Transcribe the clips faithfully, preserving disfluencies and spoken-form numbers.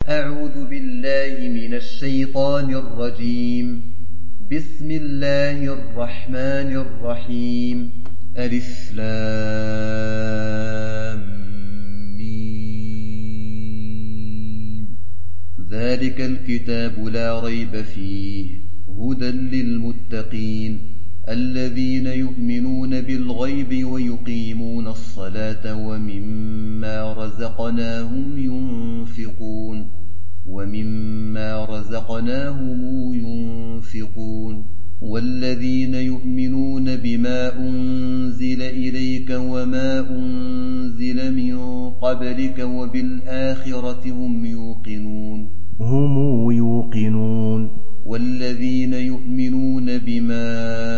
أعوذ بالله من الشيطان الرجيم. بسم الله الرحمن الرحيم. ألف لام ميم. ذلك الكتاب لا ريب فيه هدى للمتقين الذين يؤمنون بالغيب ويقيمون الصلاة ومما رزقناهم ينفقون ومما رزقناهم ينفقون والذين يؤمنون بما أنزل إليك وما أنزل من قبلك وبالآخرة هم يوقنون هم يوقنون والذين يؤمنون بما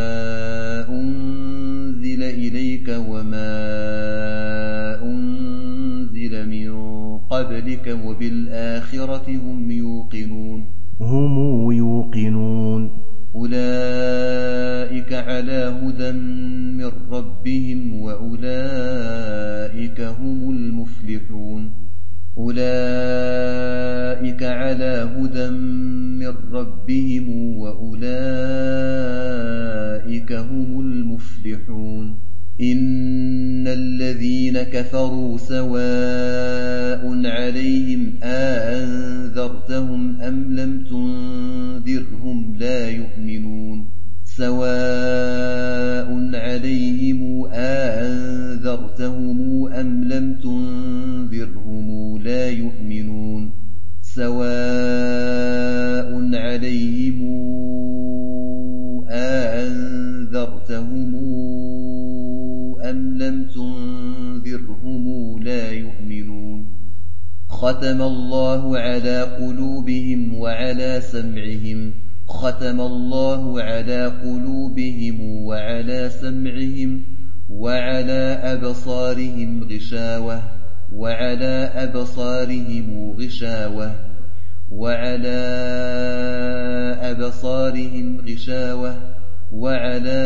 أنزل إليك وما أنزل من قبلك وبالآخرة هم يوقنون هم يوقنون أولئك على هدى من ربهم وأولئك هم المفلحون أولئك على هدى من ربهم وأولئك هم المفلحون إن الذين كفروا سواء عليهم أأنذرتهم أم لم تنذرهم لا يؤمنون سواء عليهم أأنذرتهم أم لم تنذرهم لا يؤمنون سواء عليهم أأنذرتهم أم لم تنذرهم لا يؤمنون ختم الله على قلوبهم وعلى سمعهم ختم الله على قلوبهم وعلى سمعهم وعلى أبصارهم غشاوة وعلى أبصارهم غشاوة وعلى أبصارهم غشاوة وعلى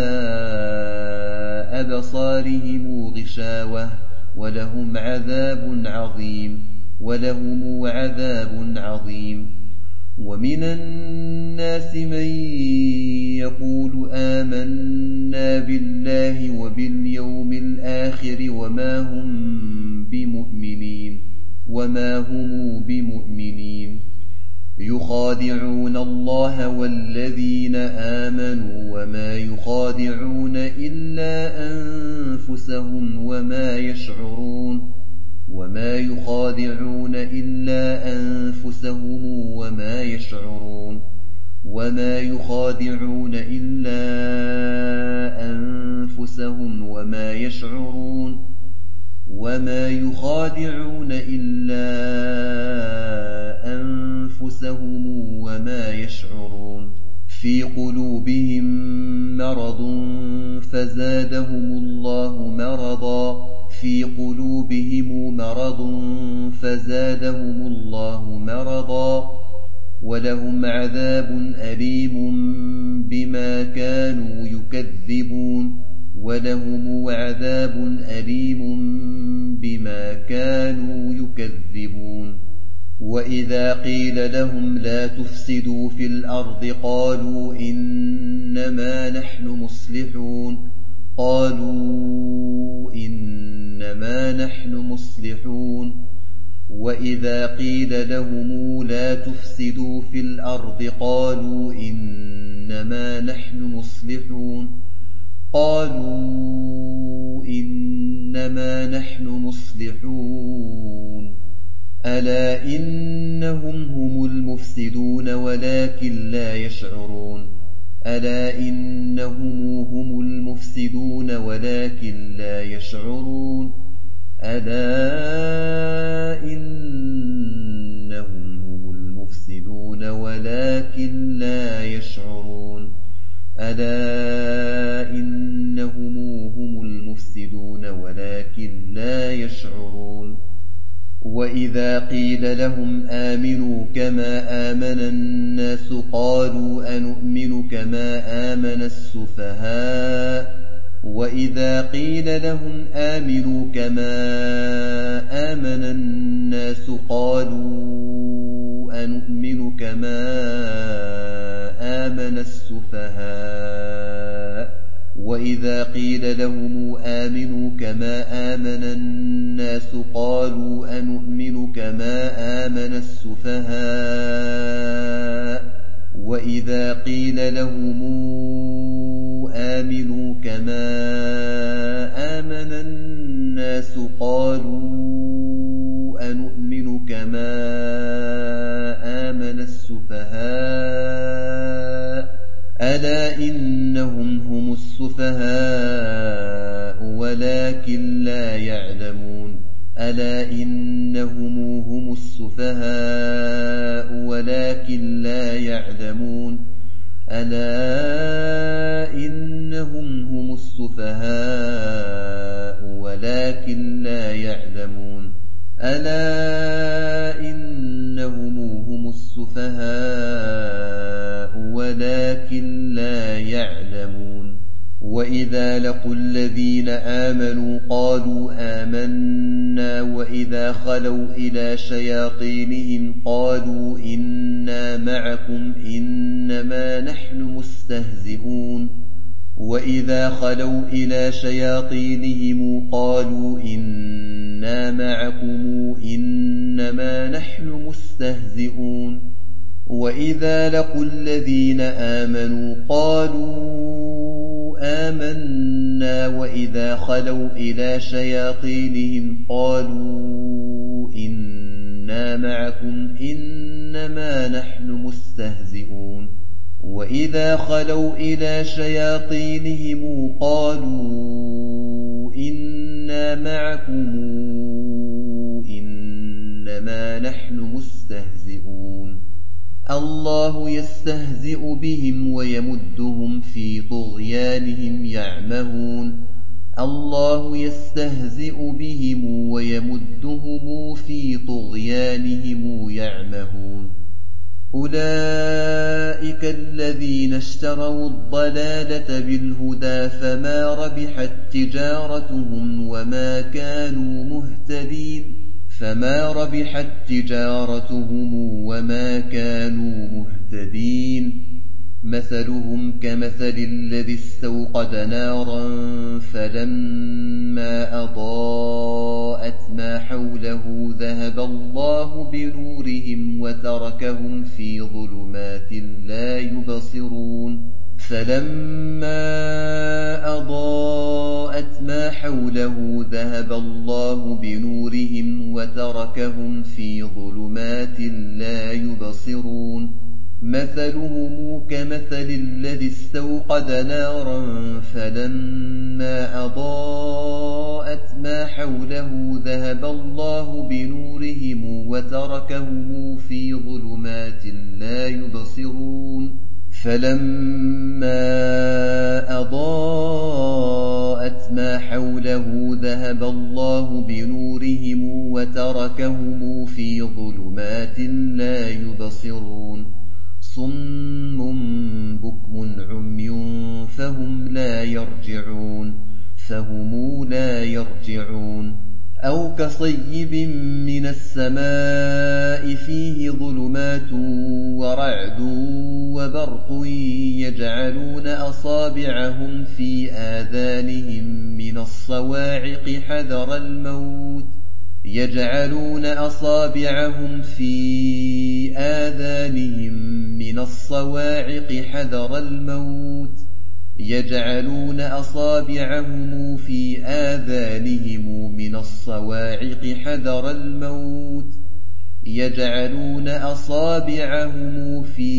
أبصارهم غشاوة ولهم عذاب عظيم ولهم عذاب عظيم ومن الناس من يقول آمنا بالله وباليوم الآخر وما هم بمؤمنين وما هم بمؤمنين يخادعون الله والذين آمنوا وما يخادعون إلا أنفسهم وما يشعرون وما يخادعون إلا أنفسهم وما يشعرون وما يخادعون إلا أنفسهم وما يشعرون وما يخادعون إلا أنفسهم وما يشعرون في قلوبهم مرض فزادهم الله مرضا في قلوبهم مرض فزادهم الله مرضا ولهم عذاب أليم بما كانوا يكذبون ولهم عذاب أليم بما كانوا يكذبون وإذا قيل لهم لا تفسدوا في الأرض قالوا إنما نحن مصلحون قالوا إنما نحن مصلحون وإذا قيل لهم لا تفسدوا في الأرض قالوا إنما نحن مصلحون قالوا إنما نحن مصلحون ألا إنهم هم المفسدون ولكن لا يشعرون ألا إنهم هم المفسدون ولكن لا يشعرون ألا إنهم هم المفسدون ولكن لا يشعرون ألا إنهم هم المفسدون ولكن لا يشعرون وإذا قيل لهم آمنوا كما آمن الناس قالوا أنؤمن كما آمن السفهاء وإذا قيل لهم آمنوا كما آمن الناس قالوا أنؤمن كما آمن السفهاء وإذا قيل لهم آمنوا كما آمن الناس قالوا أنؤمن كما آمن السفهاء وإذا قيل لهم آمنوا كما آمن الناس قالوا أنؤمن كما آمن السفهاء ألا إنهم هم السفهاء ولكن لا يعلمون ألا إنهم هم السفهاء ولكن لا يعلمون ألا إنهم هم السفهاء ولكن لا يعلمون ألا إنهم هم السفهاء ولكن لا يعلمون وإذا لقوا الذين آمنوا قالوا آمنا وإذا خلوا إلى شياطينهم قالوا إنا معكم إنما نحن مستهزئون وإذا خلوا إلى شياطينهم قالوا إنا معكم إنما نحن مستهزئون وإذا لقوا الذين آمنوا قالوا آمنا وإذا خلوا إلى شياطينهم قالوا إنا معكم إنما نحن مستهزئون وإذا خلوا إلى شياطينهم قالوا إنا معكم إنما نحن مستهزئون الله يستهزئ بهم ويمدهم في طغيانهم يعمهون الله يستهزئ بهم ويمدهم في طغيانهم يعمهون أولئك الذين اشتروا الضلالة بالهدى فما ربحت تجارتهم وما كانوا مهتدين فما ربحت تجارتهم وما كانوا مهتدين مثلهم كمثل الذي استوقد نارا فلما أضاءت ما حوله ذهب الله بنورهم وتركهم في ظلمات لا يبصرون فلما أضاءت ما حوله ذهب الله بنورهم وتركهم في ظلمات لا يبصرون مثلهم كمثل الذي استوقد نارا فلما أضاءت ما حوله ذهب الله بنورهم وتركهم في ظلمات لا يبصرون فلما أضاءت ما حوله ذهب الله بنورهم وتركهم في ظلمات لا يبصرون صم بكم عمي فهم لا يرجعون فهم لا يرجعون أو كصيب من السماء فيه ظلمات ورعد وبرق يجعلون أصابعهم في آذانهم من الصواعق حذر الموت يجعلون أصابعهم في آذانهم من الصواعق حذر الموت يجعلون أصابعهم في آذانهم من الصواعق حذر الموت يجعلون أصابعهم في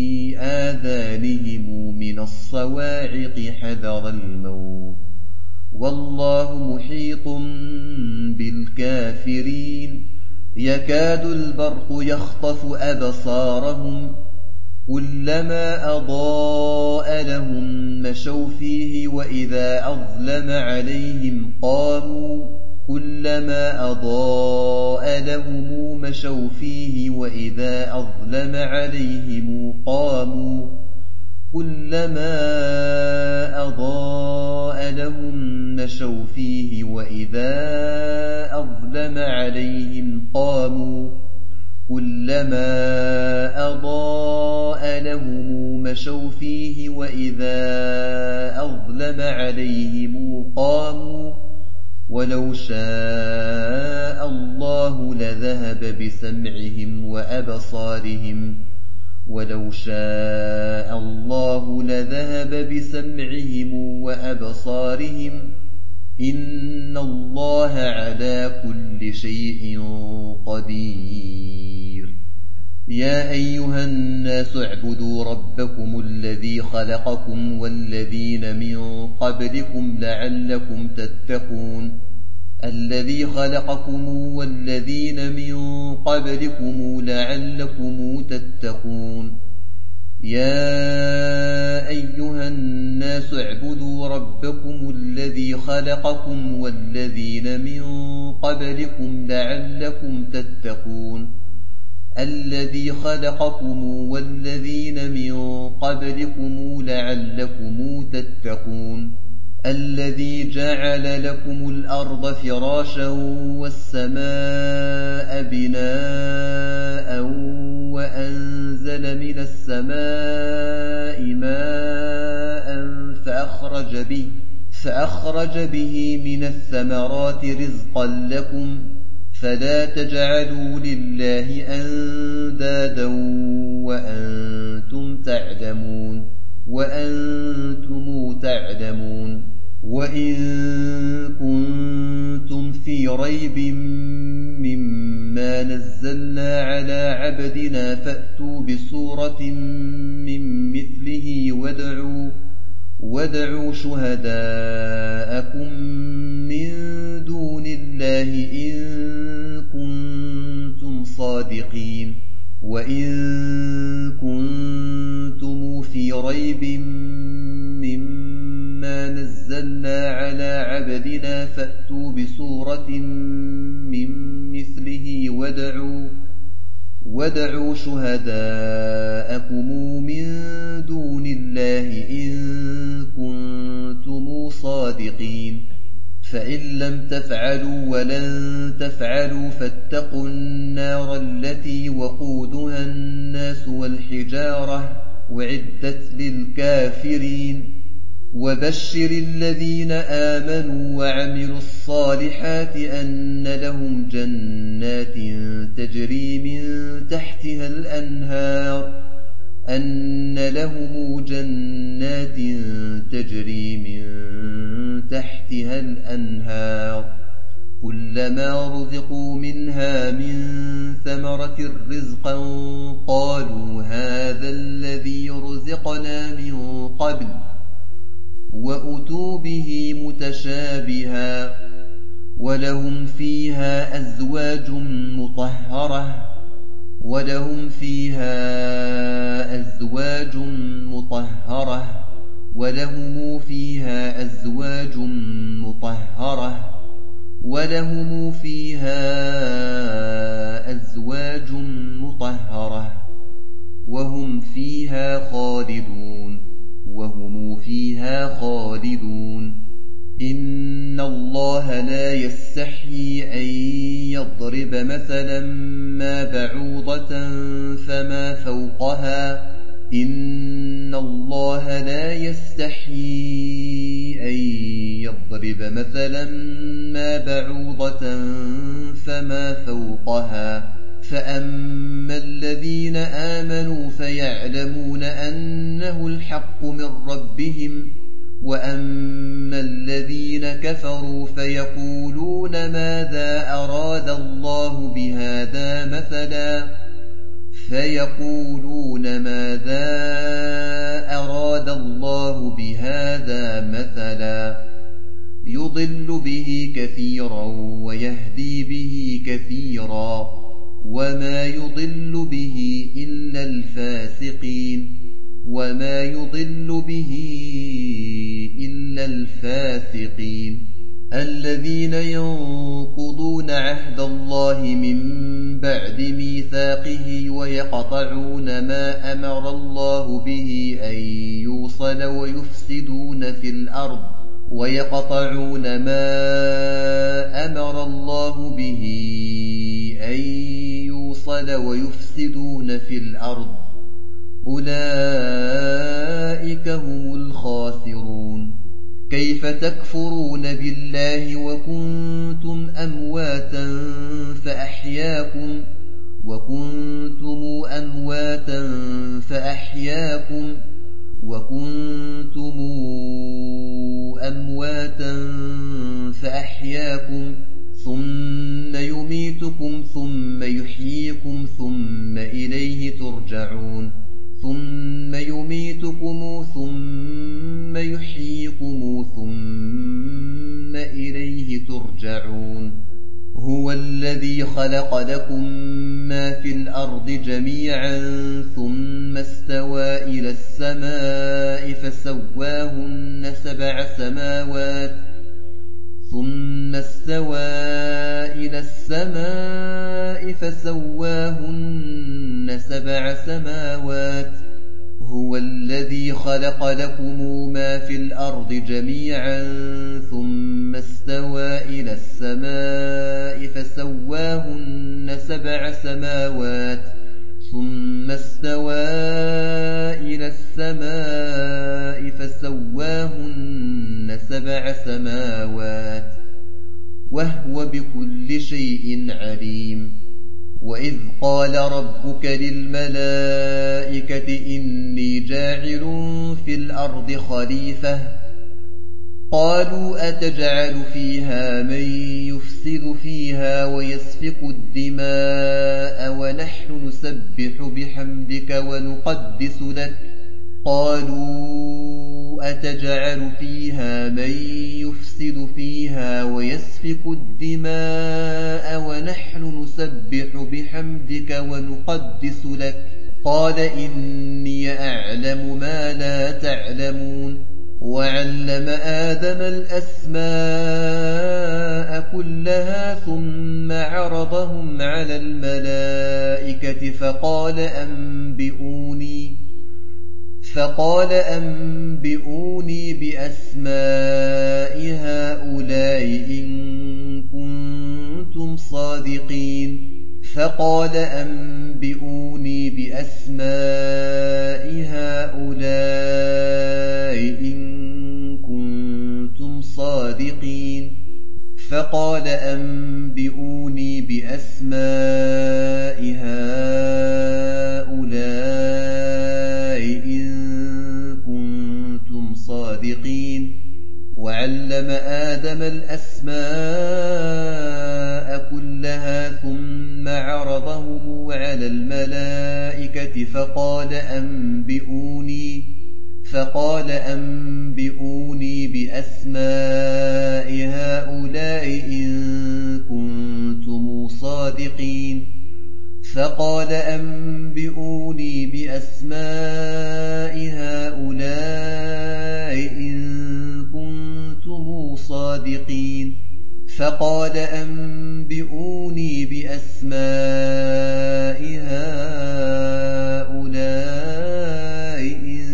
آذانهم من الصواعق حذر الموت والله محيط بالكافرين يكاد البرق يخطف أبصارهم كلما أضاء لهم مشوا فيه وإذا أظلم عليهم قاموا كلما أضاء لهم مشوا فيه وإذا أظلم عليهم قاموا كلما أضاء لهم مشوا فيه وإذا أظلم عليهم قاموا كلما أضاء لهم مشوا فيه وإذا أظلم عليهم قاموا ولو شاء الله لذهب بسمعهم وأبصارهم ولو شاء الله لذهب بسمعهم وأبصارهم إن الله على كل شيء قدير. يا أيها الناس اعبدوا ربكم الذي خلقكم والذين من قبلكم لعلكم تتقون الذي خلقكم والذين من قبلكم لعلكم تتقون. يا أيها الناس اعبدوا ربكم الذي خلقكم والذين من قبلكم لعلكم تتقون الذي خلقكم والذين من قبلكم لعلكم تتقون الذي جعل لكم الأرض فراشا والسماء بناء وأنزل من السماء ماء فأخرج به, فأخرج به من الثمرات رزقا لكم فلا تجعلوا لله أندادا وأنتم تعلمون وأنتم تعلمون وإن كنتم في ريب مما نزلنا على عبدنا فأتوا بسورة من مثله وادعوا, وادعوا شهداءكم من دون الله إن كنتم صادقين. وإن كنتم في ريب مما نزلنا على عبدنا فأتوا بسورة من مثله وادعوا, وادعوا شهداءكم من دون الله إن كنتم صادقين. فإن لم تفعلوا ولن تفعلوا فاتقوا النار التي وقودها الناس والحجارة أعدت للكافرين. وبشر الذين آمنوا وعملوا الصالحات أن لهم جنات تجري من تحتها الأنهار أن لهم جنات تجري من تحتها الأنهار كلما رزقوا منها من ثمرة رزقا قالوا هذا الذي رزقنا من قبل وأتوا به متشابها ولهم فيها أزواج مطهرة ولهم فيها أزواج مطهرة ولهم فيها أزواج مطهرة ولهم فيها أزواج مطهرة وهم فيها خالدون وهم فيها خالدون. إن الله لا يستحيي أن يضرب مثلا ما بعوضة فما فوقها إن الله لا يستحيي أن يضرب مثلا ما بعوضة فما فوقها فأما الذين آمنوا فيعلمون أنه الحق من ربهم وأما الذين كفروا فيقولون ماذا أراد الله بهذا مثلا فيقولون ماذا أراد الله بهذا مثلا يضل به كثيرا ويهدي به كثيرا وما يضل به إلا الفاسقين وما يضل به إلا الفاسقين الذين ينقضون عهد الله من بعد ميثاقه ويقطعون ما أمر الله به أن يوصل ويفسدون في الأرض ويقطعون ما أمر الله به أن يوصل المرصد ويفسدون في الأرض أولئك هم الخاسرون. كيف تكفرون بالله وكنتم أمواتا فأحياكم وكنتم أمواتا فأحياكم وكنتم أمواتا فأحياكم ثم يميتكم ثم يحييكم ثم إليه ترجعون ثم يميتكم ثم يحييكم ثم إليه ترجعون. هو الذي خلق لكم ما في الأرض جميعا ثم استوى إلى السماء فسواهن سبع سماوات ثم استوى إلى السماء فسواهن سبع سماوات. هو الذي خلق لكم ما في الأرض جميعا ثم استوى إلى السماء فسواهن سبع سماوات ثم استوى إلى السماء فسواهن سبع سماوات وهو بكل شيء عليم. وإذ قال ربك للملائكة إني جاعل في الأرض خليفة قالوا أتجعل فيها من يفسد فيها ويسفك الدماء ونحن نسبح بحمدك ونقدس لك قالوا أتجعل فيها من يفسد فيها ويسفك الدماء ونحن نسبح بحمدك ونقدس لك قال إني أعلم ما لا تعلمون. وعلم آدم الأسماء كلها ثم عرضهم على الملائكة فقال أنبئوني فقال أنبئوني بأسماء هؤلاء إن كنتم صادقين فقال أنبئوني بأسماء هؤلاء إن كنتم صادقين فقال أنبئوني بأسماء هؤلاء إن كنتم صادقين. وعلم آدم الأسماء كلها ثم عرضهم على الملائكة فقال أنبئوني فقال أنبئوني بأسماء هؤلاء إن كنتم صادقين فقال أنبئوني بأسماء هؤلاء إن كنتم صادقين فقال أنبئوني بأسماء هؤلاء إن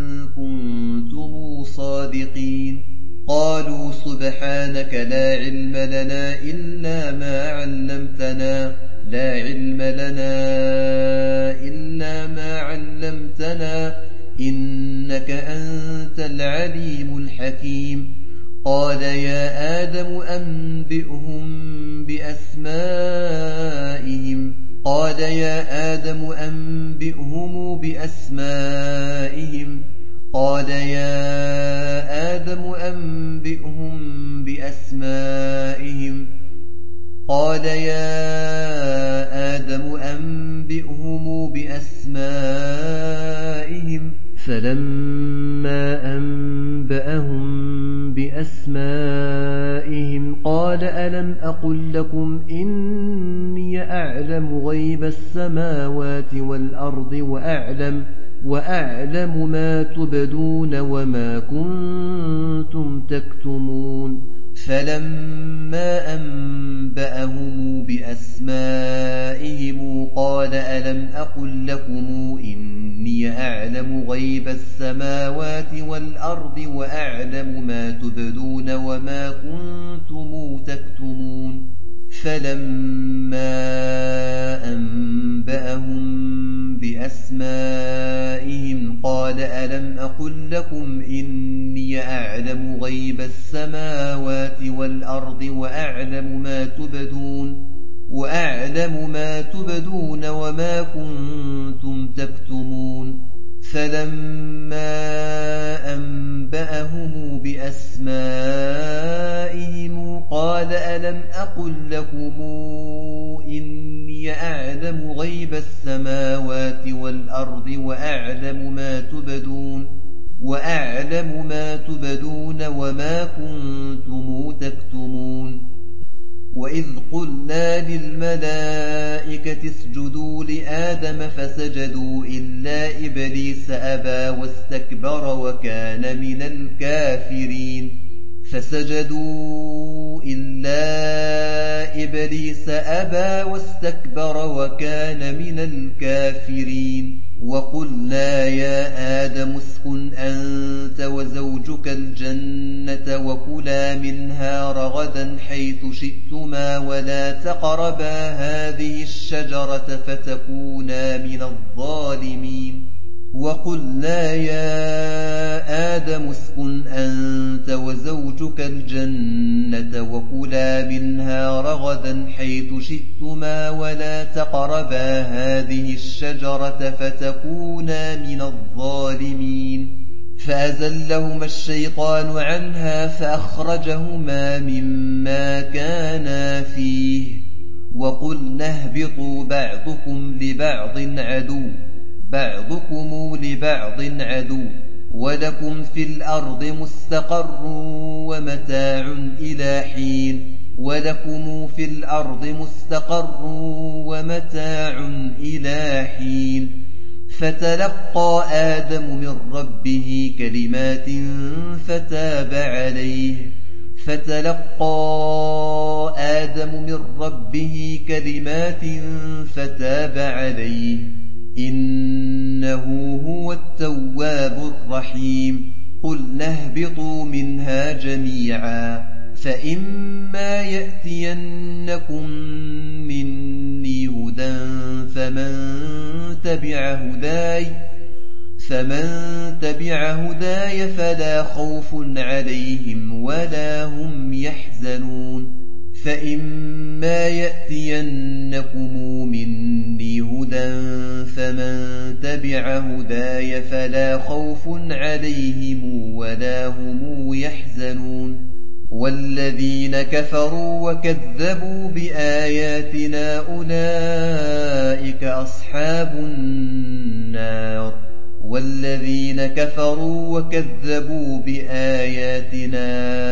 كنتم صادقين قالوا سبحانك لا علم لنا إلا ما علمتنا لا علم لنا إلا ما علمتنا إنك أنت العليم الحكيم. قال يا آدم أنبئهم بأسمائهم قال يا آدم أنبئهم بأسمائهم قال يا آدم أنبئهم بأسمائهم قال يا آدم أنبئهم بأسمائهم فلما أنبأهم بأسمائهم قال ألم أقل لكم إني أعلم غيب السماوات والأرض وأعلم وأعلم ما تبدون وما كنتم تكتمون. فلما أنبأهم بأسمائهم قال ألم أقل لكم إني أعلم غيب السماوات والأرض وأعلم ما تبدون وما كنتم تكتمون. فلما أنبأهم بأسمائهم قال ألم أقل لكم إني أعلم غيب السماوات والأرض وأعلم ما تبدون وأعلم ما تبدون وما كنتم تكتمون فلما أنبأهم بأسمائهم قال ألم أقل لكم إني أعلم غيب السماوات والأرض وأعلم ما تبدون وأعلم ما تبدون وما كنتم تكتمون وإذ قلنا للملائكة اسجدوا لآدم فسجدوا إلا إبليس أبى واستكبر وكان من الكافرين فسجدوا إلا إبليس أبى واستكبر وكان من الكافرين وقلنا يا آدم اسكن أنت وزوجك الجنة وكلا منها رغدا حيث شئتما ولا تقربا هذه الشجرة فتكونا من الظالمين وقلنا يا آدم اسكن أنت وزوجك الجنة وكلا منها رغدا حيث شئتما ولا تقربا هذه الشجرة فتكونا من الظالمين فأزلهما الشيطان عنها فأخرجهما مما كانا فيه وقلنا اهبطوا بعضكم لبعض عدو بعضكم لبعض عدو ولكم في الأرض مستقر ومتاع إلى حين ولكم في الأرض مستقر ومتاع إلى حين فتلقى آدم من ربه كلمات فتاب عليه فتلقى آدم من ربه كلمات فتاب عليه إنه هو التواب الرحيم قلنا اهبطوا منها جميعا فإما يأتينكم مني هدى فمن تبع هداي فمن تبع هداي فلا خوف عليهم ولا هم يحزنون فإما يأتينكم مني هدى فمن تبع هداي فلا خوف عليهم ولا هم يحزنون والذين كفروا وكذبوا بآياتنا أولئك أصحاب النار والذين كفروا وكذبوا بآياتنا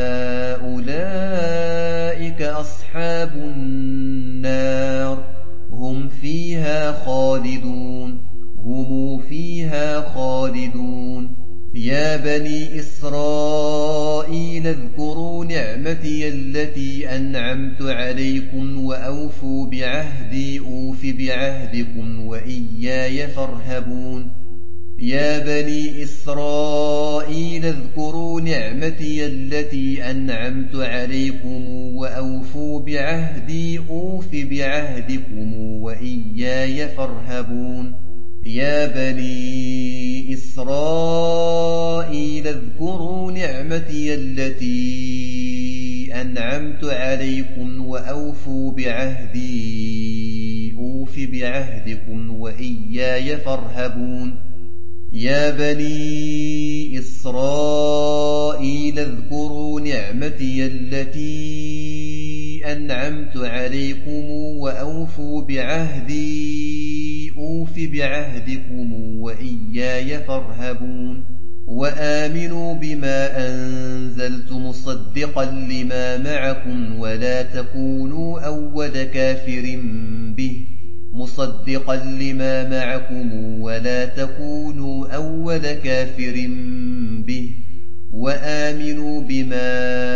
أولئك أصحاب النار هم فيها خالدون هم فيها خالدون يا بني إسرائيل اذكروا نعمتي التي أنعمت عليكم وأوفوا بعهدي أوف بعهدكم وإياي فارهبون يا بني إسرائيل اذكروا نعمتي التي أنعمت عليكم وأوفوا بعهدي أوف بعهدكم وإياي فارهبون يا بني إسرائيل اذكروا نعمتي التي أنعمت عليكم وأوفوا بعهدي أوف بعهدكم وإياي فارهبون يا بني إسرائيل اذكروا نعمتي التي أنعمت عليكم وأوفوا بعهدي أوف بعهدكم وإياي فارهبون وآمنوا بما أنزلت مصدقا لما معكم ولا تكونوا أول كافر به مصدقا لما معكم ولا تكونوا أول كافر به وآمنوا بما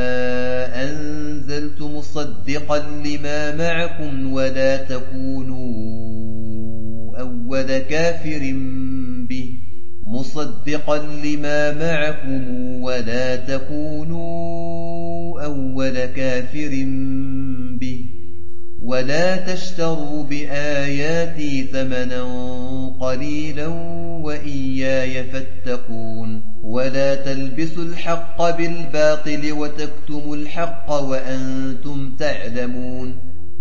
أنزلت مصدقا لما معكم ولا تكونوا أول كافر به مصدقا لما معكم ولا تكونوا أول كافر به ولا تشتروا بآياتي ثمنا قليلا وإياي فاتقون ولا تلبسوا الحق بالباطل وتكتموا الحق وأنتم تعلمون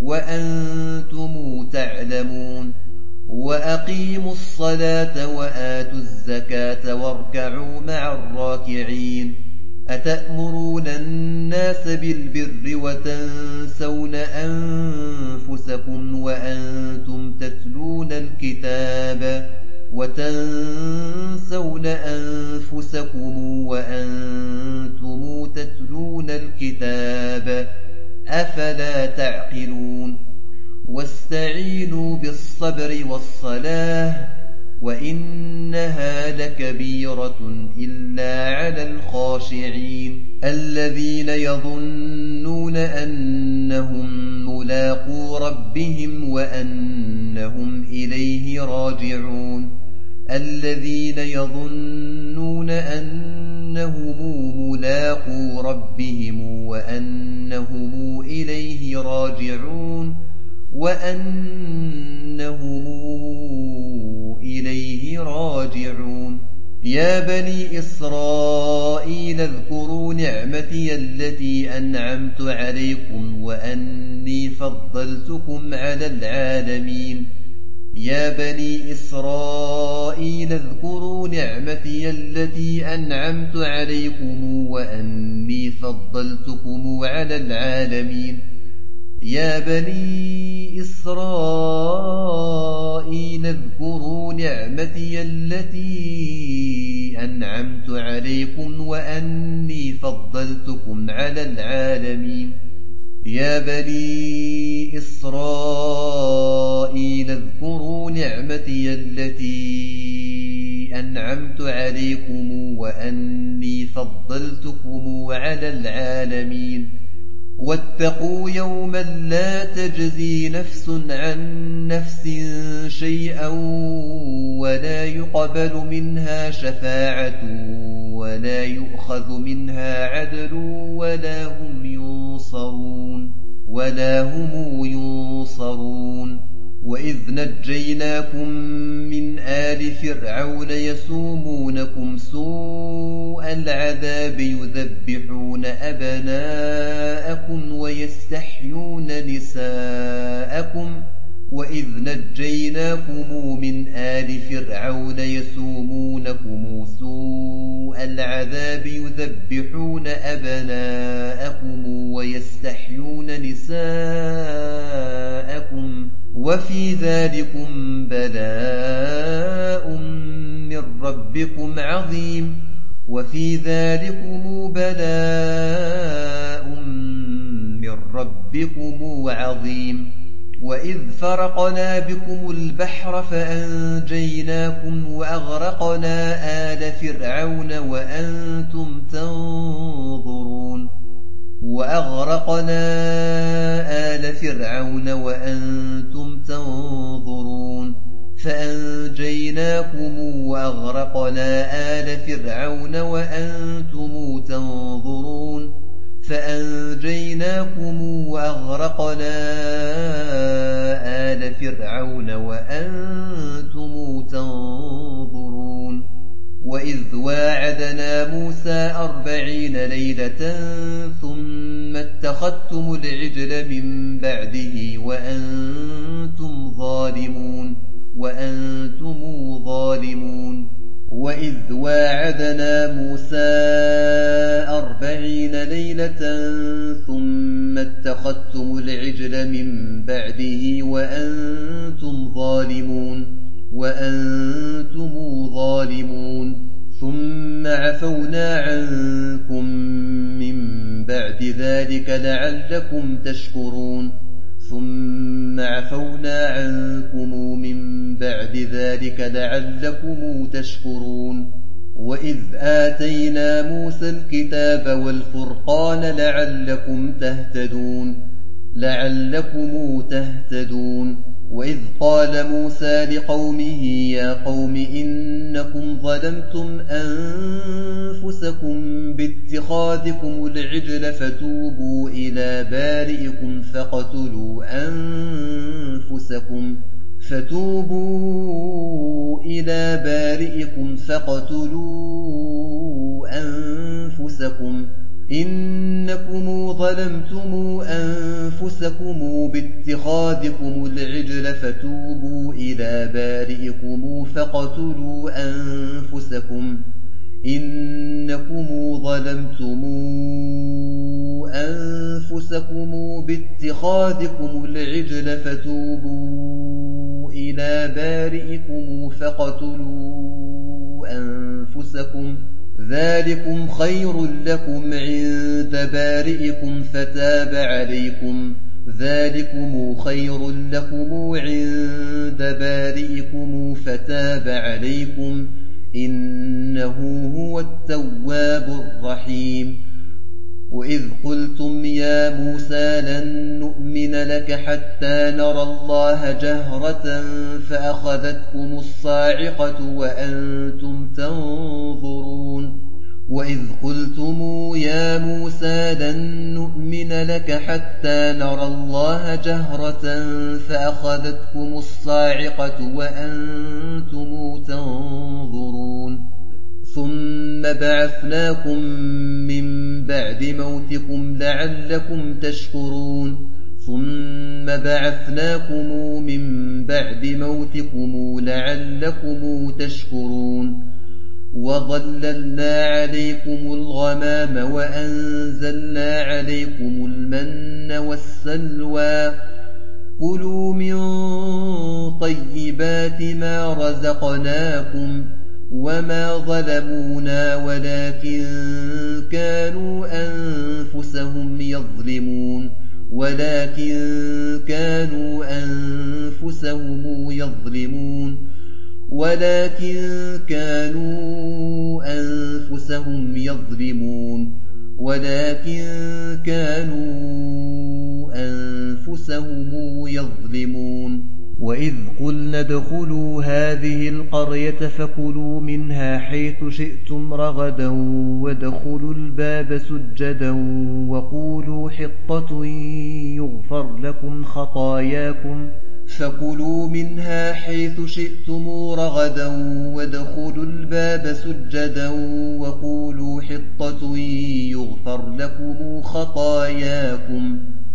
وأنتم تعلمون وأقيموا الصلاة وآتوا الزكاة واركعوا مع الراكعين أتأمرون الناس بالبر وتنسون أنفسكم وأنتم تتلون الكتاب وتنسون أنفسكم وأنتم تتلون الكتاب أفلا تعقلون واستعينوا بالصبر والصلاة وإنها لكبيرة إلا على الخاشعين الذين يظنون أنهم ملاقو ربهم وأنهم إليه راجعون الذين يظنون أنهم ملاقو ربهم وأنهم إليه راجعون وأنهم إليه راجعون يا بني إسرائيل اذكروا نعمتي التي أنعمت عليكم وأني فضلتكم على العالمين يا بني إسرائيل اذكروا نعمتي التي أنعمت عليكم وأني فضلتكم على العالمين يا بني إسرائيل اذكروا نعمتي التي أنعمت عليكم وأني فضلتكم على العالمين يا بني إسرائيل اذكروا نعمتي التي أنعمت عليكم وأني فضلتكم على العالمين واتقوا يوما لا تجزي نفس عن نفس شيئا ولا يقبل منها شفاعة ولا يؤخذ منها عدل ولا هم ينصرون ولا هم ينصرون وإذ نجيناكم من آل فرعون يسومونكم سوء العذاب يذبحون أبناءكم ويستحيون نساءكم وإذ نجيناكم من آل فرعون يسومونكم سوء العذاب يذبحون أبناءكم ويستحيون نساءكم وفي ذلكم بلاء من ربكم عظيم وفي ذلكم بلاء من ربكم عظيم وإذ فرقنا بكم البحر فأنجيناكم وأغرقنا آل فرعون وأنتم تنظرون وأغرقنا آل فرعون وأنتم تنظرون فأنجيناكم وأغرقنا آل فرعون وأنتم تنظرون فأنجيناكم وأغرقنا آل فرعون وأنتم تنظرون وإذ واعدنا موسى أربعين ليلة ثم اتخذتم العجل من بعده وأنتم ظالمون وأنتم ظالمون وإذ واعدنا موسى أربعين ليلة ثم اتخذتم العجل من بعده وأنتم ظالمون وأنتم ظالمون ثم عفونا عنكم من بعد ذلك لعلكم تشكرون ثم عفونا عنكم من بعد ذلك لعلكم تشكرون وإذ آتينا موسى الكتاب والفرقان لعلكم تهتدون لعلكم تهتدون وإذ قال موسى لقومه يا قوم إنكم ظلمتم أنفسكم باتخاذكم العجل فتوبوا إلى بارئكم فاقتلوا أنفسكم فتوبوا إلى بارئكم فاقتلوا أنفسكم إنكم ظلمتم أنفسكم باتخاذكم العجل فتوبوا إلى بارئكم فاقتلوا أنفسكم إنكم ظلمتم أنفسكم باتخاذكم العجل فتوبوا إلى بارئكم فاقتلوا أنفسكم ذلكم خير لكم عند بارئكم فتاب عليكم ذلكم خير لكم عند بارئكم فتاب عليكم إنه هو التواب الرحيم وإذ قلتم يا موسى لن نؤمن لك حتى نرى الله جهرة فأخذتكم الصاعقة وأنتم تنظرون وإذ قلتم يا موسى لن نؤمن لك حتى نرى الله جهرة فأخذتكم الصاعقة وأنتم تنظرون ثم بعثناكم من بعد موتكم لعلكم تشكرون ثم بعثناكم من بعد موتكم لعلكم تشكرون وظللنا عليكم الغمام وأنزلنا عليكم المن والسلوى كلوا من طيبات ما رزقناكم وما ظلمونا ولكن كانوا أنفسهم يظلمون ولكن كانوا أنفسهم يظلمون ولكن كانوا أنفسهم يظلمون ولكن كانوا أنفسهم يظلمون وإذ قلنا ادخلوا هذه القرية فكلوا منها حيث شئتم رغدا وادخلوا الباب سجدا وقولوا حطة يغفر لكم خطاياكم فكلوا منها حيث شئتم رغدا وادخلوا الباب سجدا وقولوا حطة يغفر لكم خطاياكم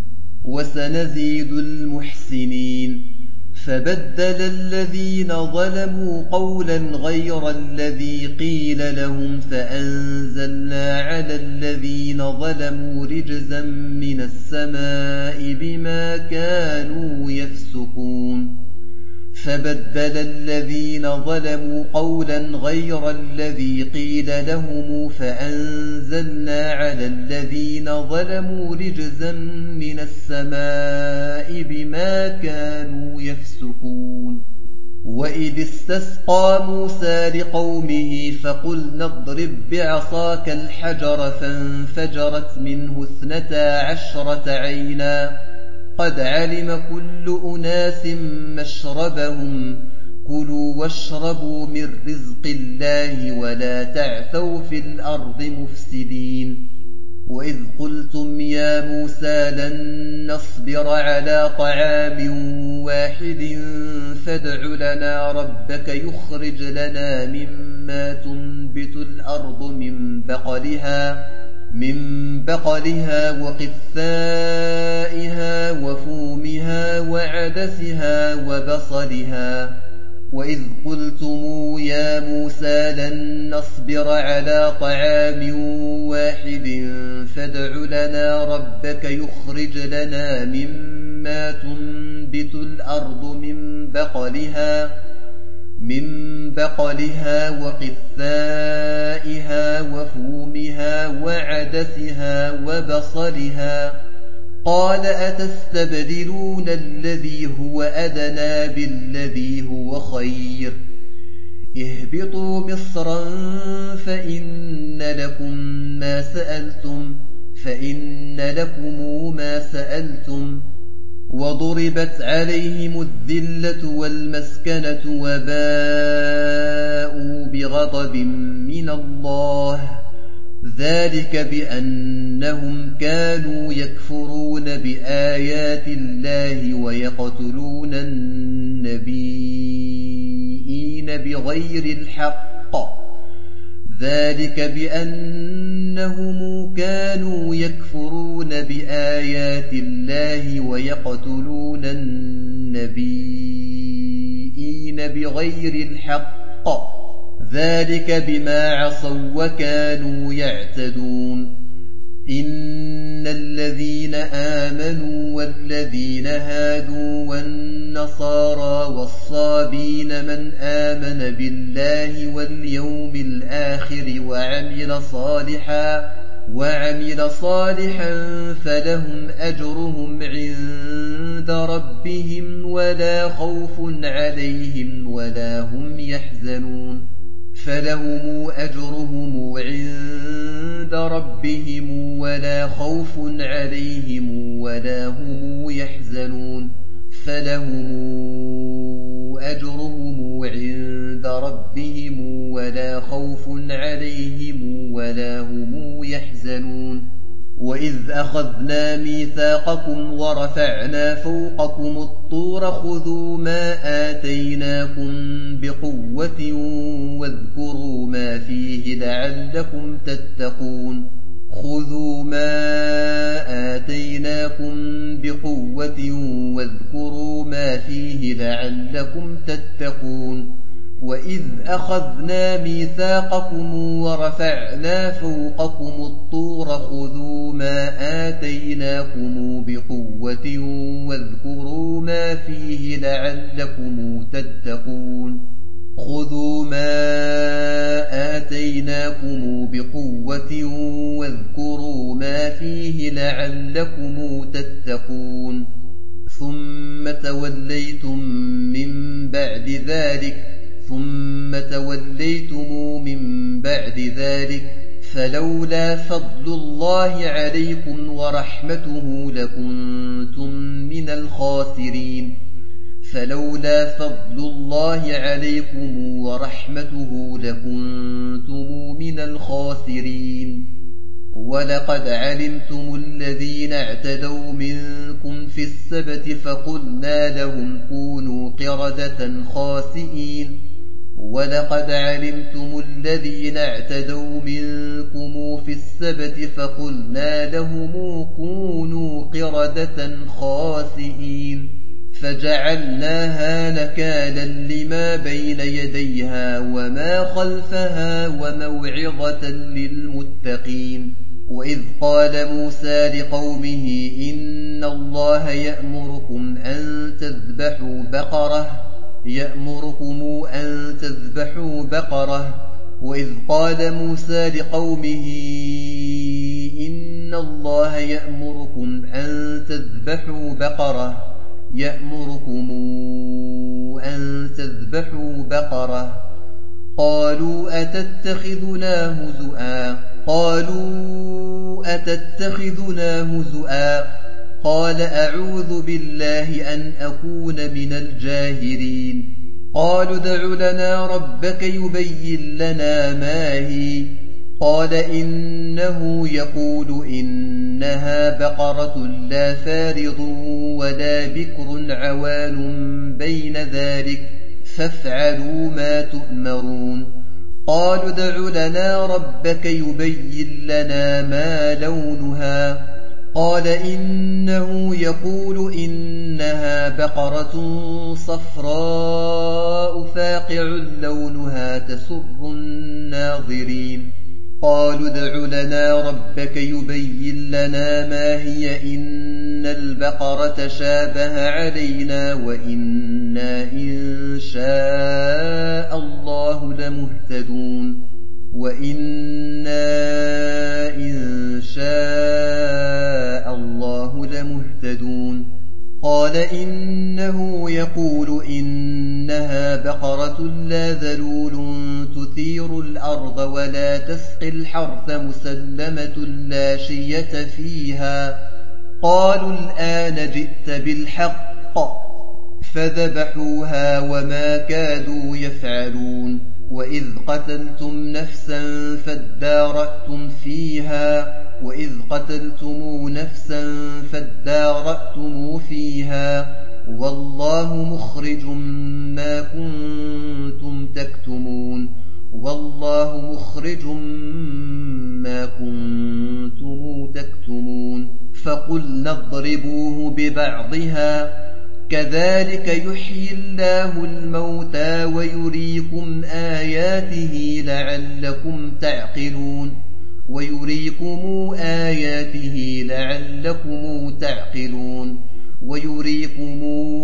وسنزيد المحسنين فبدل الذين ظلموا قولا غير الذي قيل لهم فأنزلنا على الذين ظلموا رجزا من السماء بما كانوا يفسقون فبدل الذين ظلموا قولا غير الذي قيل لهم فأنزلنا على الذين ظلموا رجزا من السماء بما كانوا يفسقون وإذ استسقى موسى لقومه فقلنا اضرب بعصاك الحجر فانفجرت منه اثنتا عشرة عينا قد علم كل أناس مشربهم كلوا واشربوا من رزق الله ولا تعثوا في الأرض مفسدين وإذ قلتم يا موسى لن نصبر على طعام واحد فادع لنا ربك يخرج لنا مما تنبت الأرض من بقلها من بقلها وقثائها وفومها وعدسها وبصلها وإذ قلتم يا موسى لن نصبر على طعام واحد فادع لنا ربك يخرج لنا مما تنبت الأرض من بقلها من بقلها وقثائها وفومها وعدسها وبصلها قال أتستبدلون الذي هو أدنى بالذي هو خير اهبطوا مصرا فإن لكم ما سألتم فإن لكم ما سألتم وضربت عليهم الذلة والمسكنة وباءوا بغضب من الله ذلك بأنهم كانوا يكفرون بآيات الله ويقتلون النبيين بغير الحق ذلك بأنهم كانوا يكفرون بآيات الله ويقتلون النبيين بغير الحق ذلك بما عصوا وكانوا يعتدون إن الذين آمنوا والذين هادوا والنصارى والصابين من آمن بالله واليوم الآخر وعمل صالحا وعمل صالحا فلهم أجرهم عند ربهم ولا خوف عليهم ولا هم يحزنون فلهم أجرهم عند ربهم ولا خوف عليهم ولا هم يحزنون فلهم أجرهم عند ربهم ولا خوف عليهم ولا هم يحزنون وإذ أخذنا ميثاقكم ورفعنا فوقكم الطور خذوا ما آتيناكم بقوة واذكروا ما فيه لعلكم تتقون خذوا ما آتيناكم بقوة واذكروا ما فيه لعلكم تتقون وإذ أخذنا ميثاقكم ورفعنا فوقكم الطور خذوا ما آتيناكم بقوة واذكروا ما فيه لعلكم تتقون خذوا ما آتيناكم بقوة واذكروا ما فيه لعلكم تتقون ثم توليتم من بعد ذلك ثم توليتم من بعد ذلك فلولا فضل الله عليكم ورحمته لكنتم من الخاسرين فلولا فضل الله عليكم ورحمته لكنتم من الخاسرين ولقد علمتم الذين اعتدوا منكم في السبت فقلنا لهم كونوا قردة خاسئين ولقد علمتم الذين اعتدوا منكم في السبت فقلنا لهم كونوا قردة خاسئين فجعلناها نكالا لما بين يديها وما خلفها وموعظة للمتقين وإذ قال موسى لقومه إن الله يأمركم أن تذبحوا بقرة يأمركم أن تذبحوا بقرة وإذ قال موسى لقومه إن الله يأمركم أن تذبحوا بقرة يأمركم أن تذبحوا بقرة قالوا أتتخذنا هزؤا قالوا أتتخذنا هزؤا قال أعوذ بالله أن أكون من الجاهلين قالوا ادع لنا ربك يبين لنا ما هي قال إنه يقول إنها بقرة لا فارض ولا بكر عوان بين ذلك فافعلوا ما تؤمرون قالوا ادع لنا ربك يبين لنا ما لونها قال إنه يقول إنها بقرة صفراء فاقع لونها تسر الناظرين قالوا ادع لنا ربك يبين لنا ما هي إن البقرة شابه علينا وإنا إن شاء الله لمهتدون وإنا إن شاء الله لمهتدون قال إنه يقول إنها بقرة لا ذلول تثير الأرض ولا تسقي الحرث مسلمة لا شية فيها قالوا الآن جئت بالحق فذبحوها وما كادوا يفعلون وإذ قتلتم نفسا فادارأتم فيها وإذ قتلتم نفسا فادارأتم فيها والله مخرج ما كنتم تكتمون والله مخرج ما كنتم تكتمون فقلنا اضربوه ببعضها كذلك يحيي الله الموتى ويريكم آياته لعلكم تعقلون ويريكم آياته لعلكم تعقلون ويريكم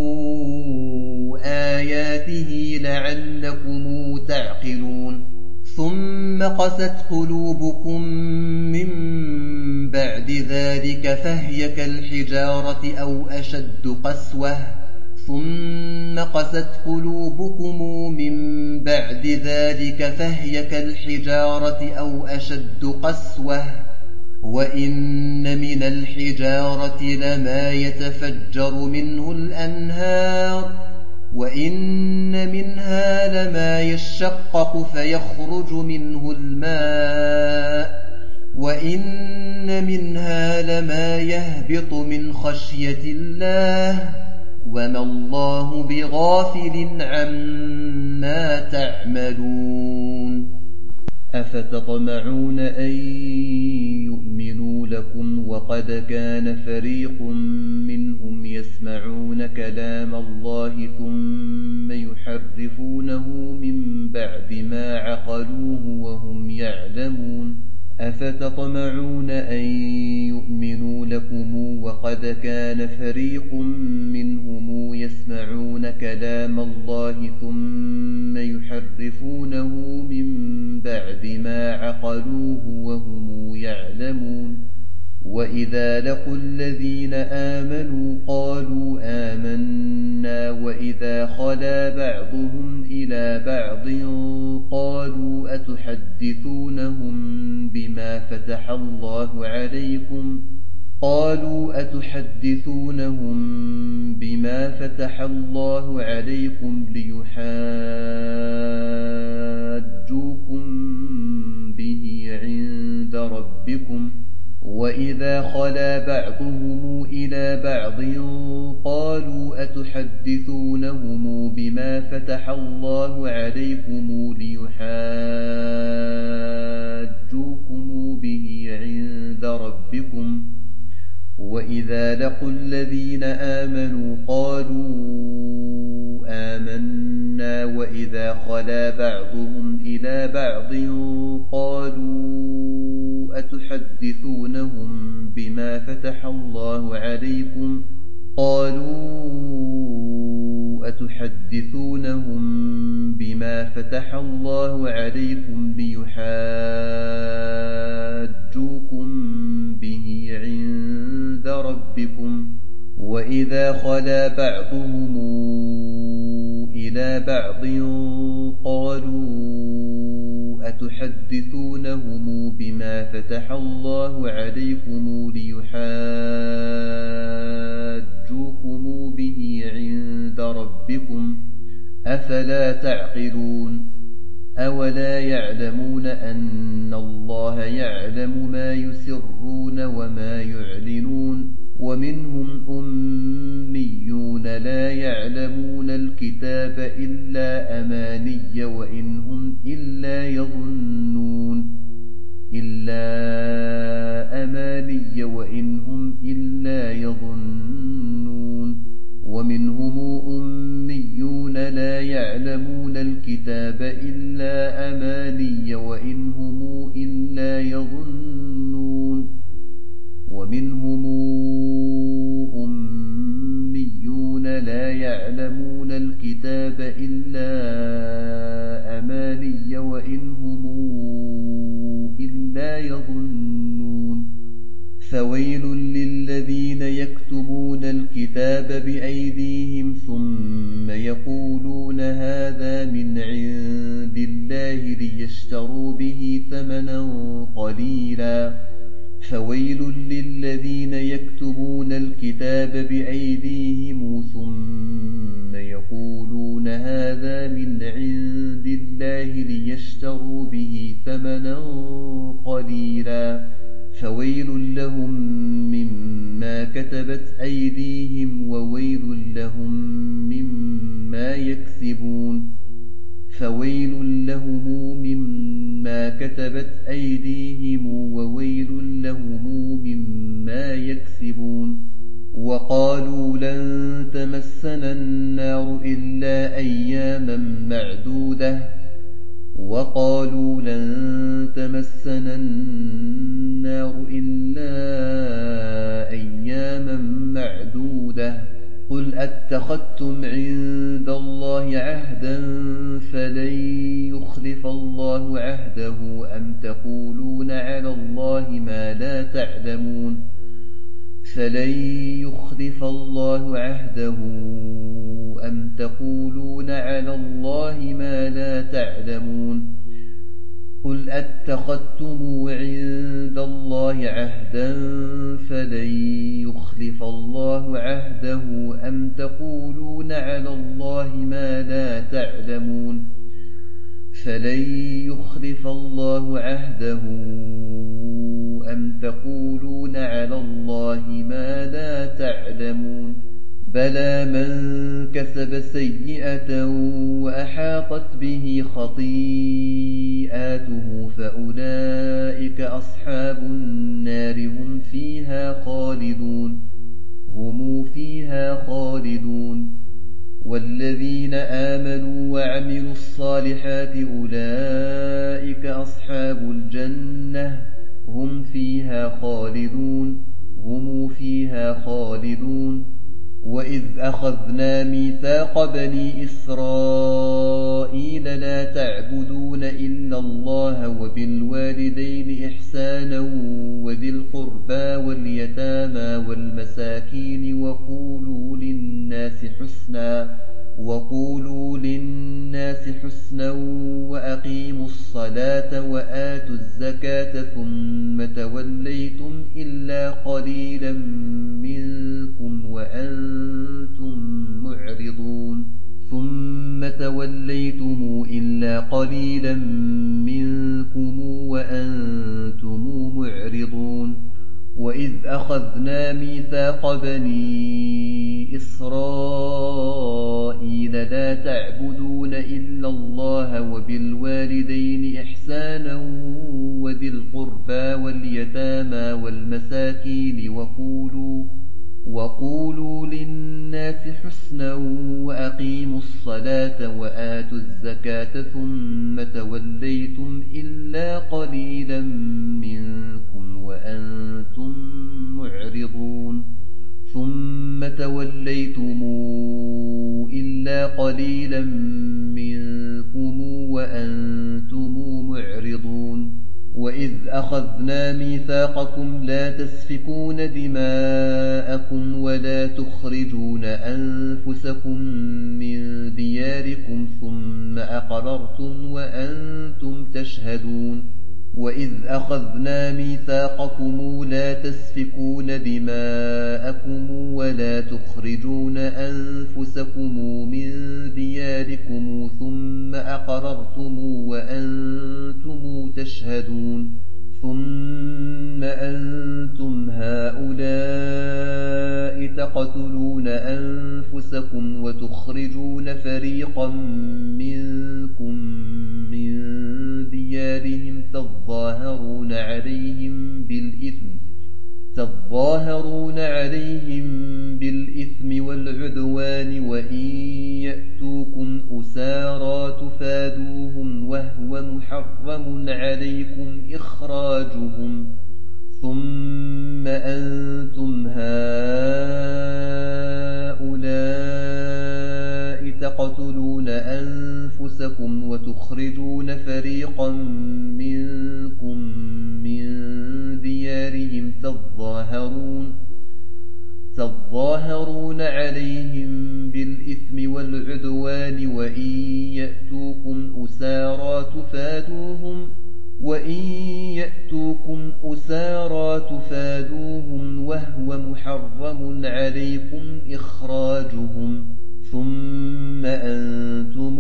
آياته لعلكم تعقلون ثم قست قلوبكم من بعد ذلك فهي كالحجارة أو أشد قسوة ثم قست قلوبكم من بعد ذلك فهي كالحجارة أو أشد قسوة وإن من الحجارة لما يتفجر منه الأنهار وإن منها لما يشقق فيخرج منه الماء وإن منها لما يهبط من خشية الله وما الله بغافل عما تعملون أفتطمعون أن يؤمنوا لكم وقد كان فريق منهم يسمعون كلام الله ثم يحرفونه من بعد ما عقلوه وهم يعلمون أفتطمعون أن يؤمنوا لكم وقد كان فريق منهم يسمعون كلام الله ثم يحرفونه من بعد ما عقلوه وهم يعلمون وإذا لقوا الذين آمنوا قالوا آمنا وإذا خلا بعضهم إلى بعض قالوا أتحدثونهم بما فتح الله عليكم قالوا أتحدثونهم بما فتح الله عليكم ليحاجوكم به عند ربكم وإذا خلا بعضهم إلى بعض قالوا أتحدثونهم بما فتح الله عليكم ليحاجوكم به عند ربكم وإذا لقوا الذين آمنوا قالوا آمنا وإذا خلا بعضهم إلى بعض قالوا أتحدثونهم بما فتح الله عليكم قالوا أتحدثونهم بما فتح الله عليكم ليحاجوكم به عند ربكم وإذا خلا بعضهم إلى بعض قالوا أتحدثونهم بما فتح الله عليكم ليحاجوكم به عند ربكم أفلا تعقلون أولا يعلمون أن الله يعلم ما يسرون وما يعلنون ومنهم أميون لا يعلمون الكتاب إلا أماني وإنهم إلا يظنون إلا أماني وإنهم إلا يظنون ومنهم أميون لا يعلمون الكتاب إلا أماني وإنهم إلا يظنون ومنهم أميون لا يعلمون الكتاب إلا أماني وإنهم إلا يظنون فويل للذين يكتبون الكتاب بأيديهم ثم يقولون هذا من عند الله ليشتروا به ثمنا قليلا فويل للذين يكتبون الكتاب بأيديهم ثم يقولون هذا من عند الله ليشتروا به ثمنا قليلا فويل لهم مما كتبت أيديهم وويل لهم مما يكسبون فويل لهم مما كتبت أيديهم وويل لهم مما يكسبون وقالوا لن تمسنا النار إلا أياما معدودة وقالوا لن تمسنا النار إلا أياما معدودة قل أتخذتم عند الله عهدا فلن يخلف الله عهده أم تقولون على الله ما لا تعلمون فلن يخلف الله عهده أم تقولون على الله ما لا تعلمون قل أتخذتم عند الله عهدا فلن يخلف الله عهده أم تقولون على الله ما لا تعلمون فلن يخلف الله عهده أم تقولون على الله ما لا تعلمون بلى من كسب سيئة وأحاطت به خطيئاته فأولئك أصحاب النار هم فيها خالدون هم فيها خالدون والذين آمنوا وعملوا الصالحات أولئك أصحاب الجنة هم فيها خالدون هم فيها خالدون وإذ أخذنا ميثاق بني إسرائيل لا تعبدون إلا الله وبالوالدين إحسانا وذي القربى واليتامى والمساكين وقولوا للناس حسنا وقولوا للناس حسنا وأقيموا الصلاة وآتوا الزكاة ثم توليتم إلا قليلا منكم وأنتم معرضون ثم توليتم إلا قليلا منكم وأنتم معرضون وإذ أخذنا ميثاق بني إسرائيل لا تعبدون إلا الله وبالوالدين إحسانا وذي القربى واليتامى والمساكين وقولوا وقولوا للناس حسنا وأقيموا الصلاة وآتوا الزكاة ثم توليتم إلا قليلا منكم وأنتم معرضون ثم توليتم إلا قليلا منكم وأنتم معرضون وإذ أخذنا ميثاقكم لا تسفكون دماءكم ولا تخرجون أنفسكم من دياركم ثم أقررتم وأنتم تشهدون وإذ أخذنا ميثاقكم لا تسفكون دماءكم ولا تخرجون أنفسكم من دياركم ثم أقررتم وأنتم تشهدون ثم أنتم هؤلاء تقتلون أنفسكم وتخرجون فريقا منكم من ديارهم تظاهرون عليهم بالإثم تظاهرون عليهم بالإثم والعدوان وإن يأتوكم أسارى تفادوهم وهو محرم عليكم إخراجهم ثم أنتم هؤلاء تقتلون أنفسكم وتخرجون فريقا منكم من ديارهم تظاهرون تظاهرون عليهم بالإثم والعدوان وإن يأتوكم أسارى تفادوهم وإن يأتوكم أسارى تفادوهم وهو محرم عليكم إخراجهم ثم أنتم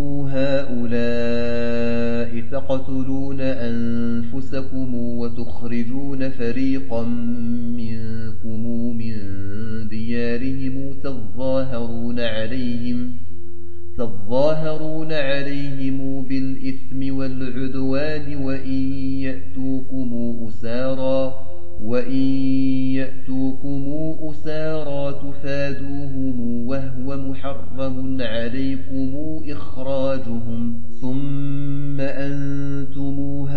هؤلاء تقتلون أنفسكم وتخرجون فريقا منكم من ديارهم تظاهرون عليهم تظاهرون عليهم بالإثم والعدوان وإن يأتوكم أسارى وإن يأتوكم أسارى تفادوهم وهو محرم عليكم إخراجهم ثم أنتم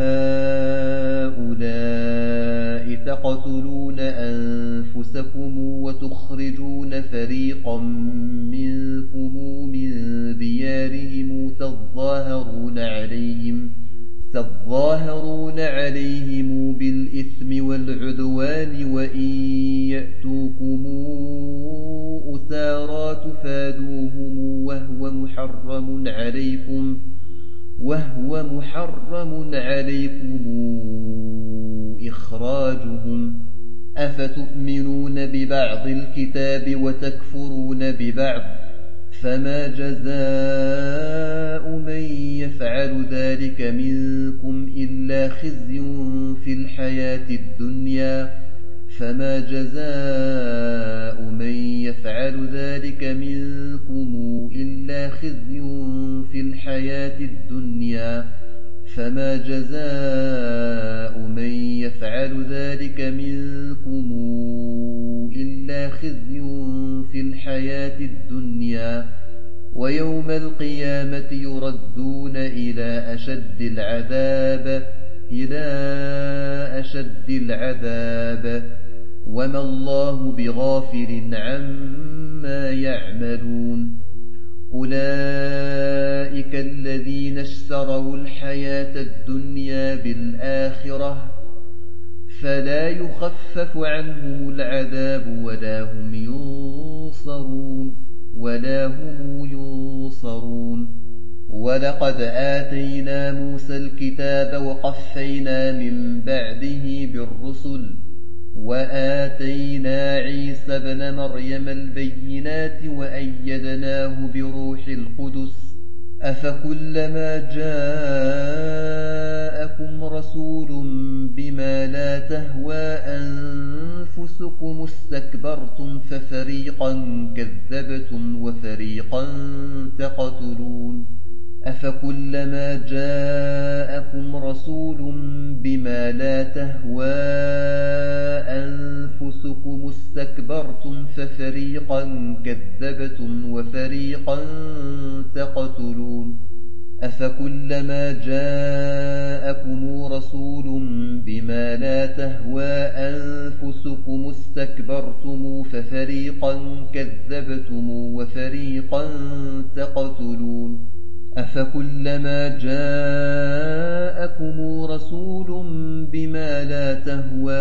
هؤلاء تقتلون أنفسكم وتخرجون فريقا منكم من ديارهم تظاهرون عليهم تظاهرون عليهم بالإثم والعدوان وإن يأتوكم أسارى تفادوهم وهو محرم عليكم وهو محرم عليكم إخراجهم أفتؤمنون ببعض الكتاب وتكفرون ببعض فما جزاء من يفعل ذلك منكم إلا خزي في الحياة الدنيا فما جزاء من يفعل ذلك منكم إلا خزي في الحياة الدنيا فما جزاء من يفعل ذلك منكم إلا خزي في الحياة الدنيا ويوم القيامة يردون إلى أشد العذاب إلى أشد العذاب وما الله بغافل عما يعملون أولئك الذين اشتروا الحياة الدنيا بالآخرة فلا يخفف عنهم العذاب ولا هم ينصرون ولا هم ينصرون ولقد آتينا موسى الكتاب وقفينا من بعده بالرسل وآتينا عيسى ابن مريم البينات وأيدناه بروح القدس أفكلما جاءكم رسول بما لا تهوى أنفسكم استكبرتم ففريقا كذبتم وفريقا تقتلون أفكلما جاءكم رسول بما لا تهوى أنفسكم استكبرتم ففريقا كذبتم وفريقا تقتلون أفكلما جاءكم رسول بما لا تهوى أنفسكم استكبرتم ففريقا كذبتم وفريقا تقتلون أفكلما جاءكم رسول بما لا تهوى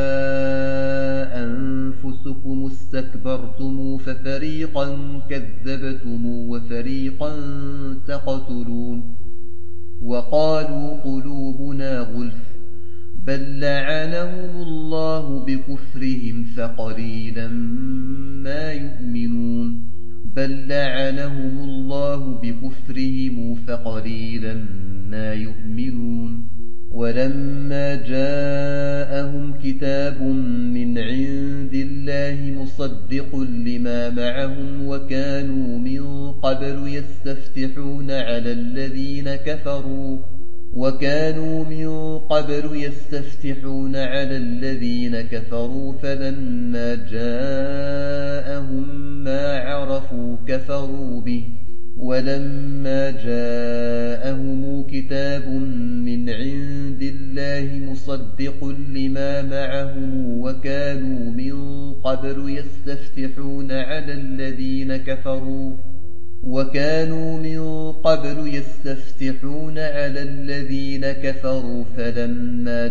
أنفسكم استكبرتم ففريقا كذبتم وفريقا تقتلون وقالوا قلوبنا غلف بل لعنهم الله بكفرهم فقليلا ما يؤمنون بل لعنهم الله بكفرهم فقليلا ما يؤمنون ولما جاءهم كتاب من عند الله مصدق لما معهم وكانوا من قبل يستفتحون على الذين كفروا وكانوا من قبل يستفتحون على الذين كفروا فلما جاءهم ما عرفوا كفروا به ولما جاءهم كتاب من عند الله مصدق لما معهم وكانوا من قبل يستفتحون على الذين كفروا وكانوا من قبل يستفتحون على الذين كفروا فلما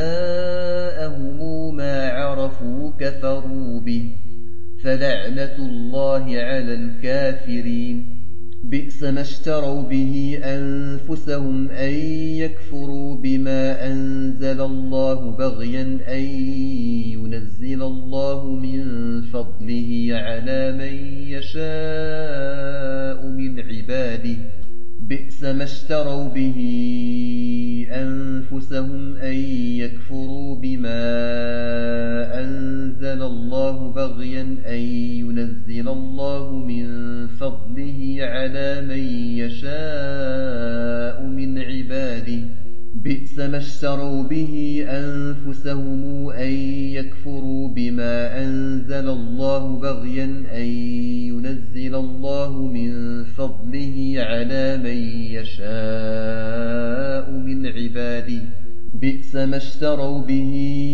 جاءهم ما عرفوا كفروا به فلعنة الله على الكافرين بئس ما اشتروا به أنفسهم أن يكفروا بما أنزل أنزل الله بغيا أن ينزل الله من فضله على من يشاء من عباده بئس ما اشتروا به أنفسهم أن يكفروا بما أنزل الله بغيا أن ينزل الله من فضله على من يشاء من عباده بئس ما اشتروا به أنفسهم أن يكفروا بما أنزل الله بغيا أن ينزل الله من فضله على من يشاء من عباده بئس ما اشتروا به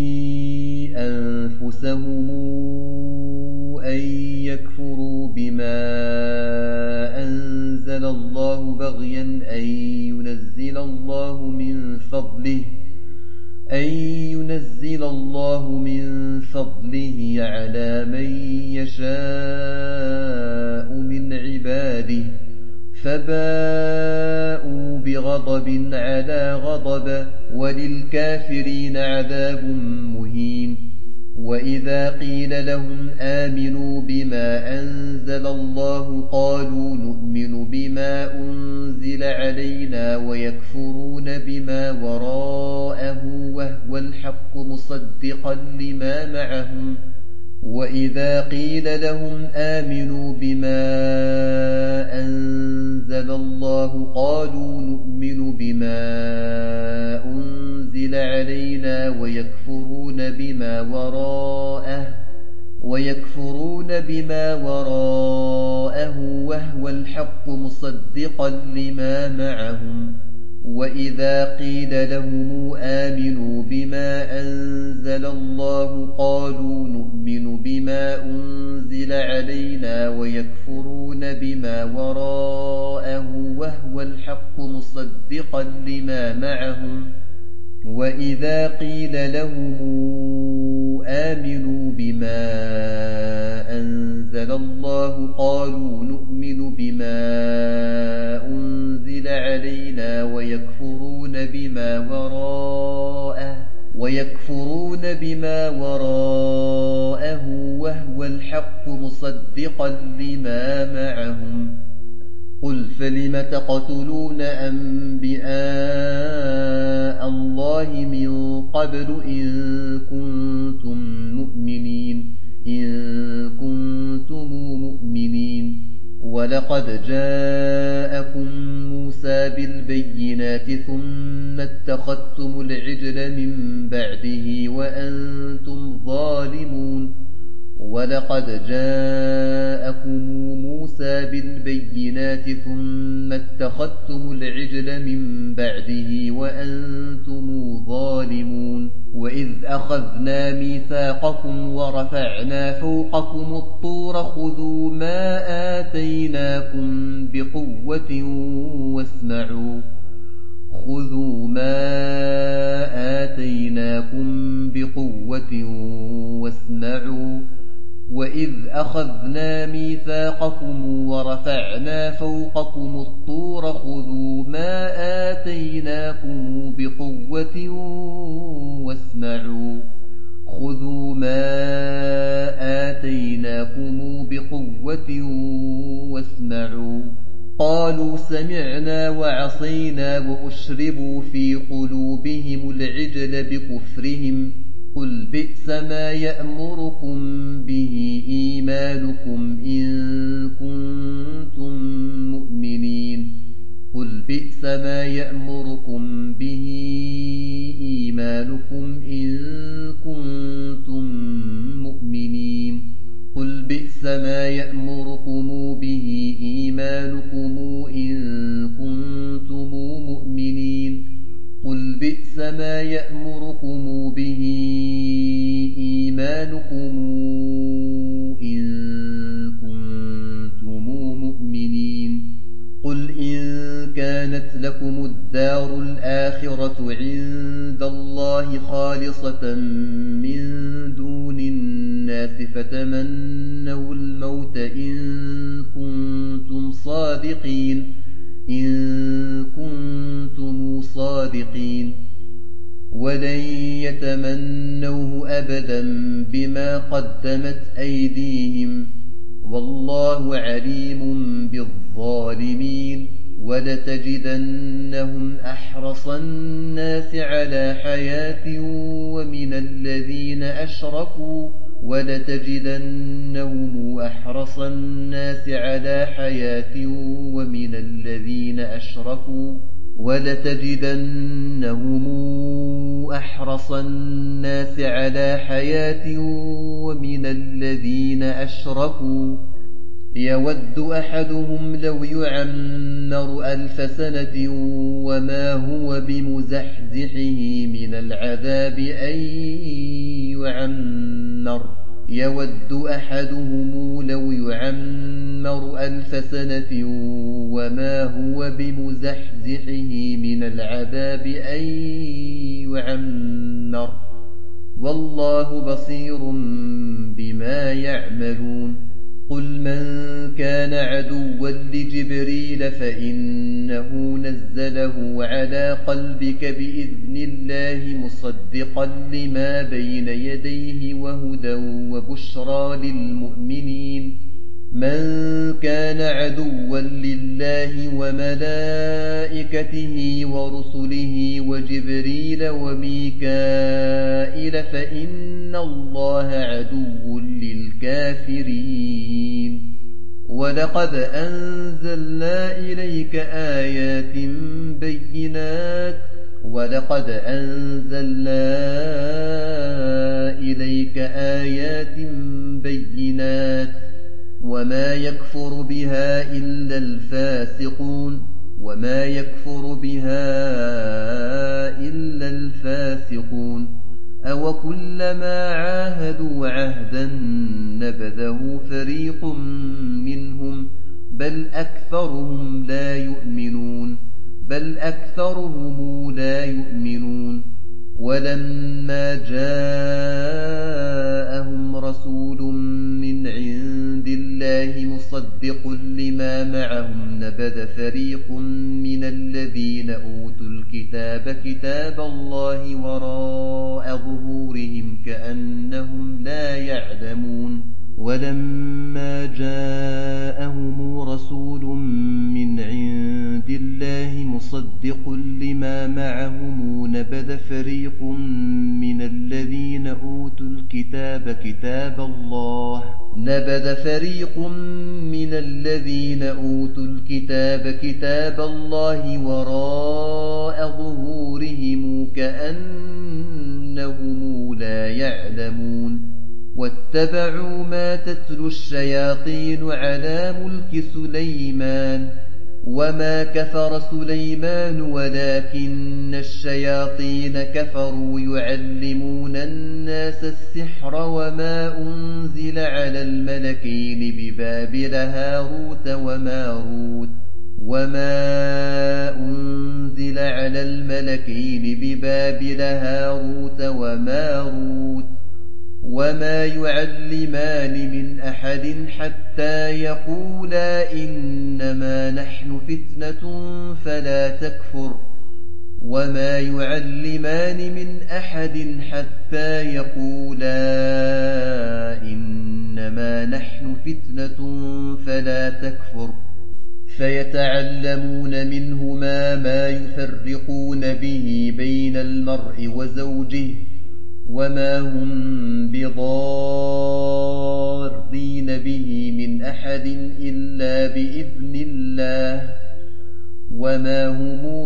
أنفسهم أن يكفروا بما أنزل الله بغيا أن ينزل الله من فضله أن ينزل الله من فضله على من يشاء من عباده فباءوا بغضب على غضب وللكافرين عذاب مهين وإذا قيل لهم آمنوا بما أنزل الله قالوا نؤمن بما أنزل علينا ويكفرون بما وراءه وهو الحق مصدقا لما معهم وإذا قيل لهم آمنوا بما أنزل الله قالوا نؤمن بما أنزل علينا ويكفرون بما وراءه ويكفرون بما وراءه وهو الحق مصدقا لما معهم وإذا قيل لهم آمنوا بما أنزل الله قالوا نؤمن بما أنزل علينا ويكفرون بما وراءه وهو الحق مصدقا لما معهم وإذا قيل لهم آمنوا بما أنزل الله قالوا نؤمن بما أنزل علينا ويكفرون بما وراءه ويكفرون بما وراءه وهو الحق مصدقا لما معهم قل فلم تقتلون أنبياء الله من قبل إن كنتم مؤمنين إن كنتم مؤمنين ولقد جاءكم موسى بالبينات ثم اتخذتم العجل من بعده وأنتم ظالمون ولقد جاءكم موسى بالبينات ثم اتخذتم العجل من بعده وأنتم ظالمون وإذ أخذنا ميثاقكم ورفعنا فوقكم الطور خذوا ما آتيناكم بقوة واسمعوا خذوا ما آتيناكم بقوة واسمعوا وإذ أخذنا ميثاقكم ورفعنا فوقكم الطور خذوا ما آتيناكم بقوة واسمعوا خذوا ما آتيناكم بقوة واسمعوا قالوا سمعنا وعصينا وأشربوا في قلوبهم العجل بكفرهم قل بئس ما يأمركم به إيمانكم إن كنتم مؤمنين قل بئس ما يأمركم به إيمانكم إن كنتم مؤمنين قل بئس ما يأمركم به إيمانكم إن كنتم مؤمنين قل بئس ما يأمركم به إيمانكم إن كنتم مؤمنين قل إن كانت لكم الدار الآخرة عند الله خالصة من دون الناس فتمنوا الموت إن كنتم صادقين إن كنتم صادقين ولن يتمنوه أبدا بما قدمت أيديهم والله عليم بالظالمين ولتجدنهم أحرص الناس على حياة ومن الذين أشركوا ولتجدنهم أحرص الناس على حياة ومن الذين أشركوا ولتجدنهم أحرص الناس على حياة ومن الذين أشركوا يود أحدهم لو يعمر ألف سنة وما هو بمزحزحه من العذاب أن يعمر يود أحدهم لو يعمر ألف سنة وما هو بمزحزحه من العذاب أن يعمر والله بصير بما يعملون قل من كان عدوا لجبريل فإنه نزله على قلبك بإذن الله مصدقا لما بين يديه وهدى وبشرى للمؤمنين من كان عدوا لله وملائكته ورسله وجبريل وميكائيل فإن الله عدو للكافرين ولقد أنزلنا إليك آيات بينات ولقد أنزلنا إليك آيات بينات وما يكفر بها إلا الفاسقون وما يكفر بها إلا الفاسقون أو كلما عاهدوا عهدا نبذه فريق منهم بل أكثرهم لا يؤمنون بل أكثرهم لا يؤمنون ولما جاءهم رسول من عند الله مصدق لما معهم نبذ فريق من الذين أوتوا الكتاب كتاب الله وراء ظهورهم كأنهم لا يعلمون ولما جاءهم رسول من عند الله مصدق لما معهم نبذ فريق من الذين أوتوا الكتاب كتاب الله نبذ فريق من الذين أوتوا الكتاب كتاب الله وراء ظهورهم كأنهم لا يعلمون واتبعوا ما تتلو الشياطين على ملك سليمان وما كفر سليمان ولكن الشياطين كفروا يعلمون الناس السحر وما أنزل على الملكين ببابل هاروت وماروت وما أنزل على الملكين ببابل هاروت وماروت وما يعلمان من أحد حتى يقولا إنما نحن فتنة فلا تكفر وما يعلمان من أحد حتى يقولا إنما نحن فتنة فلا تكفر فيتعلمون منهما ما يفرقون به بين المرء وزوجه وما هم بضارين به من أحد إلا بإذن الله وما هم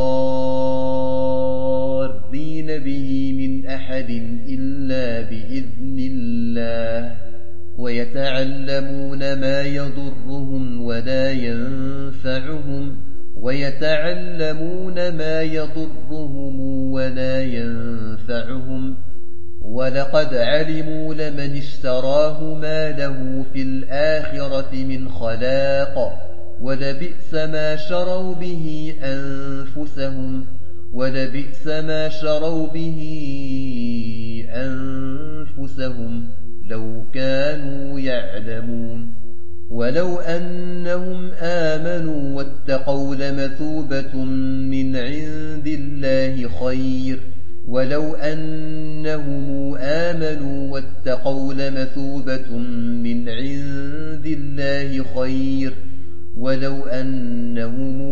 بضارين به من أحد إلا بإذن الله ويتعلمون ما يضرهم ولا ينفعهم ويتعلمون ما يضرهم ولا ينفعهم ولقد علموا لمن اشتراه ما له في الآخرة من خلاق ولبئس ما شروا به أنفسهم ولبئس ما شروا به أنفسهم لو كانوا يعلمون ولو أنهم آمنوا واتقوا لمثوبة من عند الله خير ولو أنهم آمنوا واتقوا لمثوبة من عند الله خير ولو أنهم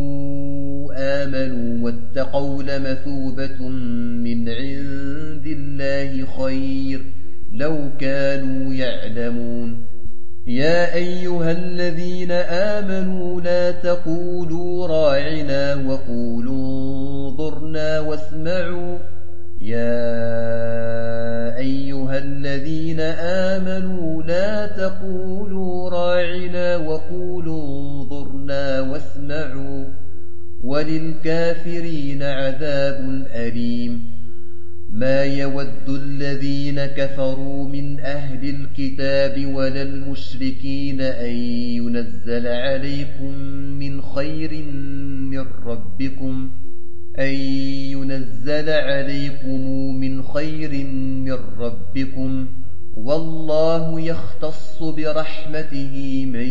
آمنوا واتقوا لمثوبة من عند الله خير لو كانوا يعلمون يا أيها الذين آمنوا لا تقولوا راعنا وقولوا انظرنا واسمعوا يا أيها الذين آمنوا لا تقولوا راعنا وقولوا انظرنا واسمعوا وللكافرين عذاب أليم ما يود الذين كفروا من أهل الكتاب ولا المشركين أن ينزل عليكم من خير من ربكم أن ينزل عليكم من خير من ربكم والله يختص برحمته من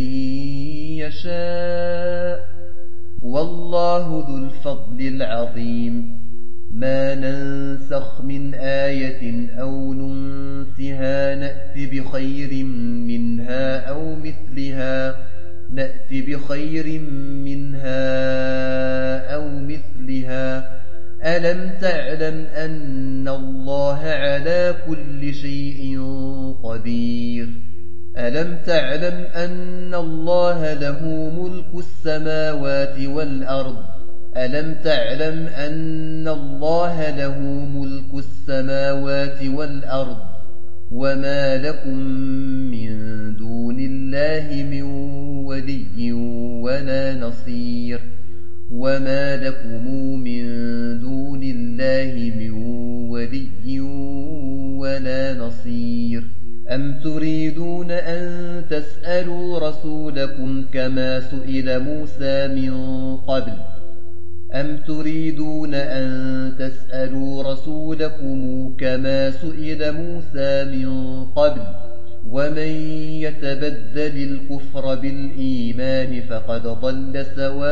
يشاء والله ذو الفضل العظيم ما ننسخ من آية أو ننسها نأت بخير منها أو مثلها نأت بخير منها أو مثلها ألم تعلم أن الله على كل شيء قدير ألم تعلم أن الله له ملك السماوات والأرض ألم تعلم أن الله له ملك السماوات والأرض وما لكم من دون الله من ولي ولا نصير وما لكم من دون الله من ولي ولا نصير أم تريدون أن تسألوا رسولكم كما سئل موسى من قبل أم تريدون أن تسألوا رسولكم كما سئل موسى من قبل ومن يتبدل الكفر بالإيمان فقد ضل سواء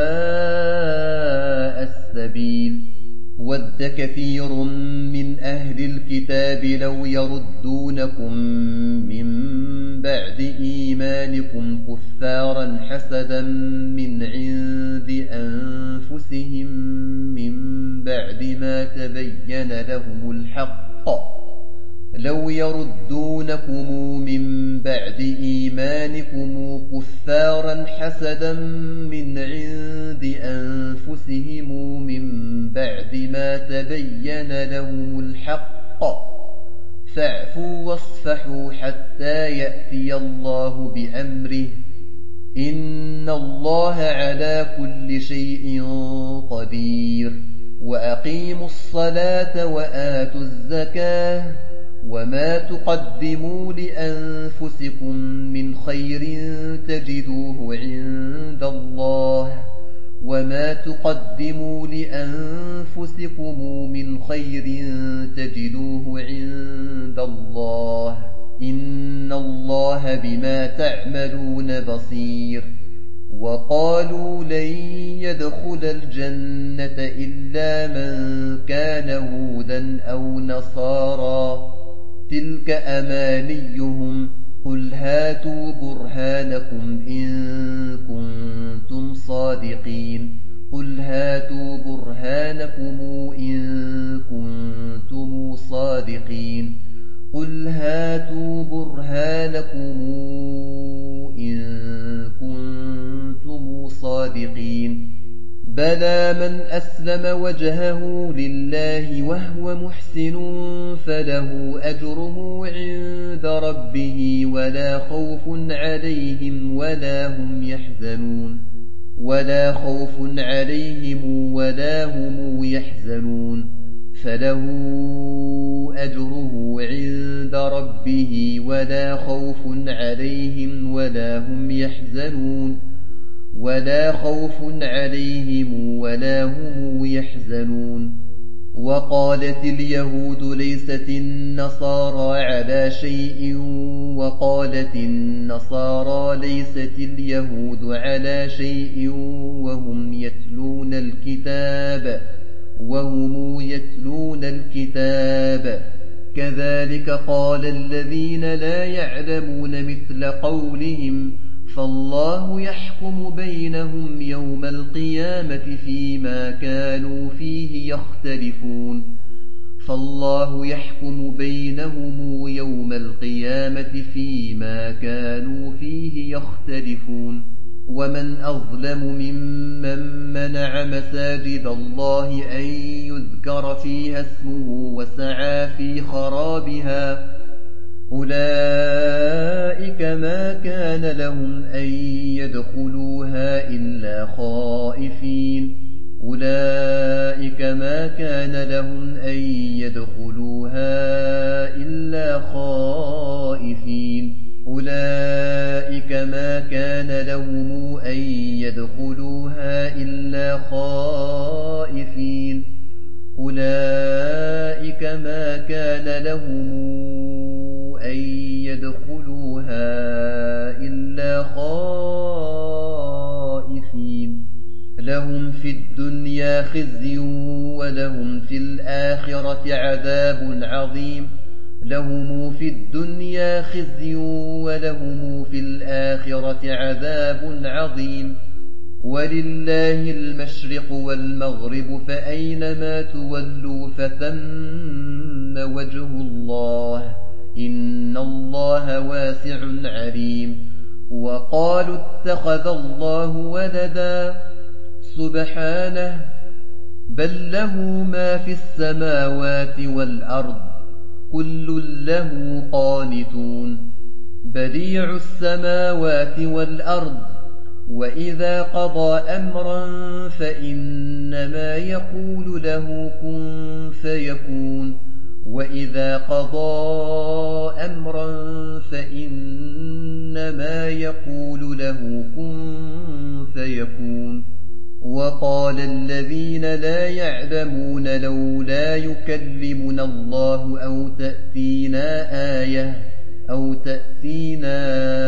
السبيل ود كثير من أهل الكتاب لو يردونكم من بعد إيمانكم كفارا حسدا من عند أنفسهم من بعد ما تبين لهم الحق لو يردونكم من بعد إيمانكم كفارا حسدا من عند أنفسهم من بعد ما تبين لهم الحق فاعفوا واصفحوا حتى يأتي الله بأمره إن الله على كل شيء قدير وأقيموا الصلاة وآتوا الزكاة وما تقدموا لأنفسكم من خير تجدوه عند الله وما تقدموا لأنفسكم من خير تجدوه عند الله إن الله بما تعملون بصير وقالوا لن يدخل الجنة إلا من كان هودا أو نصارى تلك أمانيهم قل هاتوا برهانكم إن كنتم صادقين قل هاتوا برهانكم إن كنتم صادقين قل هاتوا برهانكم إن كنتم صادقين بلى من أسلم وجهه لله وهو محسن فله أجره عند ربه ولا خوف عليهم ولا هم يحزنون ولا خوف عليهم ولا هم يحزنون فله أجره عند ربه ولا خوف عليهم ولا هم يحزنون ولا خوف عليهم ولا هم يحزنون وقالت اليهود ليست النصارى على شيء وقالت النصارى ليست اليهود على شيء وهم يتلون الكتاب وهم يتلون الكتاب الكتاب كذلك قال الذين لا يعلمون مثل قولهم فالله يحكم بينهم يوم القيامة فيما كانوا فيه يختلفون فالله يحكم بينهم يوم القيامة فيما كانوا فيه يختلفون ومن أظلم ممن منع مساجد الله أن يذكر فيها اسمه وسعى في خرابها أولئك ما كان لهم أن يدخلوها إلا خائفين أولئك ما كان لهم أن يدخلوها إلا خائفين أولئك ما كان لهم أن يدخلوها إلا خائفين أولئك ما كان لهم أن يدخلوها إلا خائفين لهم في الدنيا خزي ولهم في الآخرة عذاب عظيم لهم في الدنيا خزي ولهم في الآخرة عذاب عظيم ولله المشرق والمغرب فأينما تولوا فثم وجه الله إن الله واسع عليم وقالوا اتخذ الله ولدا سبحانه بل له ما في السماوات والأرض كل له قانتون بديع السماوات والأرض وإذا قضى أمرا فإنما يقول له كن فيكون وإذا قضى أمرا فإنما يقول له كن فيكون وقال الذين لا يعلمون لولا يكلمنا الله أو تأتينا آية أو تأتينا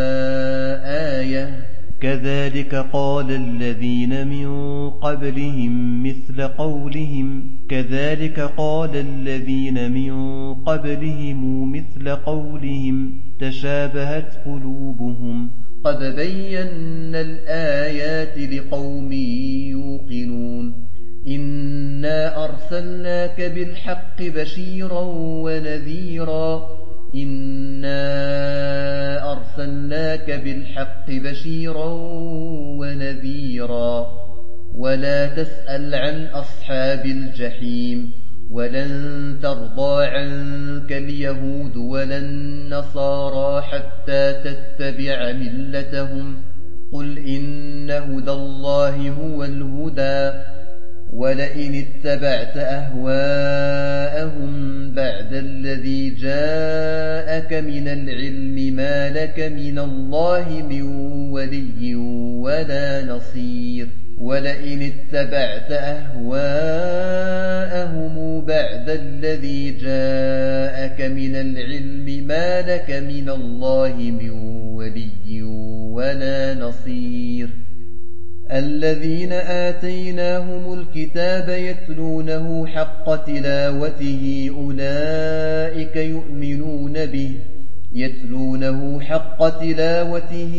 آية كذلك قال الذين من قبلهم مثل قولهم كذلك قال الذين من قبلهم مثل قولهم تشابهت قلوبهم قد بينا الآيات لقوم يوقنون إنا أرسلناك بالحق بشيرا ونذيرا إنا أرسلناك بالحق بشيرا ونذيرا ولا تسأل عن أصحاب الجحيم ولن ترضى عنك اليهود ولا النصارى حتى تتبع ملتهم قل إن هدى الله هو الهدى ولئن اتبعت أهواءهم بعد الذي جاءك من العلم ما لك من الله من ولي ولا نصير ولئن اتبعت أهواءهم بعد الذي جاءك من العلم ما لك من الله من ولي ولا نصير الذين آتيناهم الكتاب يتلونه حق تلاوته أولئك يؤمنون به يتلونه حق تلاوته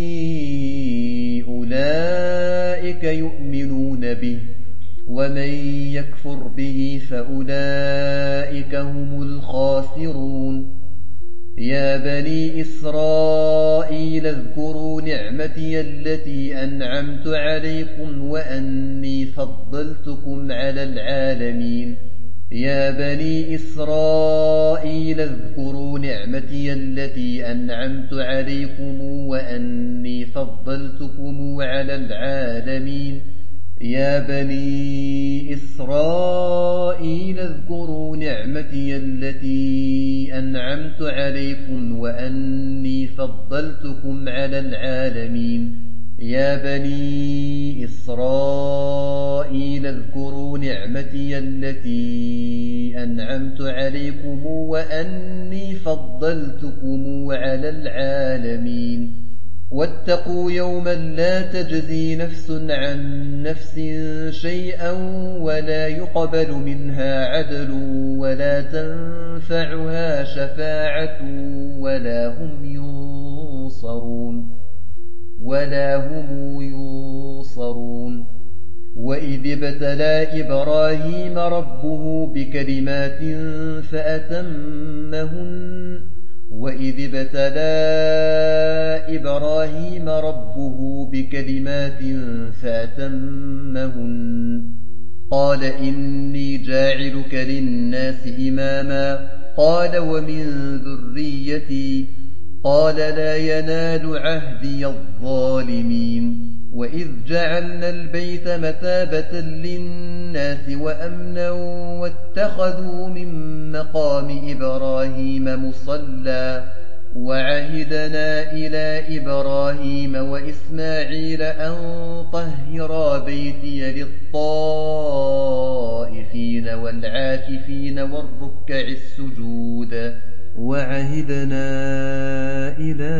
أولئك يؤمنون به ومن يكفر به فأولئك هم الخاسرون يا بني إسرائيل اذكروا نعمتي التي أنعمت عليكم وأني فضلتكم على العالمين يا بني إسرائيل اذكروا نعمتي التي أنعمت عليكم وأني فضلتكم على العالمين يا بني إسرائيل اذكروا نعمتي التي أنعمت عليكم وأني فضلتكم على العالمين يا بني إسرائيل اذكروا نعمتي التي أنعمت عليكم وأني فضلتكم على العالمين واتقوا يوما لا تجزي نفس عن نفس شيئا ولا يقبل منها عدل ولا تنفعها شفاعة ولا هم ينصرون ولا هم ينصرون وإذ ابتلى إبراهيم ربه بكلمات فأتمهن وإذ ابتلى إبراهيم ربه بكلمات فأتمهن قال إني جاعلك للناس إماما قال ومن ذريتي قال لا ينال عهدي الظالمين وإذ جعلنا البيت مثابة للناس وأمنا واتخذوا من مقام إبراهيم مصلى وعهدنا إلى إبراهيم وإسماعيل أن طهرا بيتي للطائفين والعاكفين والركع السجود وعهدنا إلى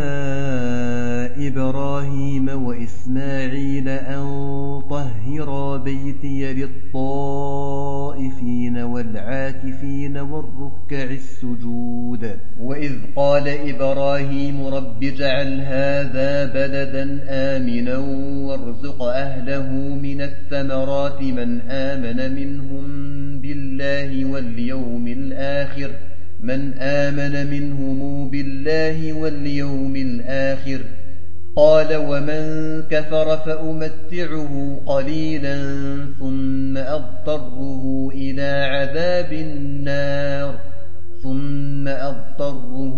إبراهيم وإسماعيل أن طهرا بيتي للطائفين والعاكفين والركع السجود وإذ قال إبراهيم رب اجعل هذا بلدا آمنا وارزق أهله من الثمرات من آمن منهم بالله واليوم الآخر من آمن منهم بالله واليوم الآخر قال ومن كفر فأمتعه قليلا ثم أضطره إلى عذاب النار ثم أضطره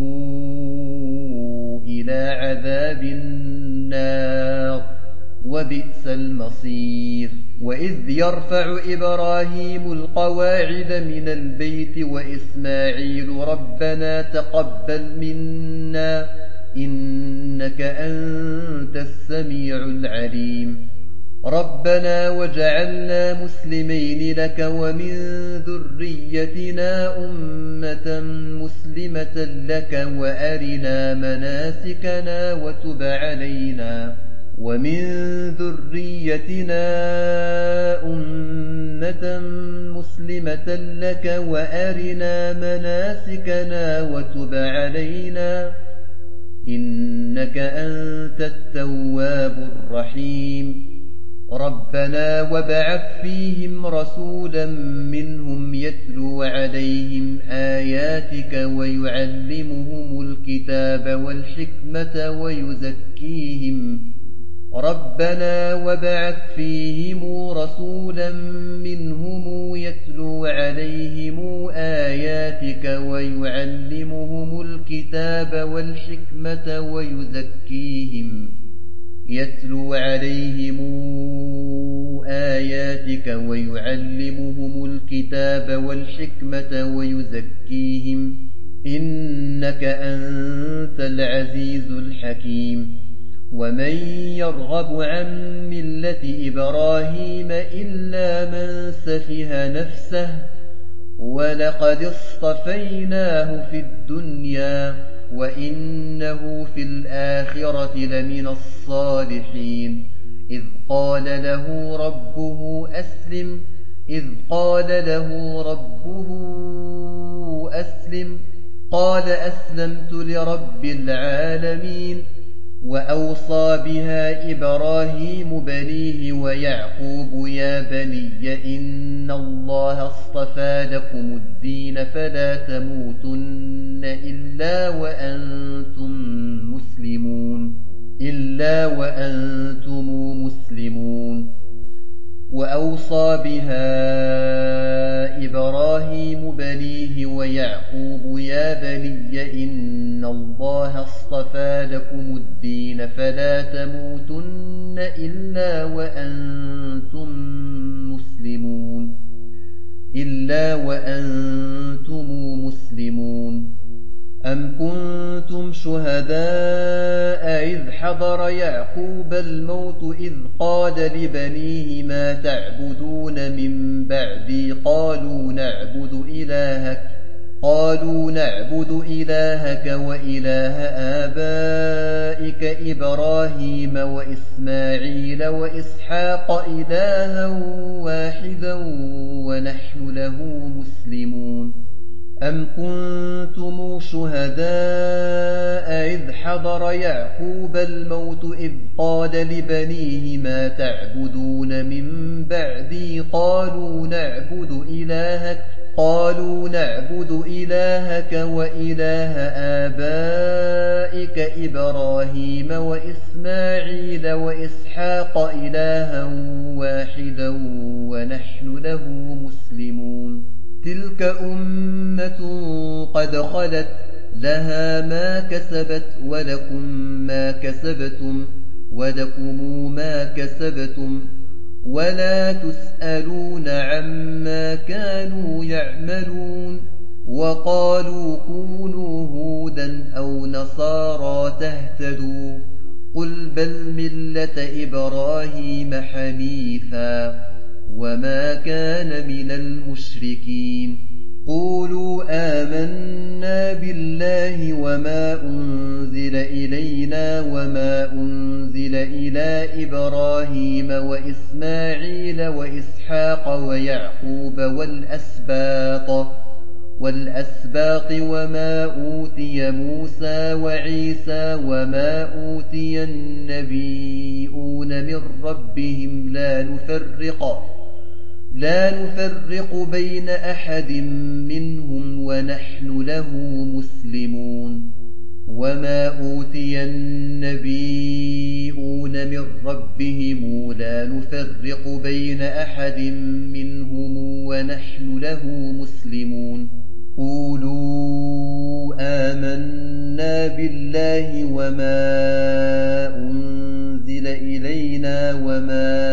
إلى عذاب النار وبئس المصير وإذ يرفع إبراهيم القواعد من البيت وإسماعيل ربنا تقبل منا إنك أنت السميع العليم ربنا وجعلنا مسلمين لك ومن ذريتنا أمة مسلمة لك وأرنا مناسكنا وتب علينا ومن ذريتنا أمة مسلمة لك وأرنا مناسكنا وتب علينا إنك أنت التواب الرحيم ربنا وابعث فيهم رسولا منهم يتلو عليهم آياتك ويعلمهم الكتاب والحكمة ويزكيهم ربنا وابعث فيهم رسولا منهم يتلو عليهم آياتك ويعلمهم الكتاب والحكمة ويزكيهم يتلو عليهم آياتك ويعلمهم الكتاب والحكمة ويزكيهم إنك أنت العزيز الحكيم ومن يرغب عن ملة إبراهيم إلا من سفه نفسه ولقد اصطفيناه في الدنيا وإنه في الآخرة لمن الصالحين إذ قال له ربه أسلم إذ قال له ربه أسلم قال أسلمت لرب العالمين وأوصى بها إبراهيم بنيه ويعقوب يا بني إن الله اصطفى لكم الدين فلا تموتن إلا وأنتم مسلمون إلا وأنتم مسلمون وأوصى بها إبراهيم بنيه ويعقوب يا بني إن الله اصطفى لكم الدين فلا تموتن إلا وأنتم مسلمون إلا وأنتم مسلمون أم كنتم شهداء إذ حضر يعقوب الموت إذ قال لبنيه ما تعبدون من بعدي قالوا نعبد إلهك قالوا نعبد إلهك وإله آبائك إبراهيم وإسماعيل وإسحاق إلها واحدا ونحن له مسلمون أم كنتم شهداء إذ حضر يعقوب الموت إذ قال لبنيه ما تعبدون من بعدي قالوا نعبد إلهك قالوا نعبد إلهك وإله آبائك إبراهيم وإسماعيل وإسحاق إلها واحدا ونحن له مسلمون تلك أمة قد خلت لها ما كسبت ولكم ما كسبتم ولكم ما كسبتم ولا تسألون عما كانوا يعملون وقالوا كونوا هودا أو نصارى تهتدوا قل بل ملة إبراهيم حنيفا وما كان من المشركين قولوا آمنا بالله وما أنزل إلينا وما أنزل إلى إبراهيم وإسماعيل وإسحاق ويعقوب والأسباط والأسباط وما أوتي موسى وعيسى وما أوتي النبيون من ربهم لا نفرق لا نفرق بين أحد منهم ونحن له مسلمون وما أوتي النبيون من ربهم لا نفرق بين أحد منهم ونحن له مسلمون قولوا آمنا بالله وما أنزل إلينا وما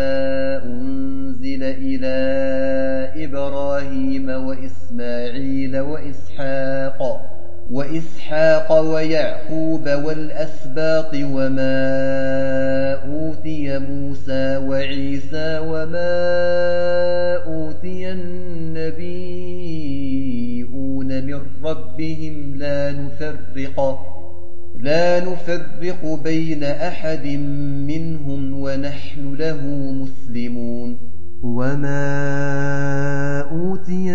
أنزل إلى إبراهيم وإسماعيل وإسحاق وإسحاق ويعقوب والأسباط وما أوتي موسى وعيسى وما أوتي النبيون من ربهم لا نفرق لا نفرق بين أحد منهم ونحن له مسلمون وما أوتي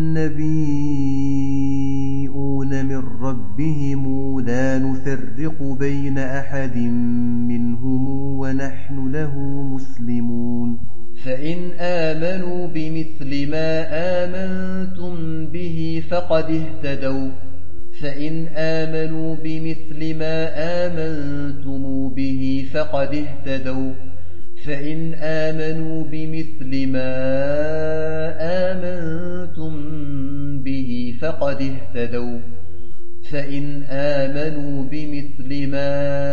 النبيون من ربهم لا نفرق بين أحد منهم ونحن له مسلمون فإن آمنوا بمثل ما آمنتم به فقد اهتدوا فإن آمنوا بمثل ما آمنتم به فقد اهتدوا فإن آمنوا بمثل ما آمنتم به فقد اهتدوا فإن آمنوا بمثل ما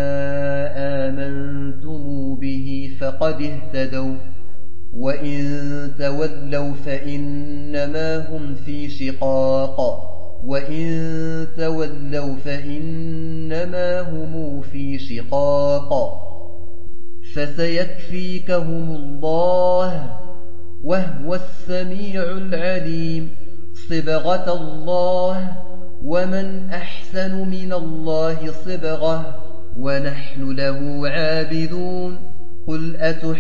آمنتم به فقد اهتدوا وإن تولوا فإنما هم في شقاق وإن تولوا فإنما هم في شقاق فسيكفيكهم الله وهو السميع العليم صبغة الله ومن أحسن من الله صبغة ونحن له عابدون قل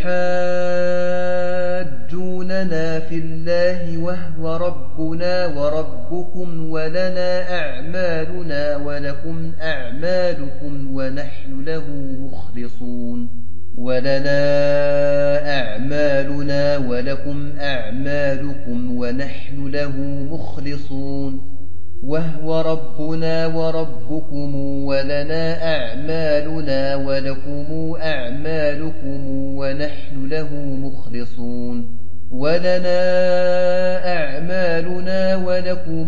أتحاجوننا في الله وهو ربنا وربكم ولنا أعمالنا ولكم أعمالكم ونحن له مخلصون ولنا أعمالنا ولكم أعمالكم ونحن له مخلصون وهو ربنا وربكم ولنا أعمالنا ولكم أعمالكم ونحن له مخلصون ولنا أعمالنا ولكم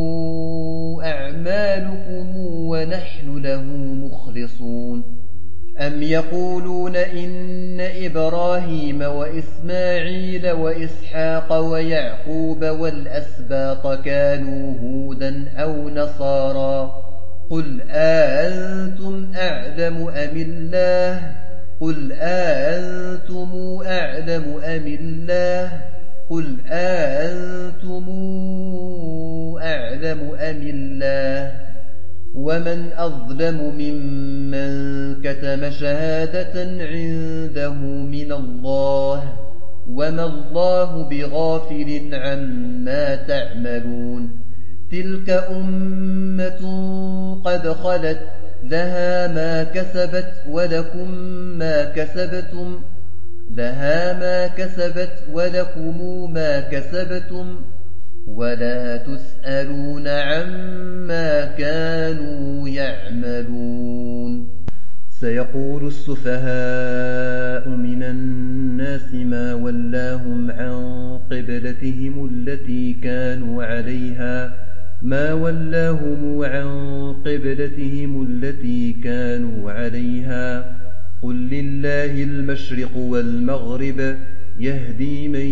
أعمالكم ونحن له مخلصون أم يقولون إن إبراهيم وإسماعيل وإسحاق ويعقوب والأسباط كانوا هودا أو نصارى قل أأنتم أعلم أم الله قل أأنتم أعلم أم الله قل أأنتم أعلم أعلم أم الله ومن أظلم ممن كتم شهادة عنده من الله وما الله بغافل عما تعملون تلك أمة قد خلت لها ما كسبت ولكم ما كسبتم لها ما كسبت ولكم ما كسبتم ولا تسألون عما كانوا يعملون سيقول السفهاء من الناس ما ولاهم عن قبلتهم التي كانوا عليها ما ولاهم عن قبلتهم التي كانوا عليها قل لله المشرق والمغرب يهدي من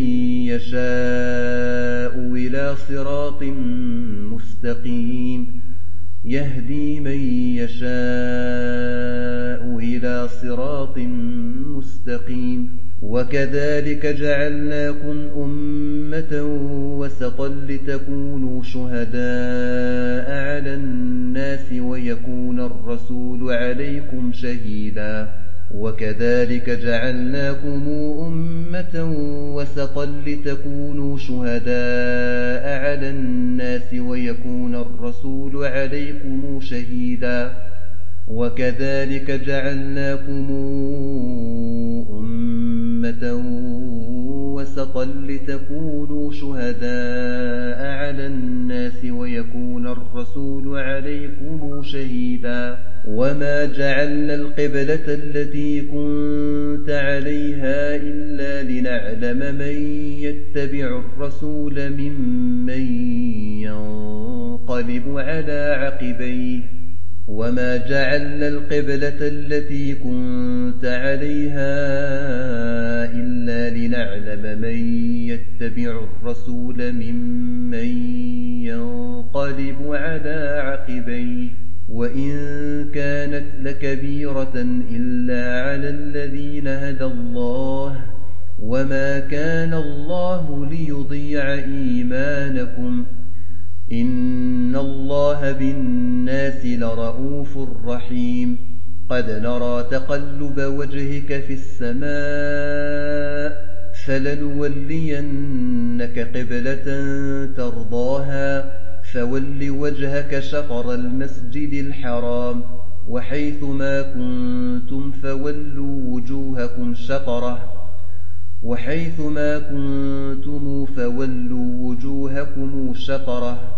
يشاء إلى صراط مستقيم يهدي من يشاء إلى صراط مستقيم وكذلك جعلناكم أمة وسطا لتكونوا شهداء على الناس ويكون الرسول عليكم شهيدا وكذلك جعلناكم أمة وسطا لتكونوا شهداء على الناس ويكون الرسول عليكم شهيدا وكذلك جعلناكم أمة وسطا لتكونوا شهداء على الناس ويكون الرسول عليكم شهيدا وما جعلنا القبلة التي كنت عليها إلا لنعلم من يتبع الرسول ممن ينقلب على عقبيه وما جعلنا القبلة التي كنت عليها إلا لنعلم من يتبع الرسول ممن ينقلب على عقبيه وإن كانت لكبيرة إلا على الذين هدى الله وما كان الله ليضيع إيمانكم إن الله بالناس لرءوف رحيم قد نرى تقلب وجهك في السماء فلنولينك قبلة ترضاها فول وجهك شطر المسجد الحرام وحيث ما كنتم فولوا وجوهكم شطره وحيث ما كنتم فولوا وجوهكم شطره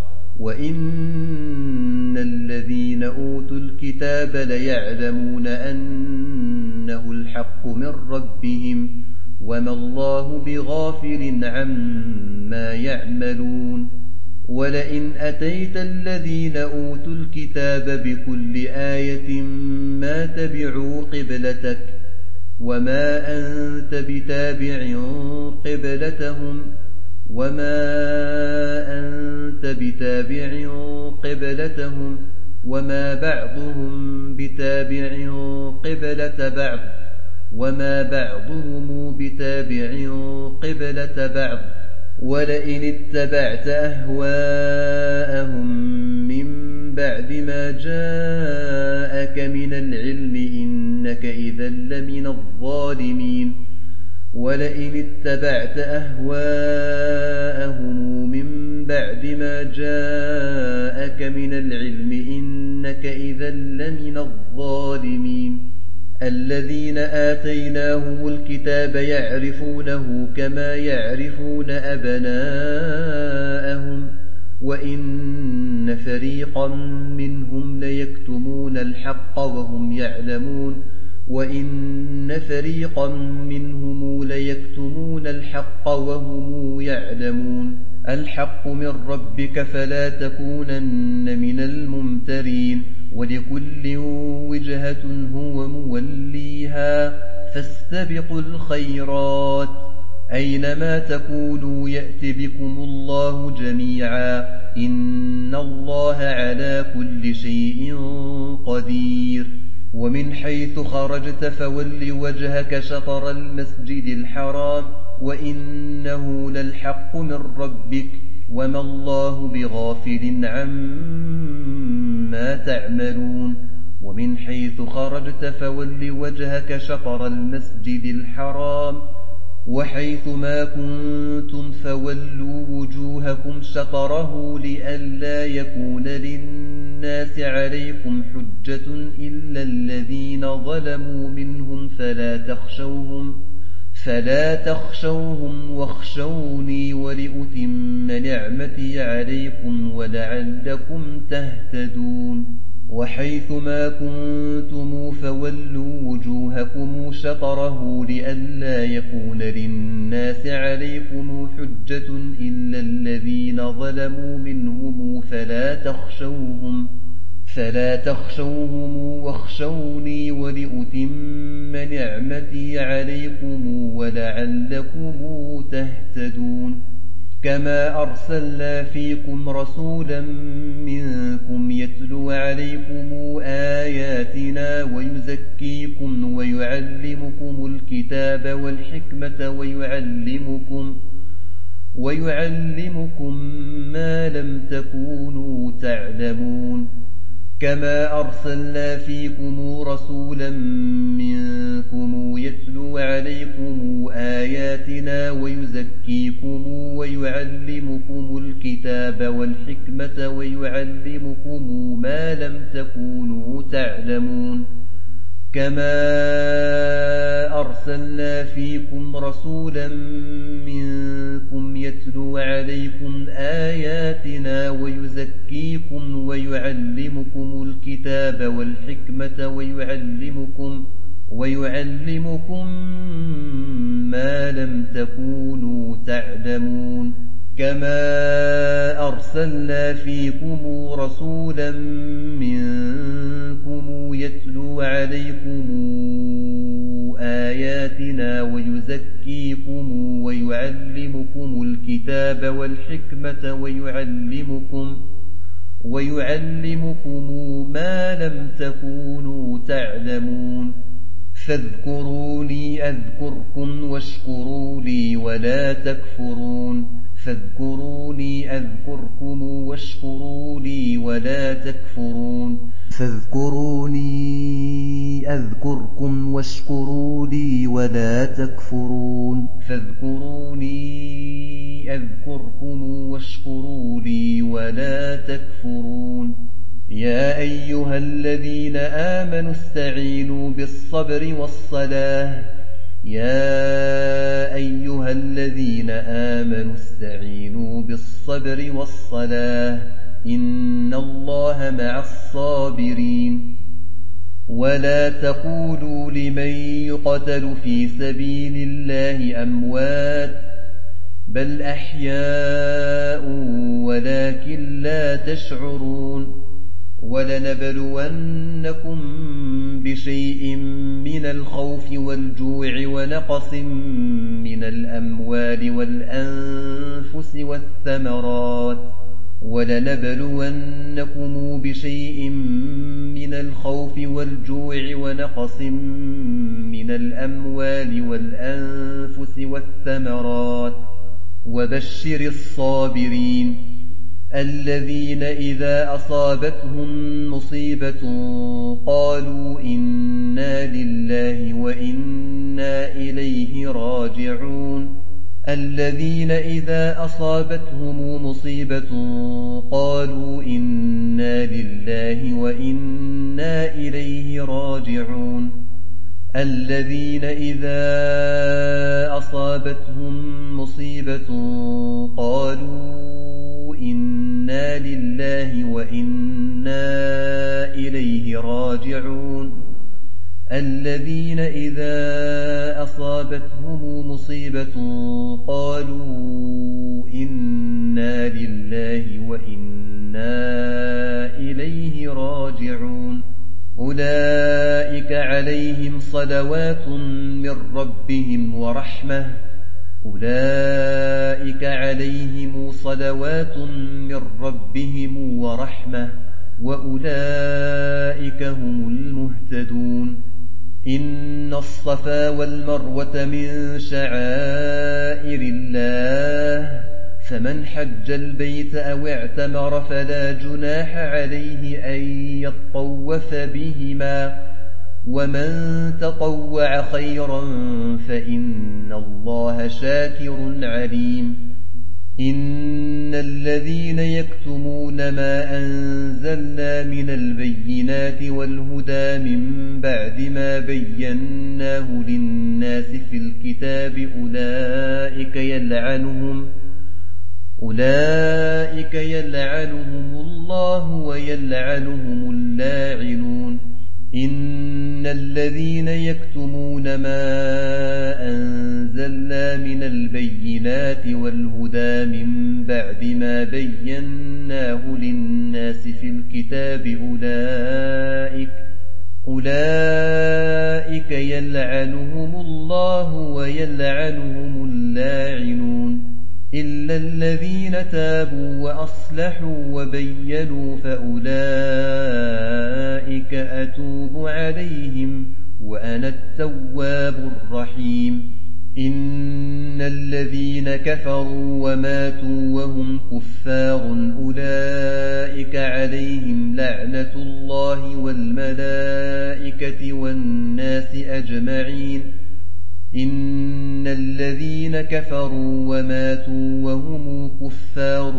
وإن الذين أوتوا الكتاب ليعلمون أنه الحق من ربهم وما الله بغافل عما يعملون ولئن أتيت الذين أوتوا الكتاب بكل آية ما تبعوا قبلتك وما أنت بتابع قبلتهم وما أنت بتابع قبلتهم وما بعضهم بتابع قبلة بعض وما بعضهم بتابع قبلة بعض ولئن اتبعت أهواءهم من بعد ما جاءك من العلم إنك إذا لمن الظالمين ولئن اتبعت أهواءهم من بعد ما جاءك من العلم إنك إذا لمن الظالمين الذين آتيناهم الكتاب يعرفونه كما يعرفون أبناءهم وإن فريقا منهم ليكتمون الحق وهم يعلمون وإن فريقا منهم ليكتمون الحق وهم يعلمون الحق من ربك فلا تكونن من الممترين ولكل وجهة هو موليها فاستبقوا الخيرات أينما تكونوا يأت بكم الله جميعا إن الله على كل شيء قدير ومن حيث خرجت فول وجهك شطر المسجد الحرام وإنه للحق من ربك وما الله بغافل عما تعملون ومن حيث خرجت فول وجهك شطر المسجد الحرام وحيث ما كنتم فولوا وجوهكم شطره لئلا يكون للناس عليكم حجة إلا الذين ظلموا منهم فلا تخشوهم فلا تخشوهم واخشوني ولأتم نعمتي عليكم ولعلكم تهتدون وحيث ما كنتم فولوا وجوهكم شطره لئلا يكون للناس عليكم حجة إلا الذين ظلموا منهم فلا تخشوهم فلا تخشوهم واخشوني ولأتم نعمتي عليكم ولعلكم تهتدون كما أرسلنا فيكم رسولا منكم يتلو عليكم آياتنا ويزكيكم ويعلمكم الكتاب والحكمة ويعلمكم ويعلمكم ما لم تكونوا تعلمون كما أرسلنا فيكم رسولا منكم يتلو عليكم آياتنا ويزكيكم ويعلمكم الكتاب والحكمة ويعلمكم ما لم تكونوا تعلمون كما أرسلنا فيكم رسولا منكم يتلو عليكم آياتنا ويزكيكم ويعلمكم الكتاب والحكمة ويعلمكم ويعلمكم ما لم تكونوا تعلمون كما أرسلنا فيكم رسولا منكم يتلو عليكم آياتنا ويزكيكم ويعلمكم الكتاب والحكمة ويعلمكم ويعلمكم ما لم تكونوا تعلمون فاذكروني أذكركم واشكروا لي ولا تكفرون فاذكروني أذكركم واشكروا لي ولا تكفرون فاذكروني أذكركم واشكروا لي ولا تكفرون فاذكروني أذكركم واشكروا لي ولا تكفرون يا أيها الذين آمنوا استعينوا بالصبر والصلاة يا أيها الذين آمنوا استعينوا بالصبر والصلاة إن الله مع الصابرين ولا تقولوا لمن يقتل في سبيل الله أموات بل أحياء ولكن لا تشعرون ولنبلونكم بشيء من الخوف والجوع ونقص من الأموال والأنفس والثمرات ولنبلونكم بشيء من الخوف والجوع ونقص من الأموال والأنفس والثمرات وبشر الصابرين الذين إذا أصابتهم مصيبة قالوا إنا لله وإنا إليه راجعون الذين إذا أصابتهم مصيبة قالوا إنا لله وإنا إليه راجعون الذين إذا أصابتهم مصيبة قالوا إنا لله وإنا إليه راجعون الذين إذا أصابتهم مصيبة قالوا إنا لله وإنا إليه راجعون أولئك عليهم صلوات من ربهم ورحمة أولئك عليهم صلوات من ربهم ورحمة وأولئك هم المهتدون إن الصفا والمروة من شعائر الله فمن حج البيت أو اعتمر فلا جناح عليه أن يطوف بهما، ومن تطوع خيرا فإن الله شاكر عليم. إن الذين يكتمون ما أنزلنا من البينات والهدى من بعد ما بيناه للناس في الكتاب أولئك يلعنهم أولئك يلعنهم الله ويلعنهم اللاعنون. إن الذين يكتمون ما أنزلنا من البينات والهدى من بعد ما بيناه للناس في الكتاب أولئك أولئك يلعنهم الله ويلعنهم اللاعنون. إلا الذين تابوا وأصلحوا وبينوا فأولئك أتوب عليهم وأنا التواب الرحيم. إن الذين كفروا وماتوا وهم كفار أولئك عليهم لعنة الله والملائكة والناس أجمعين. إن الذين كفروا وماتوا وهم كفار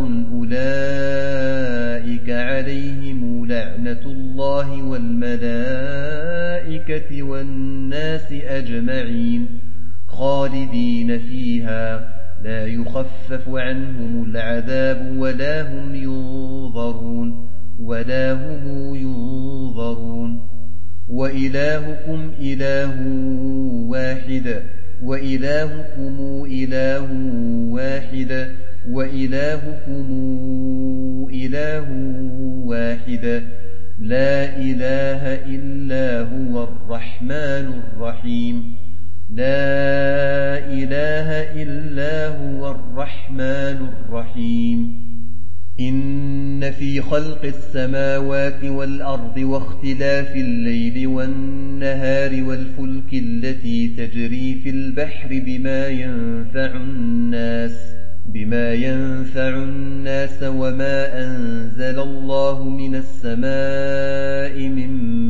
أولئك عليهم لعنة الله والملائكة والناس أجمعين خالدين فيها لا يخفف عنهم العذاب ولا هم ينظرون ولا هم ينظرون. وإلهكم إله واحد وإلهكم إله واحد وإلهكم إله واحد لا إله إلا هو الرحمن الرحيم. لا إله إلا هو الرحمن الرحيم. إن في خلق السماوات والأرض واختلاف الليل والنهار والفلك التي تجري في البحر بما ينفع الناس بما ينفع الناس وما أنزل الله من السماء من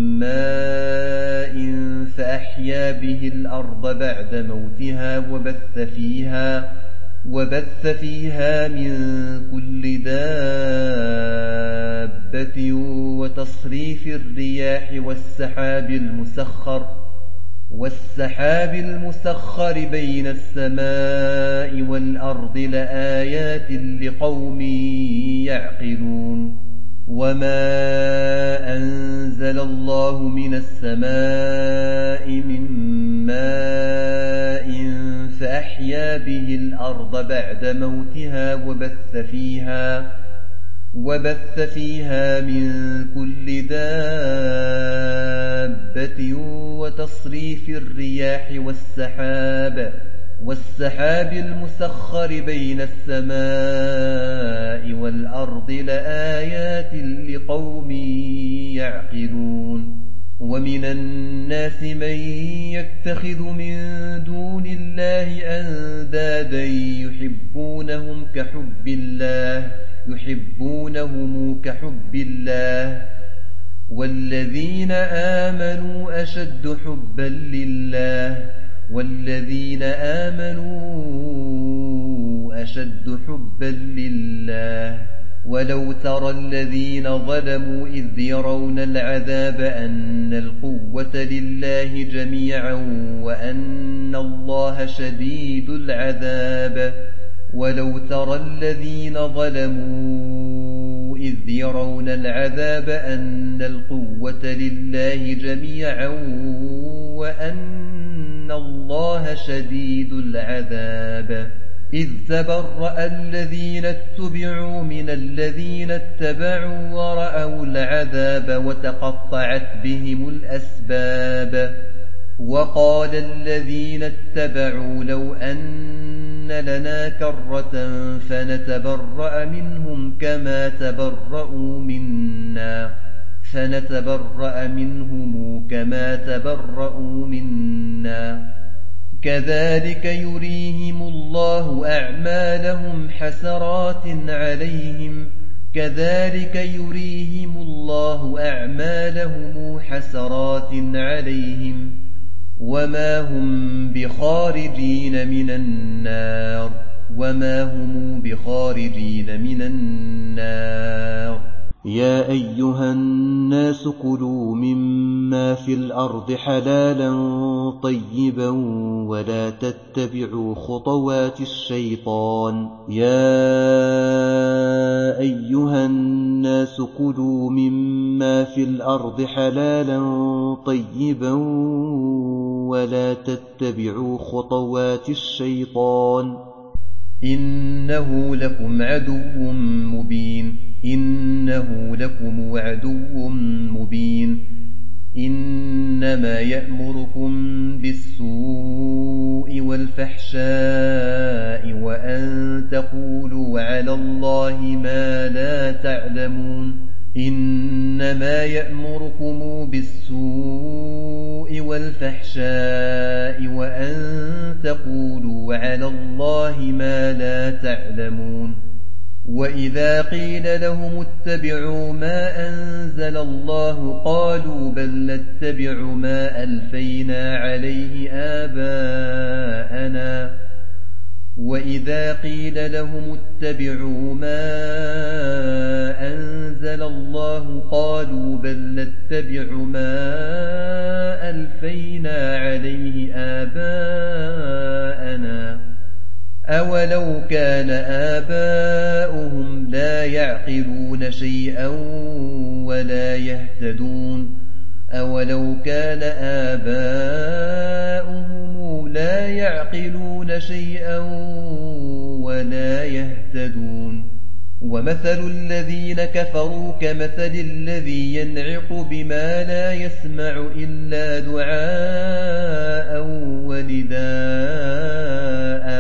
ماء فأحيا به الأرض بعد موتها وبث فيها وبث فيها من كل دابة وتصريف الرياح والسحاب المسخر والسحاب المسخر بين السماء والأرض لآيات لقوم يعقلون. وما أنزل الله من السماء من ماء فأحيا به الأرض بعد موتها وبث فيها وبث فيها من كل دابة وتصريف الرياح والسحاب والسحاب المسخر بين السماء والأرض لآيات لقوم يعقلون. ومن الناس من يتخذ من دون الله أندادا يحبونهم كحب الله يحبونهم كحب الله والذين آمنوا أشد حبا لله والذين آمنوا أشد حبا لله. ولو ترى الذين ظلموا إذ يرون العذاب أن القوة لله جميعا وأن الله شديد العذاب ولو ترى الذين ظلموا إذ يرون العذاب أن القوة لله جميعا وأن الله شديد العذاب. إذ تبرأ الذين اتبعوا من الذين اتبعوا ورأوا العذاب وتقطعت بهم الأسباب. وقال الذين اتبعوا لو أن لنا كرة فنتبرأ منهم كما تبرأوا منا فنتبرأ منهم كما تبرأوا منا كذلك يريهم الله أعمالهم حسرات عليهم كذلك يريهم الله أعمالهم حسرات عليهم وما هم بخارجين من النار وما هم بخارجين من النار يا أيها الناس كلوا مما في الأرض حلالا طيبا ولا تتبعوا خطوات الشيطان يا أيها الناس كلوا مما في الأرض حلالا طيبا ولا تتبعوا خطوات الشيطان إنه لكم عدو مبين إنه لكم عدو مبين إنما يأمركم بالسوء والفحشاء وأن تقولوا على الله ما لا تعلمون إنما يأمركم بالسوء والفحشاء وأن تقولوا على الله ما لا تعلمون وإذا قيل لهم اتبعوا ما أنزل الله قالوا بل نتبع ما ألفينا عليه آباءنا وإذا قيل لهم اتبعوا ما أنزل الله قالوا بل نتبع ما ألفينا عليه آباءنا أولو كان آباؤهم لا يعقلون شيئا ولا يهتدون أولو كان آباؤهم لا يعقلون شيئا ولا يهتدون ومثل الذين كفروا كمثل الذي ينعق بما لا يسمع إلا دعاء ونداء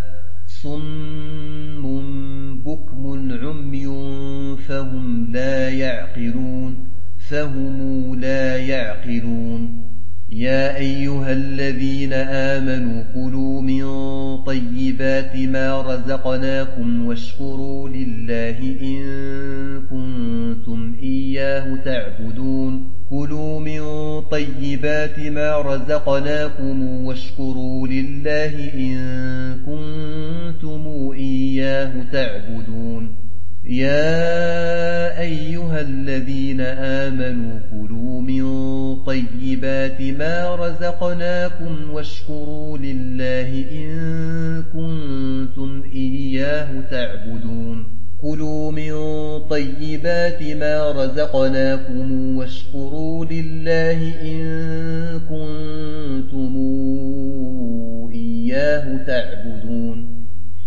صم بكم عمي فهم لا يعقلون فهم لا يعقلون يا أيها الذين آمنوا كلوا من طيبات ما رزقناكم واشكروا لله إن كنتم إياه تعبدون كلوا من طيبات ما رزقناكم واشكروا لله إن كنتم إياه تعبدون يا أيها الذين آمنوا كلوا من طيبات ما رزقناكم واشكروا لله إن كنتم إياه تعبدون كلوا من طيبات ما رزقناكم واشكروا لله إن كنتم إياه تعبدون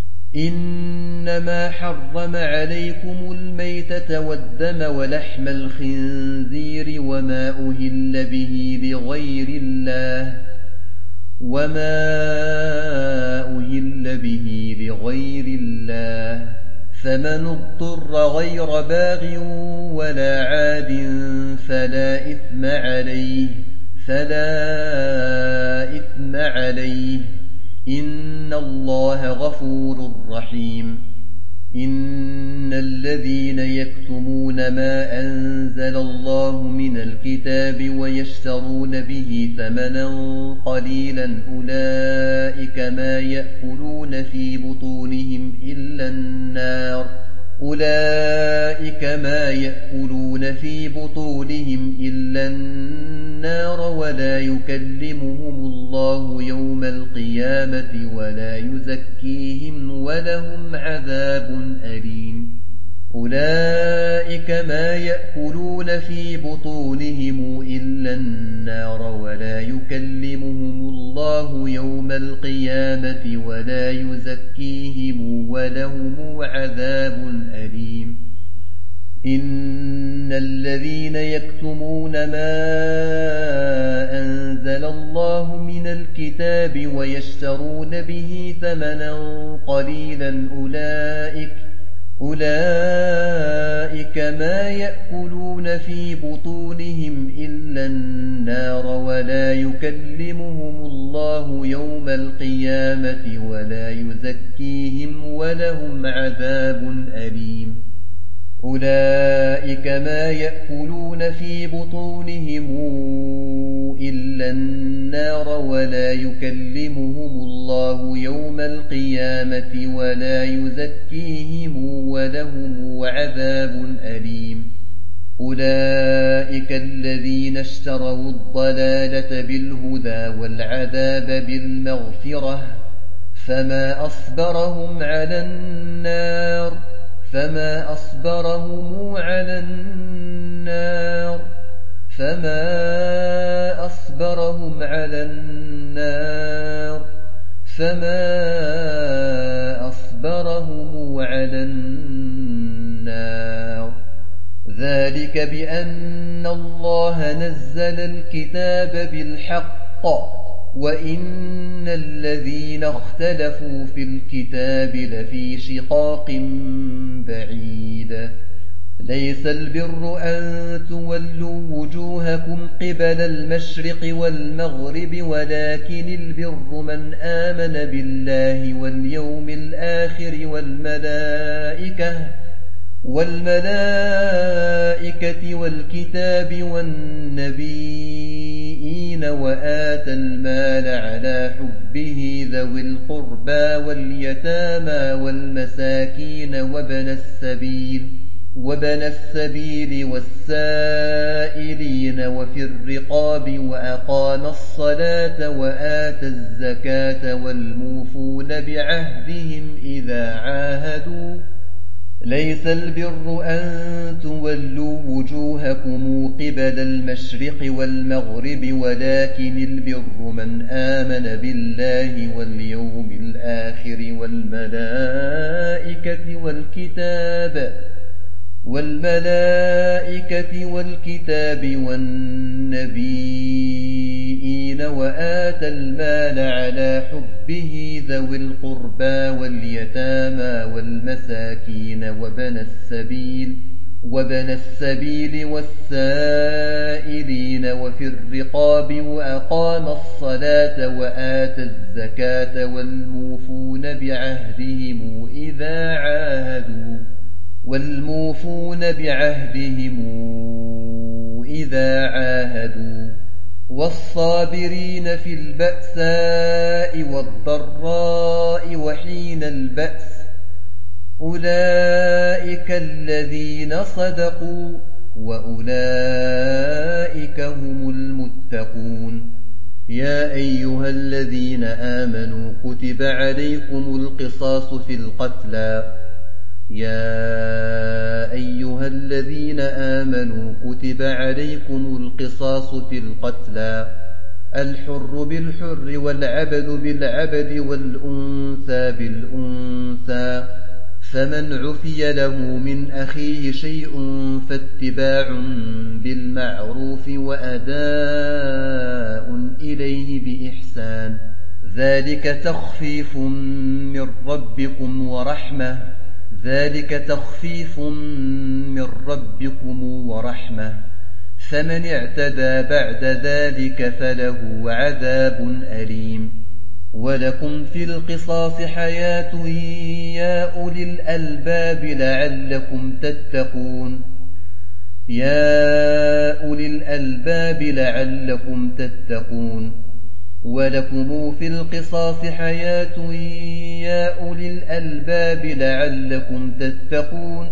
إنما حرم عليكم الميتة والدم ولحم الخنزير وما أهل به لغير الله وما أهل به لغير الله فمن اضطر غير باغ ولا عاد فلا إثم عليه فلا إثم عليه إن الله غفور رحيم إن الذين يكتمون ما أنزل الله من الكتاب ويشترون به ثمنا قليلا أولئك ما يأكلون في بطونهم إلا النار أولئك ما يأكلون في بطونهم إلا النار ولا يكلمهم الله يوم القيامة ولا يزكيهم ولهم عذاب أليم أولئك ما يأكلون في بطونهم إلا النار ولا يكلمهم الله يوم القيامة ولا يزكيهم ولهم عذاب أليم إن الذين يكتمون ما أنزل الله من الكتاب ويشترون به ثمنا قليلا أولئك أولئك ما يأكلون في بطونهم إلا النار ولا يكلمهم الله يوم القيامة ولا يزكيهم ولهم عذاب أليم أولئك ما يأكلون في بطونهم إلا النار ولا يكلمهم الله يوم القيامة ولا يزكيهم ولهم عذاب أليم أولئك الذين اشتروا الضلالة بالهدى والعذاب بالمغفرة فما أصبرهم على النار فما أصبرهم على النار فما أصبرهم على النار فما أصبرهم على النار ذلك بأن الله نزل الكتاب بالحق وإن الذين اختلفوا في الكتاب لفي شقاق بعيد ليس البر أن تولوا وجوهكم قبل المشرق والمغرب ولكن البر من آمن بالله واليوم الآخر والملائكة والملائكة والكتاب والنبيين وآتى المال على حبه ذوي القربى واليتامى والمساكين وابن السبيل وابن السبيل والسائلين وفي الرقاب وأقام الصلاة وآتى الزكاة والموفون بعهدهم إذا عاهدوا ليس البر أن تولوا وجوهكم قبل المشرق والمغرب ولكن البر من آمن بالله واليوم الآخر والملائكة والكتاب والملائكة والكتاب والنبيين وآتى المال على حبه ذوي القربى واليتامى والمساكين وابن السبيل وابن السبيل والسائلين وفي الرقاب وأقام الصلاة وآتى الزكاة والموفون بعهدهم إذا عاهدوا والموفون بعهدهم إذا عاهدوا والصابرين في البأساء والضراء وحين البأس أولئك الذين صدقوا وأولئك هم المتقون يا أيها الذين آمنوا كتب عليكم القصاص في القتلى يا أيها الذين آمنوا كتب عليكم القصاص في القتلى الحر بالحر والعبد بالعبد والأنثى بالأنثى فمن عفي له من أخيه شيء فاتباع بالمعروف وأداء إليه بإحسان ذلك تخفيف من ربكم ورحمة ذلك تخفيف من ربكم ورحمة فمن اعتدى بعد ذلك فله عذاب أليم ولكم في القصاص حياة يا أولي الألباب لعلكم تتقون يا أولي الألباب لعلكم تتقون ولكم في القصاص حياة يا أولي الألباب لعلكم تتقون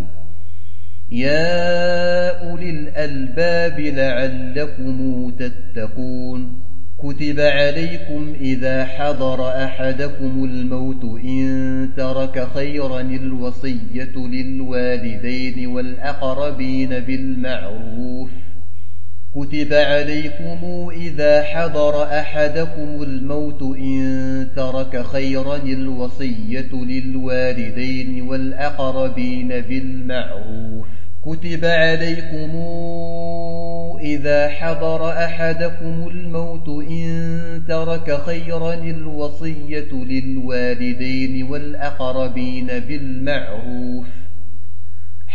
يا أولي الألباب لعلكم تتقون كتب عليكم إذا حضر أحدكم الموت إن ترك خيرا الوصية للوالدين والأقربين بالمعروف كتب عليكم إذا حضر أحدكم الموت إن ترك خيرا الوصية للوالدين والأقربين بالمعروف كتب عليكم إذا حضر أحدكم الموت إن ترك خيرا الوصية للوالدين والأقربين بالمعروف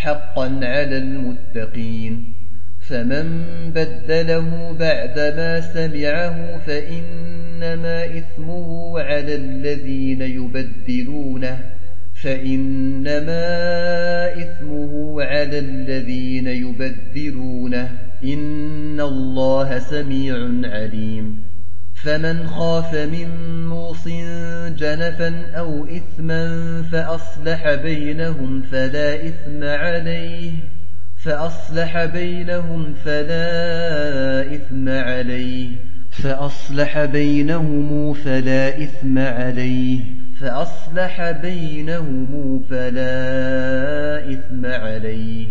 حقا على المتقين فمن بدله بعدما سمعه فإنما إثمه على الذين يبدلونه فإنما إثمه على الذين يبدلونه إن الله سميع عليم فمن خاف من موص جنفا أو إثما فأصلح بينهم فلا إثم عليه فأصلح بينهم فلا إثم عليه فأصلح بينهم فلا إثم عليه فأصلح بينهم فلا إثم عليه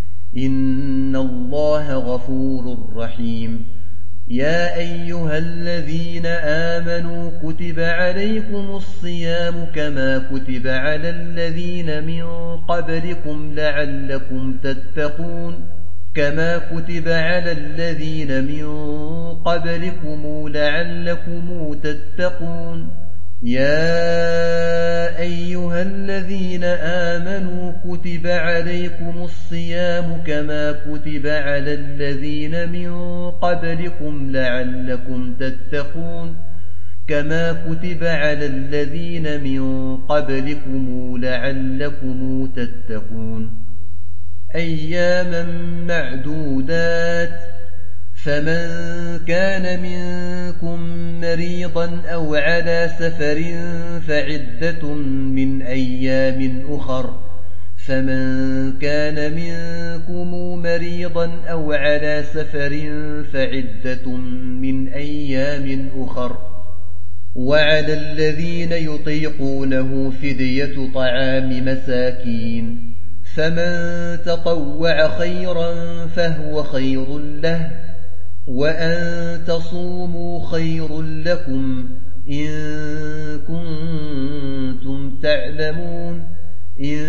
إن الله غفور رحيم يا أيها الذين آمنوا كتب عليكم الصيام كما كتب على الذين من قبلكم لعلكم تتقون كما كتب على الذين من قبلكم لعلكم تتقون يا أيها الذين آمنوا كتب عليكم الصيام كما كتب على الذين من قبلكم لعلكم تتقون كما كتب على الذين من قبلكم لعلكم تتقون أياما معدودات فمن كان منكم مريضا أو على سفر فعدة من أيام أخر فمن كان منكم مريضا أو على سفر فعدة من أيام أخر وعلى الذين يطيقونه فدية طعام مساكين فمن تطوع خيرا فهو خير له وأن تصوموا خير لكم إن كنتم تعلمون إن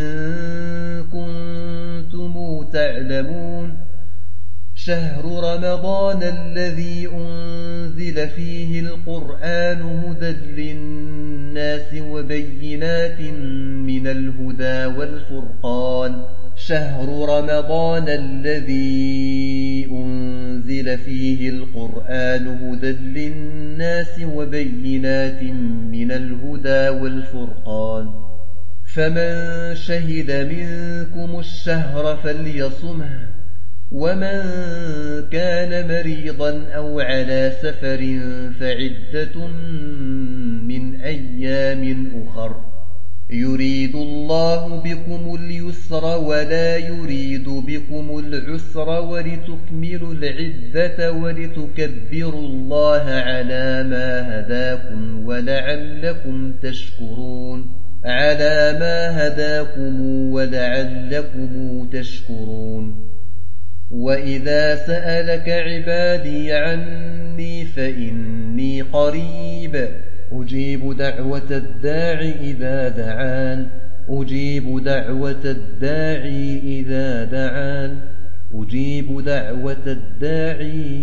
كنتم تعلمون شهر رمضان الذي أنزل فيه القرآن هدى للناس وبينات من الهدى والفرقان شهر رمضان الذي أنزل فيه القرآن هدى للناس وبينات من الهدى والفرقان فمن شهد منكم الشهر فليصمه ومن كان مريضا أو على سفر فعدة من أيام أخر يريد الله بكم اليسر ولا يريد بكم العسر ولتكملوا العدة ولتكبروا الله على ما هداكم ولعلكم تشكرون على ما هداكم ولعلكم تشكرون وإذا سألك عبادي عني فإني قريب أجيب دعوة الداع إذا دعان أجيب دعوة الداع إذا دعان أجيب دعوة الداع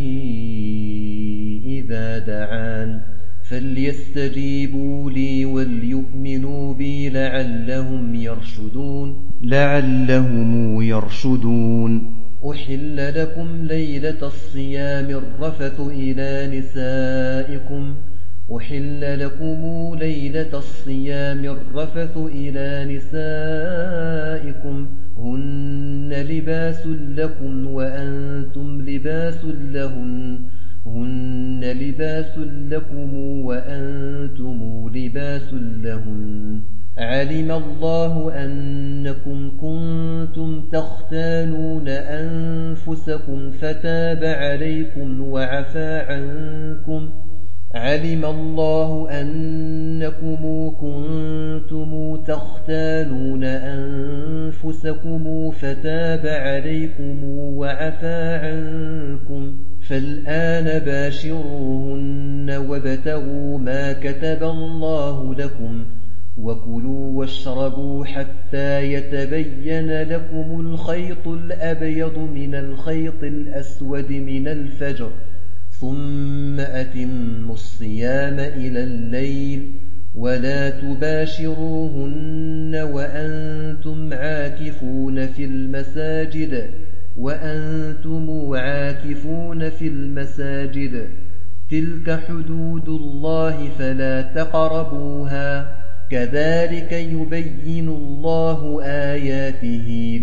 إذا دعان فليستجيبوا لي وليؤمنوا بي لعلهم يرشدون لعلهم يرشدون أحل لكم ليلة الصيام الرفث إلى نسائكم أحل لكم ليلة الصيام الرفث إلى نسائكم هن لباس لكم وأنتم لباس لهن هن لباس لكم وأنتم لباس لهن علم الله أنكم كنتم تختانون أنفسكم فتاب عليكم وعفى عنكم علم الله أنكم كنتم تختانون أنفسكم فتاب عليكم وعفى عنكم فالآن باشروهن وابتغوا ما كتب الله لكم وكلوا واشربوا حتى يتبين لكم الخيط الأبيض من الخيط الأسود من الفجر ثم أتموا الصيام إلى الليل ولا تباشروهن وأنتم عاكفون في المساجد وأنتم عاكفون في المساجد تلك حدود الله فلا تقربوها كذلك يبين الله آياته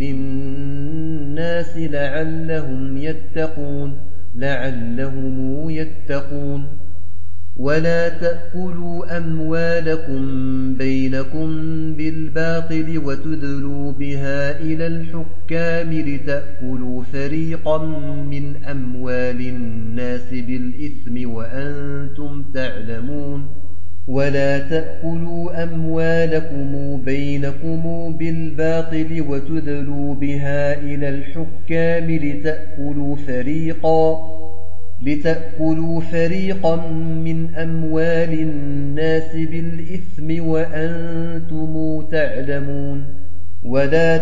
للناس لعلهم يتقون لعلهم يتقون ولا تأكلوا أموالكم بينكم بالباطل وتدلوا بها إلى الحكام لتأكلوا فريقا من أموال الناس بالإثم وأنتم تعلمون ولا تأكلوا أموالكم بينكم بالباطل وتدلوا بها إلى الحكام لتأكلوا فريقا لتأكلوا فريقا من أموال الناس بالإثم وأنتم تعلمون ولا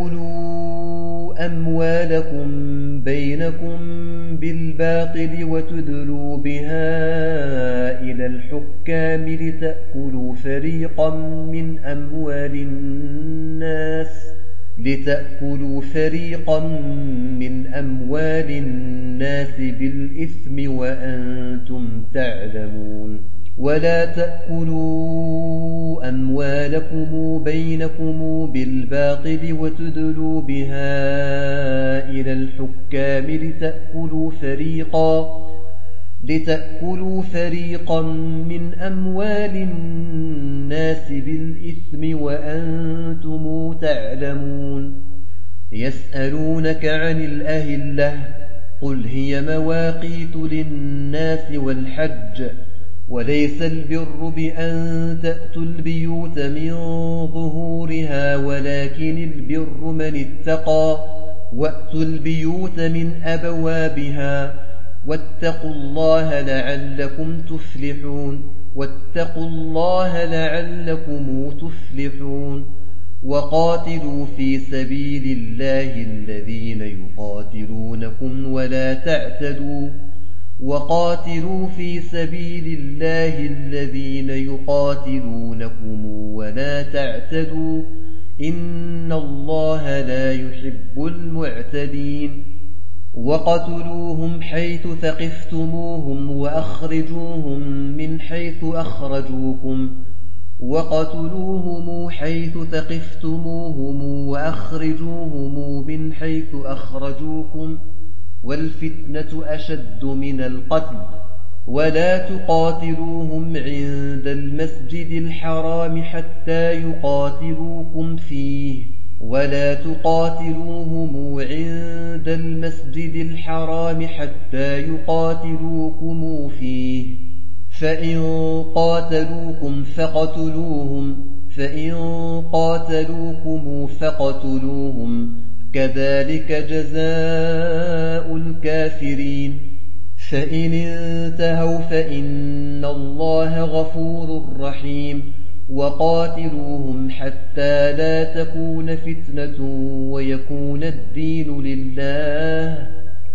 تأكلوا أموالكم بينكم بالباطل وتدلوا بها إلى الحكام لتأكلوا فريقا من أموال الناس لتأكلوا فريقا من أموال الناس بالإثم وأنتم تعلمون ولا تأكلوا أموالكم بينكم بالباطل وتدلوا بها إلى الحكام لتأكلوا فريقا لتأكلوا فريقا من أموال الناس بالإثم وأنتم تعلمون يسألونك عن الأهلة قل هي مواقيت للناس والحج وليس البر بأن تأتوا البيوت من ظهورها ولكن البر من اتقى وأتوا البيوت من أبوابها واتقوا الله لعلكم تفلحون واتقوا الله لعلكم تفلحون وقاتلوا في سبيل الله الذين يقاتلونكم ولا تعتدوا وقاتلوا في سبيل الله الذين يقاتلونكم ولا تعتدوا إن الله لا يحب المعتدين وقتلوهم حيث ثقفتموهم وأخرجوهم من حيث أخرجوكم وقتلوهم حيث ثقفتموهم وأخرجوهم من حيث أخرجوكم والفتنة أشد من القتل ولا تقاتلوهم عند المسجد الحرام حتى يقاتلوكم فيه ولا تقاتلوهم عند المسجد الحرام حتى يقاتلوكم فيه فإن قاتلوكم فاقتلوهم فإن قاتلوكم فاقتلوهم كذلك جزاء الكافرين فإن انتهوا فإن الله غفور رحيم وقاتلوهم حتى لا تكون فتنة ويكون الدين لله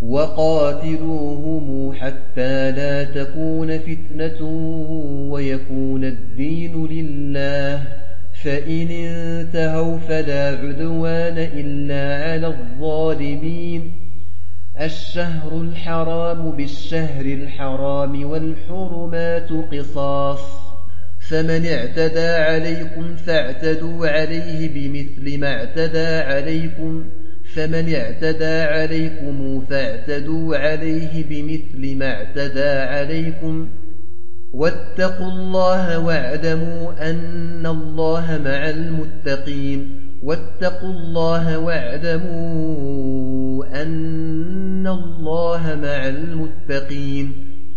وقاتلوهم حتى لا تكون فتنة ويكون الدين لله فإن انتهوا فلا عدوان إلا على الظالمين الشهر الحرام بالشهر الحرام والحرمات قصاص فمن اعتدى عليكم فاعتدوا عليه بمثل ما اعتدى عليكم فمن اعتدى عليكم فاعتدوا عليه بمثل ما اعتدى عليكم واتقوا الله واعلموا أن الله مع المتقين واتقوا الله واعلموا أن الله مع المتقين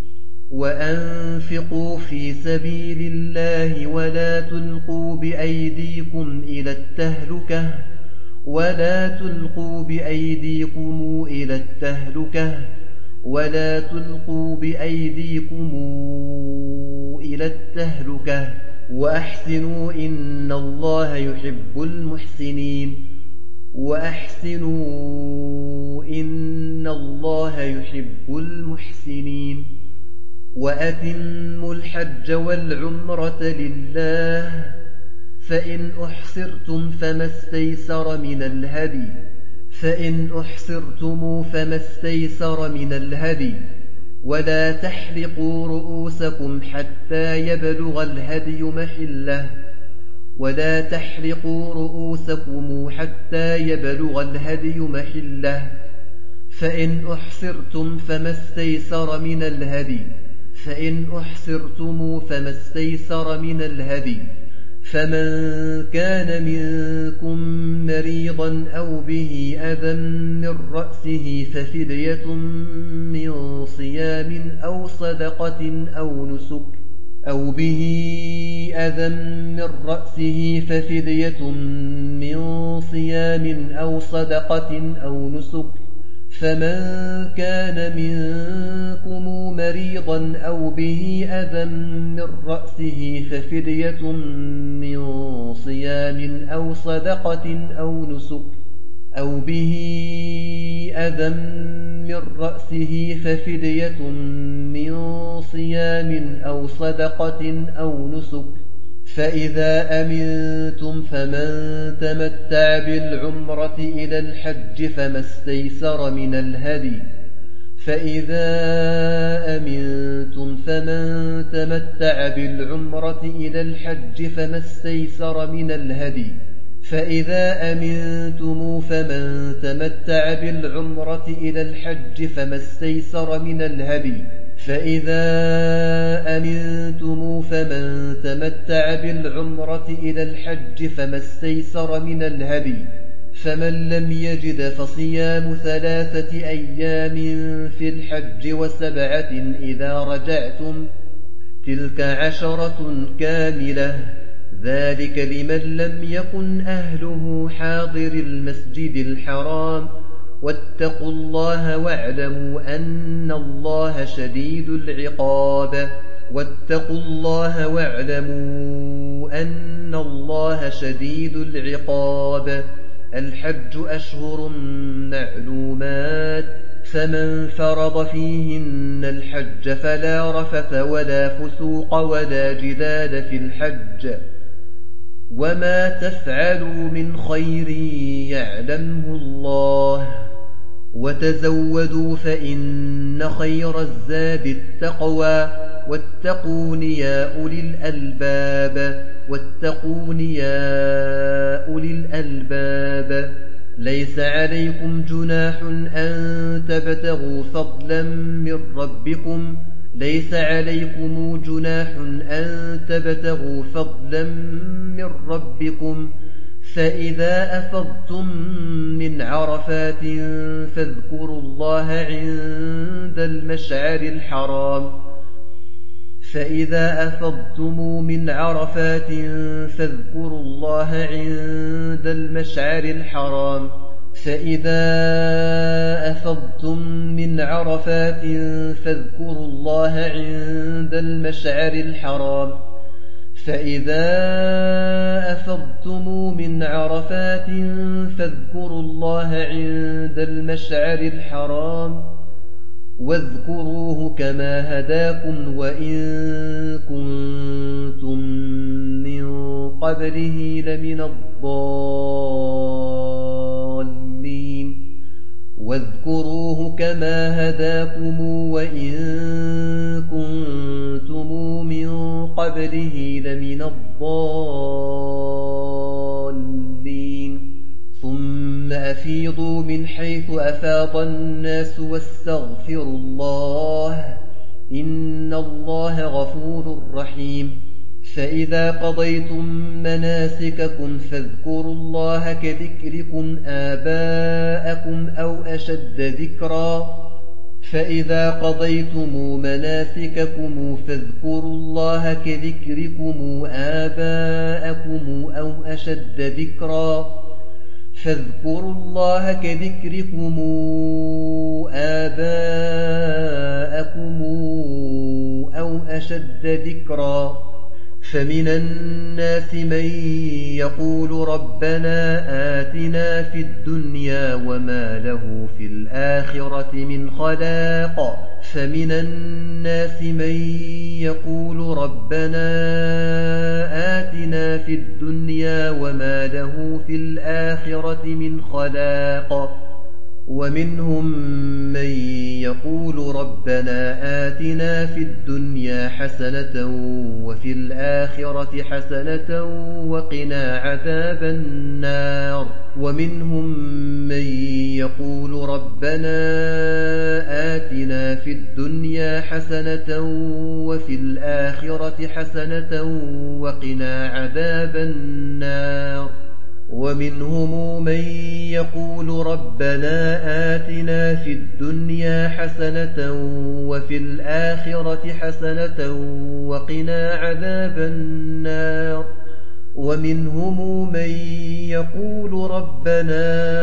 وأنفقوا في سبيل الله ولا تلقوا بأيديكم إلى التهلكة ولا تلقوا بأيديكم إلى التهلكة ولا تلقوا بأيديكم إلى التهلكة وأحسنوا إن الله يحب المحسنين وأحسنوا إن الله يحب المحسنين وأتموا الحج والعمرة لله فإن أحصرتم فما استيسر من الهدي فإن أحصرتم فما استيسر من الهدي ولا تحلقوا رؤوسكم حتى يبلغ الهدي محله ولا تحلقوا رؤوسكم حتى يبلغ الهدي محله فإن أحصرتم فما استيسر من الهدي فإن أحصرتم فما استيسر من الهدي فمن كان منكم مريضا أو به أذى من رأسه ففدية من صيام أو صدقة أو نسك أو به أذى من رأسه ففدية من صيام أو صدقة أو نسك فمن كان منكم مريضا أو به أذى من رأسه ففدية من صيام أو صدقة أو نسك أو به أذى من رأسه ففدية من صيام أو صدقة أو نسك فإذا أمنتم فمن تمتع بالعمرة إلى الحج فما استيسر من الهدي فإذا أمنتم فمن تمتع بالعمرة إلى الحج فما استيسر من الهدي فإذا أمنتم فمن تمتع بالعمرة إلى الحج فما استيسر من الهدي فإذا أمنتم فمن تمتع بالعمرة إلى الحج فما استيسر من الهدي فمن لم يجد فصيام ثلاثة أيام في الحج وسبعة إذا رجعتم تلك عشرة كاملة ذلك لمن لم يكن أهله حاضر المسجد الحرام واتقوا الله واعلموا أن الله شديد العقاب واتقوا الله واعلموا أن الله شديد العقاب الحج أشهر معلومات فمن فرض فيهن الحج فلا رفث ولا فسوق ولا جدال في الحج وما تفعلوا من خير يعلمه الله وتزودوا فإن خير الزاد التقوى واتقون يا أولي الألباب واتقون يا أولي الألباب ليس عليكم جناح أن تبتغوا فضلا من ربكم ليس عليكم جناح أن تبتغوا فضلا من ربكم فإذا أفضتم من عرفات فاذكروا الله عند المشعر الحرام فإذا أفضتم من عرفات فاذكروا الله عند المشعر الحرام فإذا أفضتم من عرفات فاذكروا الله عند المشعر الحرام فإذا أفضتم من عرفات فاذكروا الله عند المشعر الحرام واذكروه كما هداكم وإن كنتم من قبله لمن الضالين واذكروه كما هداكم وإن كنتم من قبله لمن الضالين ثم أفيضوا من حيث أفاض الناس واستغفروا الله إن الله غفور رحيم فإذا قضيتم مناسككم فاذكروا الله كذكركم آباءكم أو أشد ذكرا فإذا قضيتم مناسككم فاذكروا الله كذكركم آباءكم أو أشد ذكرا فاذكروا الله كذكركم آباءكم أو أشد ذكرا فمن الناس من يقول ربنا آتنا في الدنيا وما له في الآخرة من خلاق فمن الناس من يقول ربنا آتنا في الدنيا وما له في الآخرة من خلاق ومنهم من يقول ربنا آتنا في الدنيا حسنة وفي الآخرة حسنة وقنا عذاب النار ومنهم من يقول ربنا آتنا في الدنيا حسنة وفي الآخرة حسنة وقنا عذاب النار ومنهم من يقول ربنا آتنا في الدنيا حسنة وفي الآخرة حسنة وقنا عذاب النار ومنهم من يقول ربنا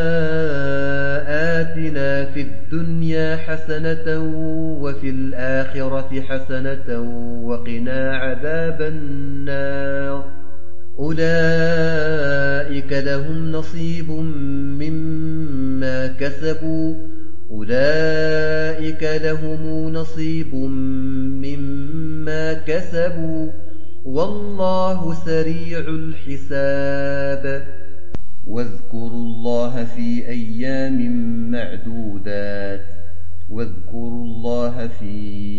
آتنا في الدنيا حسنة وفي الآخرة حسنة وقنا عذاب النار أولئك لهم نصيب مما كسبوا أولئك لهم نصيب مما كسبوا والله سريع الحساب واذكروا الله في أيام معدودات واذكروا الله في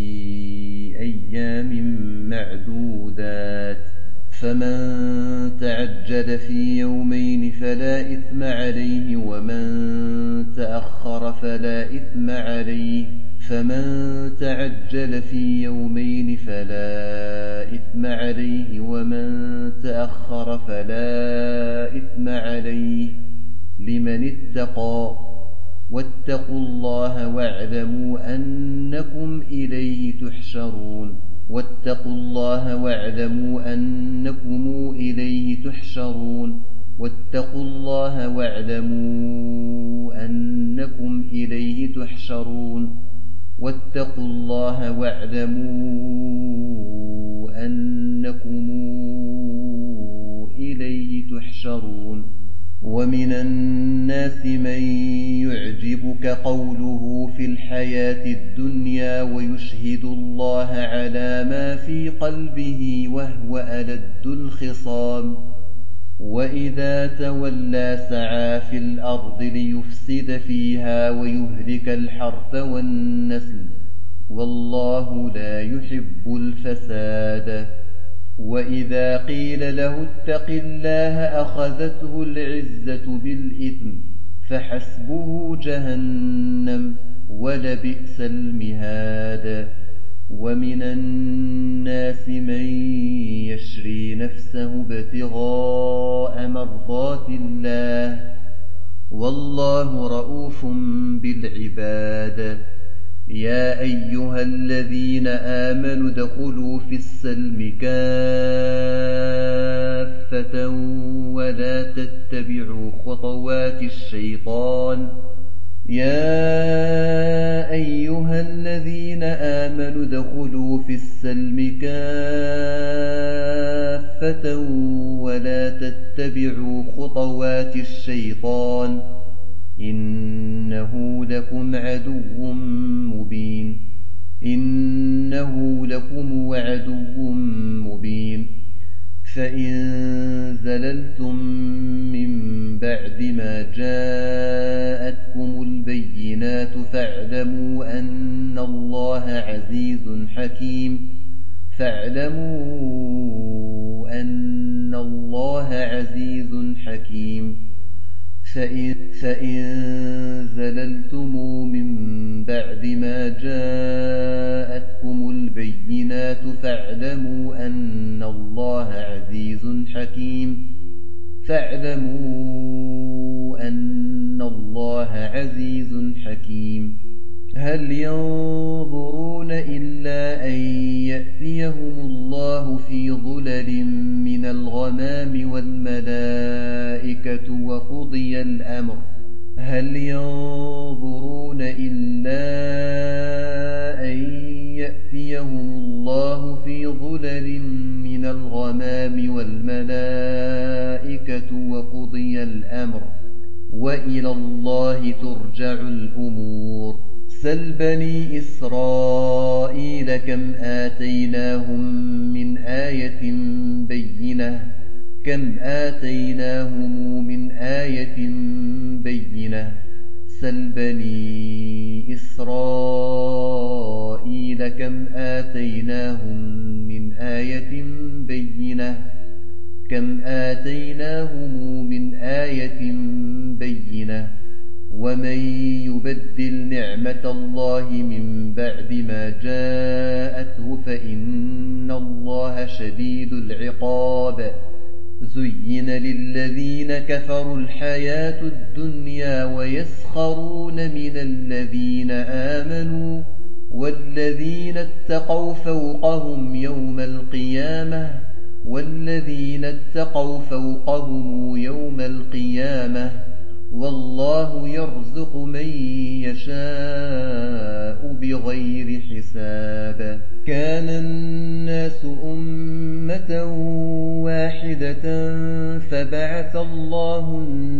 أيام معدودات فمن تعجل في يومين فلا إثم عليه ومن تأخر فلا إثم عليه فمن تعجل في يومين فلا إثم عليه ومن تأخر فلا إثم عليه لمن اتقى واتقوا الله واعلموا أنكم إليه تحشرون واتقوا الله واعلموا أنكم إليه تحشرون واتقوا الله واعلموا أنكم إليه تحشرون واتقوا الله واعلموا أنكم إليه تحشرون ومن الناس من يعجبك قوله في الحياة الدنيا ويشهد الله على ما في قلبه وهو ألد الخصام وإذا تولى سعى في الأرض ليفسد فيها ويهلك الحرث والنسل والله لا يحب الفساد وإذا قيل له اتق الله أخذته العزة بالإثم فحسبه جهنم ولبئس المهاد ومن الناس من يشري نفسه ابتغاء مرضات الله والله رءوف بالعباد يا أيها الذين آمنوا ادخلوا في السلم كافة ولا تتبعوا خطوات الشيطان يا أيها الذين آمنوا ادخلوا في السلم كافة ولا تتبعوا خطوات الشيطان إنه لكم عدو مبين إنه لكم عدو مبين فإن زللتم من بعد ما جاءتكم البينات فاعلموا أن الله عزيز حكيم فاعلموا أن الله عزيز حكيم فإن, فإن زللتم من بعد ما جاءتكم البينات فاعلموا أن الله عزيز حكيم فاعلموا أن الله عزيز حكيم هل ينظرون إلا أن يأتيهم الله في ظلل من الغمام والملائكة وقضي الأمر هل ينظرون إلا أن يأتيهم الله في ظلل من الغمام والملائكة وقضي الأمر وإلى الله ترجع الأمور سل بني إسرائيل كم آتيناهم من آية بينة كم آتيناهم من آية بينة سل بني إسرائيل كم آتيناهم من آية بينة كم آتيناهم من آية بينة ومن يبدل نعمة الله من بعد ما جاءته فإن الله شديد العقاب زين للذين كفروا الحياة الدنيا ويسخرون من الذين آمنوا والذين اتقوا فوقهم يوم القيامة والذين اتقوا فوقهم يوم القيامة والله يرزق من يشاء بغير حساب كان الناس أمة واحدة فبعث الله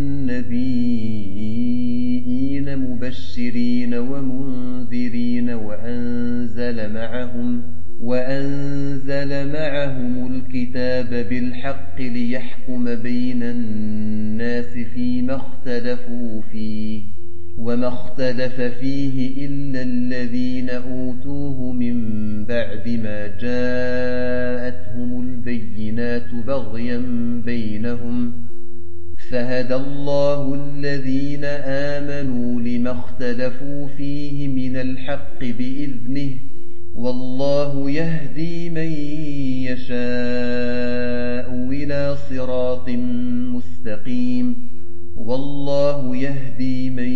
النبيين مبشرين ومنذرين وأنزل معهم وأنزل معهم الكتاب بالحق ليحكم بين الناس فيما اختلفوا فيه وما اختلف فيه إلا الذين أوتوه من بعد ما جاءتهم البينات بغيا بينهم فهدى الله الذين آمنوا لما اختلفوا فيه من الحق بإذنه والله يهدي من يشاء إلى صراط مستقيم والله يهدي من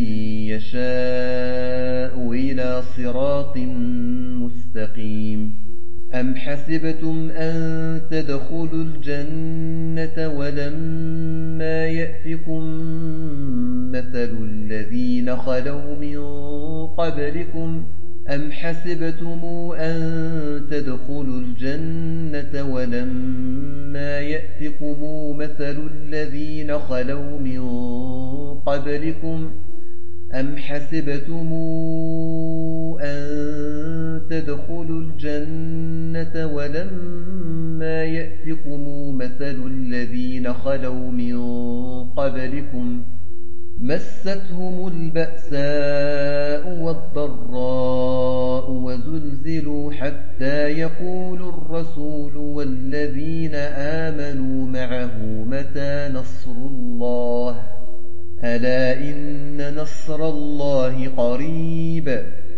يشاء إلى صراط مستقيم أم حسبتم أن تدخلوا الجنة ولما يأتكم مثل الذين خلوا من قبلكم أم حسبتم أن تدخلوا الجنة ولما يأتكم مثل الذين خلوا من قبلكم أم حسبتم أن تدخلوا الجنة ولما يأتكم مثل الذين خلوا من قبلكم مستهم البأساء والضراء وزلزلوا حتى يقول الرسول والذين آمنوا معه متى نصر الله ألا إن نصر الله قريب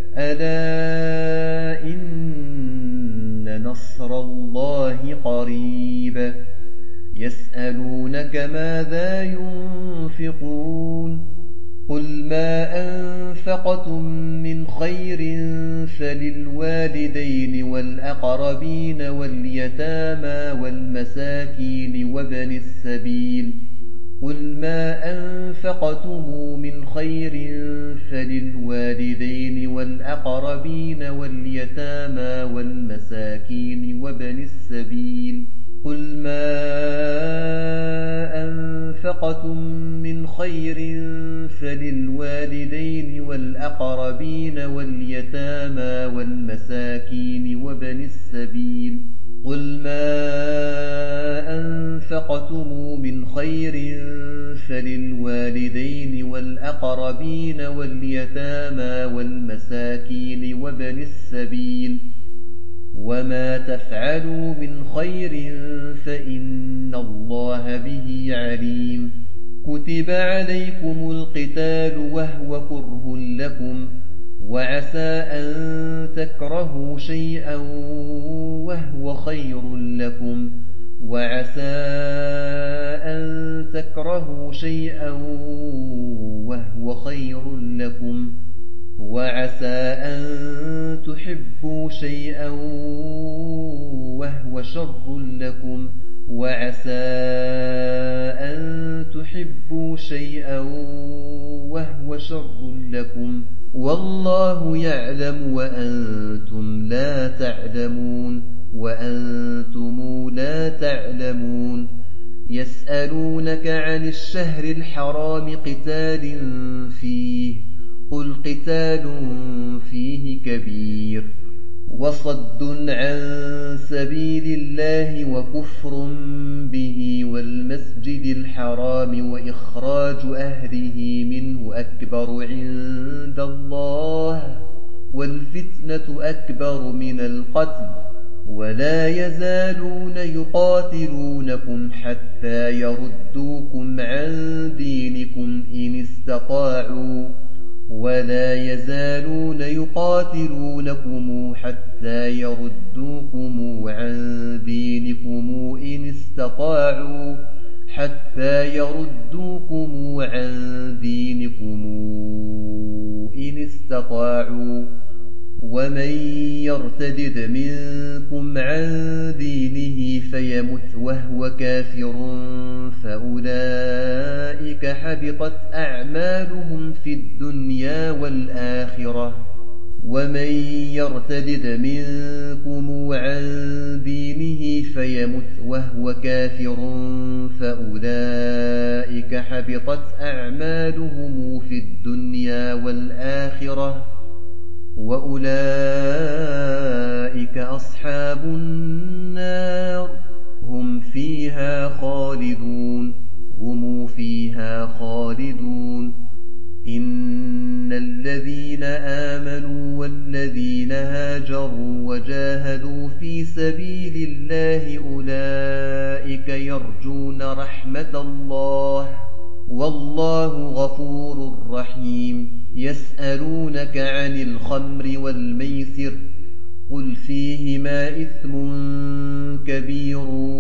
ألا إن نصر الله قريب يسألونك ماذا ينفقون قل ما أنفقتم من خير فللوالدين والأقربين واليتامى والمساكين وابن السبيل قل ما أنفقتم من خير فللوالدين والأقربين واليتامى والمساكين وابن السبيل قل ما أنفقتم من خير فللوالدين والأقربين واليتامى والمساكين وابن السبيل قل ما أنفقتم من خير فللوالدين والأقربين واليتامى والمساكين وابن السبيل وما تفعلوا من خير فإن الله به عليم كتب عليكم القتال وهو كره لكم وعسى أن تكرهوا شيئا وهو خير لكم وعسى أن تكرهوا شيئا وهو خير لكم وعسى أن تحبوا شيئا وهو شر لكم وعسى أن تحبوا شيئا وهو شر لكم والله يعلم وأنتم لا تعلمون وأنتم لا تعلمون يسألونك عن الشهر الحرام قتال فيه قل قتال فيه كبير وصد عن سبيل الله وكفر به والمسجد الحرام وإخراج أهله منه أكبر عند الله والفتنة أكبر من القتل ولا يزالون يقاتلونكم حتى يردوكم عن دينكم إن استطاعوا ولا يزالون يقاتلونكم حتى يردوكم عن دينكم إن استطاعوا حتى يردوكم عن دينكم إن استطاعوا ومن يرتدد منكم عن دينه فيمت وهو كافر فأولئك حبطت أعمالهم في الدنيا والآخرة ومن يرتدد منكم عن دينه فيمت وهو كافر فأولئك حبطت أعمالهم في الدنيا والآخرة وأولئك أصحاب النار هم فيها خالدون هم فيها خالدون إن الذين آمنوا والذين هاجروا وجاهدوا في سبيل الله أولئك يرجون رحمة الله والله غفور رحيم يسألونك عن الخمر والميسر قل فيهما إثم كبير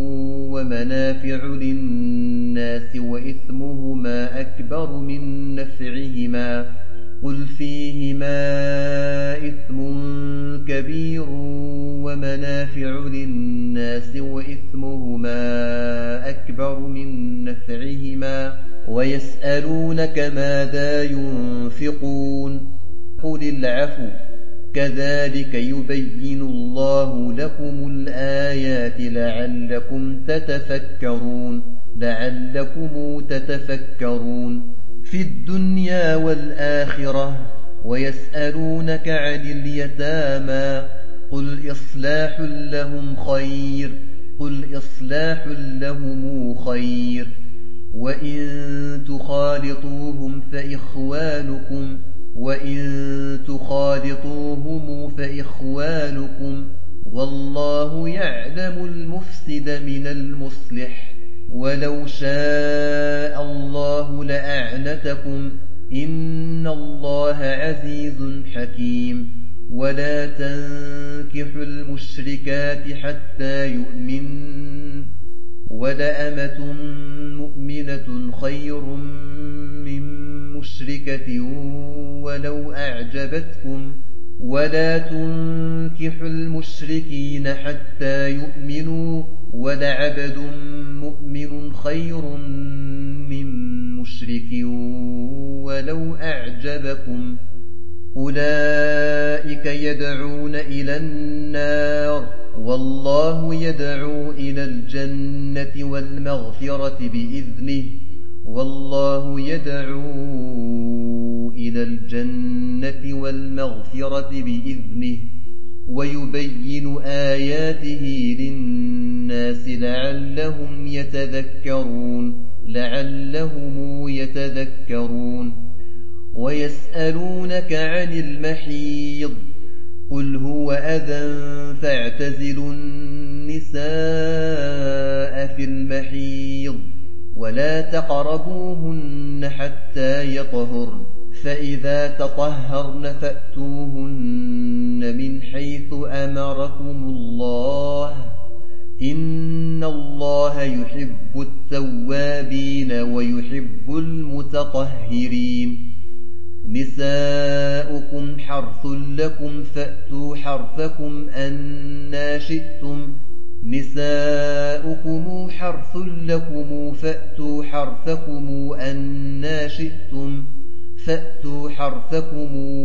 ومنافع للناس وإثمهما أكبر من نفعهما قل فيهما إثم كبير ومنافع للناس وإثمهما أكبر من نفعهما ويسألونك ماذا ينفقون قل العفو كذلك يبين الله لكم الآيات لعلكم تتفكرون لعلكم تتفكرون في الدنيا والآخرة ويسألونك عن اليتامى قل إصلاح لهم خير قل إصلاح لهم خير وإن تخالطوهم فإخوانكم وإن تخالطوهم فإخوانكم والله يعلم المفسد من المصلح ولو شاء الله لأعنتكم إن الله عزيز حكيم ولا تنكحوا المشركات حتى يؤمنن ولأمة مؤمنة خير من مشركة ولو أعجبتكم ولا تنكحوا المشركين حتى يؤمنوا ولعبد مؤمن خير من مشرك ولو أعجبكم أولئك يدعون إلى النار والله يدعو إلى الجنة والمغفرة بإذنه والله يدعو إلى الجنة والمغفرة بإذنه ويبين آياته للناس لعلهم يتذكرون لعلهم يتذكرون ويسألونك عن المحيض قل هو أذى فاعتزلوا النساء في المحيض ولا تقربوهن حتى يطهرن فإذا تطهرن فأتوهن من حيث أمركم الله إن الله يحب التوابين ويحب المتطهرين نساؤكم حرث لكم فأتوا حرثكم أنى شئتم نساؤكم حرث لكم فأتوا حرثكم أنى شئتم فأتوا حرثكم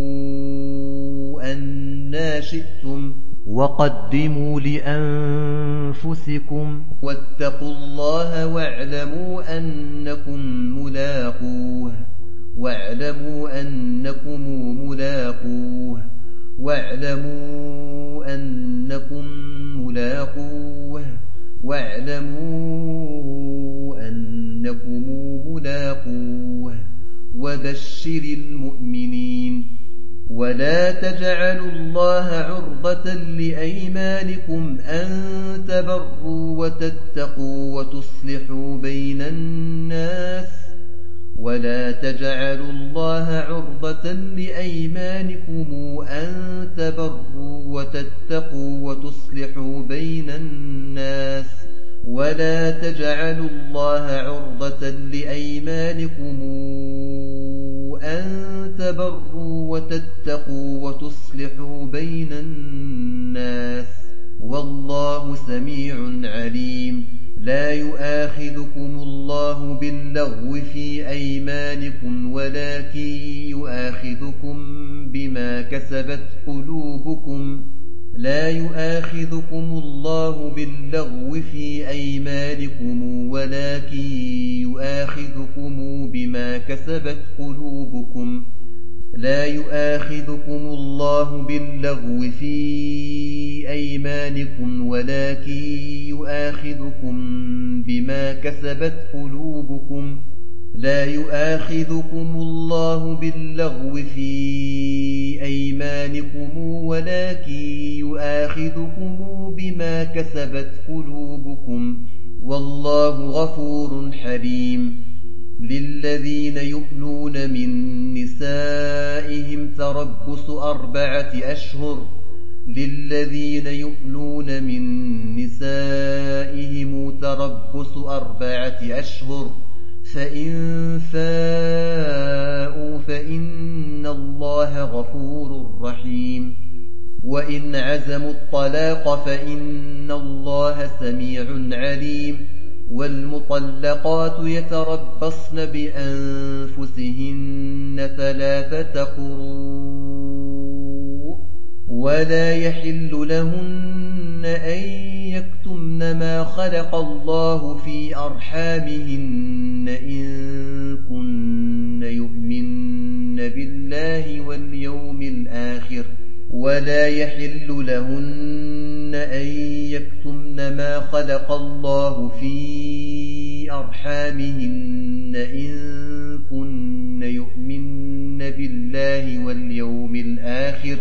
أنى شئتم وقدموا لأنفسكم واتقوا الله واعلموا أنكم ملاقوه واعلموا أنكم ملاقوه واعلموا أنكم ملاقوه واعلموا أنكم ملاقوه وبشر المؤمنين. ولا تجعلوا الله عرضة لأيمانكم أن تبروا وتتقوا وتصلحوا بين الناس ولا تجعلوا الله عرضة لأيمانكم أن تبروا وتتقوا وتصلحوا بين الناس ولا تجعلوا الله عرضة لأيمانكم أن تبروا وتتقوا وتصلحوا بين الناس والله سميع عليم. لا يؤاخذكم الله باللغو في أيمانكم ولكن يؤاخذكم بما كسبت قلوبكم لا يؤاخذكم الله باللغو في أيمانكم ولكن يؤاخذكم بما كسبت قلوبكم لا يؤاخذكم الله باللغو في أيمانكم ولكن يؤاخذكم بما كسبت قلوبكم لا يؤاخذكم الله باللغو في أيمانكم ولكن يؤاخذكم بما كسبت قلوبكم والله غفور حليم. للذين يؤلون من نسائهم تربص أربعة أشهر للذين يؤلون من نسائهم تربص أربعة أشهر فإن فاءوا فإن الله غفور رحيم. وإن عزموا الطلاق فإن الله سميع عليم. والمطلقات يتربصن بأنفسهن ثلاثة قروء ولا يحل لهن أن يكتمن ما خلق الله في أرحامهن إن كن يؤمن بالله واليوم الآخر ولا يحل لهن أن يكتمن ما خلق الله في أرحامهن إن كن يؤمن بالله واليوم الآخر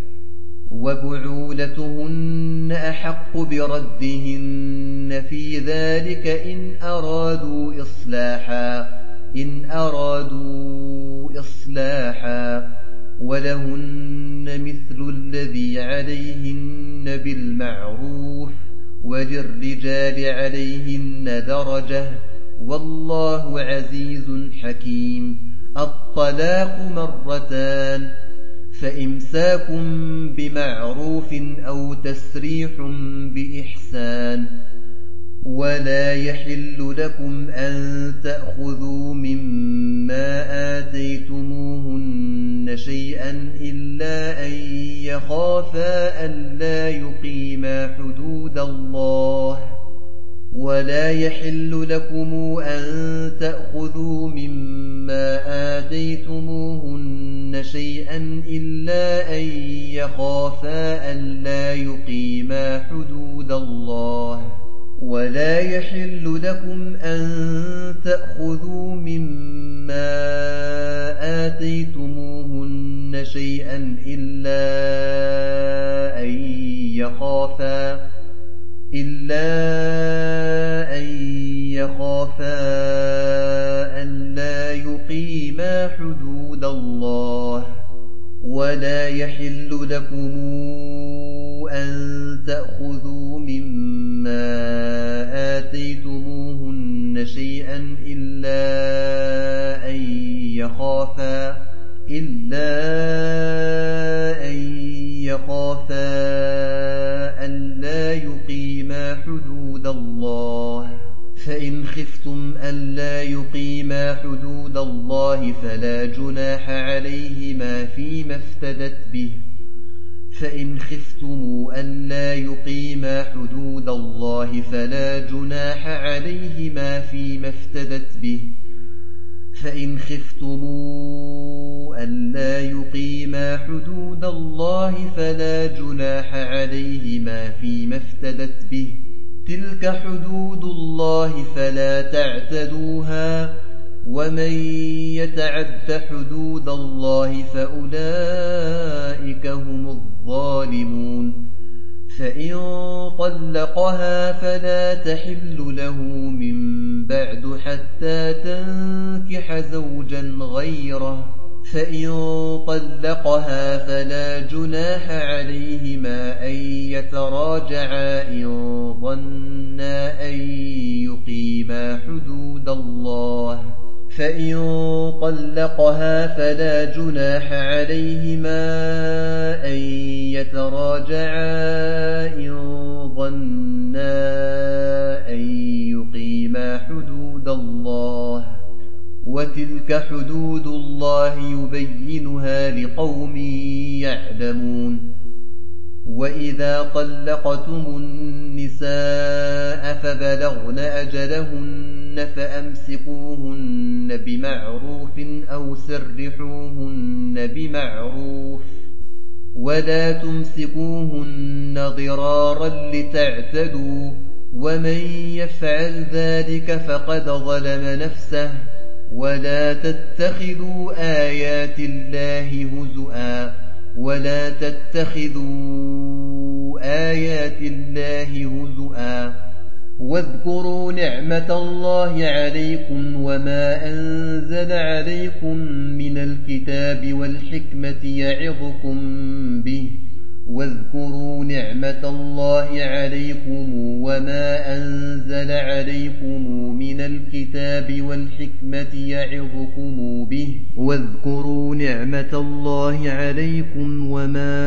وبعولتهن أحق بردهن في ذلك إن أرادوا إصلاحا إن أرادوا إصلاحا ولهن مثل الذي عليهن بالمعروف وللرجال عليهن درجة والله عزيز حكيم. الطلاق مرتان فإمساك بمعروف أو تسريح بإحسان ولا يحل لكم أن تأخذوا مما آتيتموهن شيئا إلا أن يخافا ألا يقيما حدود الله ولا يحل لكم أن تأخذوا مما آتيتموهن شيئا إلا أن يخافا ألا يقيما حدود الله ولا يحل لكم أن تأخذوا مما آتيتموهن شيئا إلا أن يخافا إلا أن يخافا ألا يقيما حدود الله ولا يحل لكم أن تأخذوا مما آتيتموهن شيئا إلا أن يخافا إلا أن يخافا ألا يقيما حدود الله فإن خفتم ألا يقيما حدود الله فلا جناح عليهما فيما افتدت به فإن خفتم ألا يقيما حدود الله فلا جناح عليهما فيما افتدت به فإن خفتم ألا يقيما حدود الله فلا جناح عليهما فيما افتدت به تلك حدود الله فلا تعتدوها ومن يتعد حدود الله فأولئك هم الظالمون فإن طلقها فلا تحل له من بعد حتى تنكح زوجا غيره فإن طلقها فلا جناح عليهما أن يتراجعا إن ظنا أن يقيما حدود الله فإن طلقها فلا جناح عليهما أن يتراجعا إن ظنا أن يقيما حدود الله وتلك حدود الله يبينها لقوم يعلمون وإذا طلقتم النساء فبلغن أجلهن فأمسكوهن بمعروف أو سرحوهن بمعروف ولا تمسكوهن ضرارا لتعتدوا ومن يفعل ذلك فقد ظلم نفسه ولا تتخذوا آيات الله هزؤا ولا تتخذوا آيات الله هزؤا واذكروا نعمة الله عليكم وما أنزل عليكم من الكتاب والحكمة يعظكم به واذكروا نعمة الله عليكم وما أنزل عليكم من الكتاب والحكمة يعظكم به واذكروا نعمة الله عليكم وما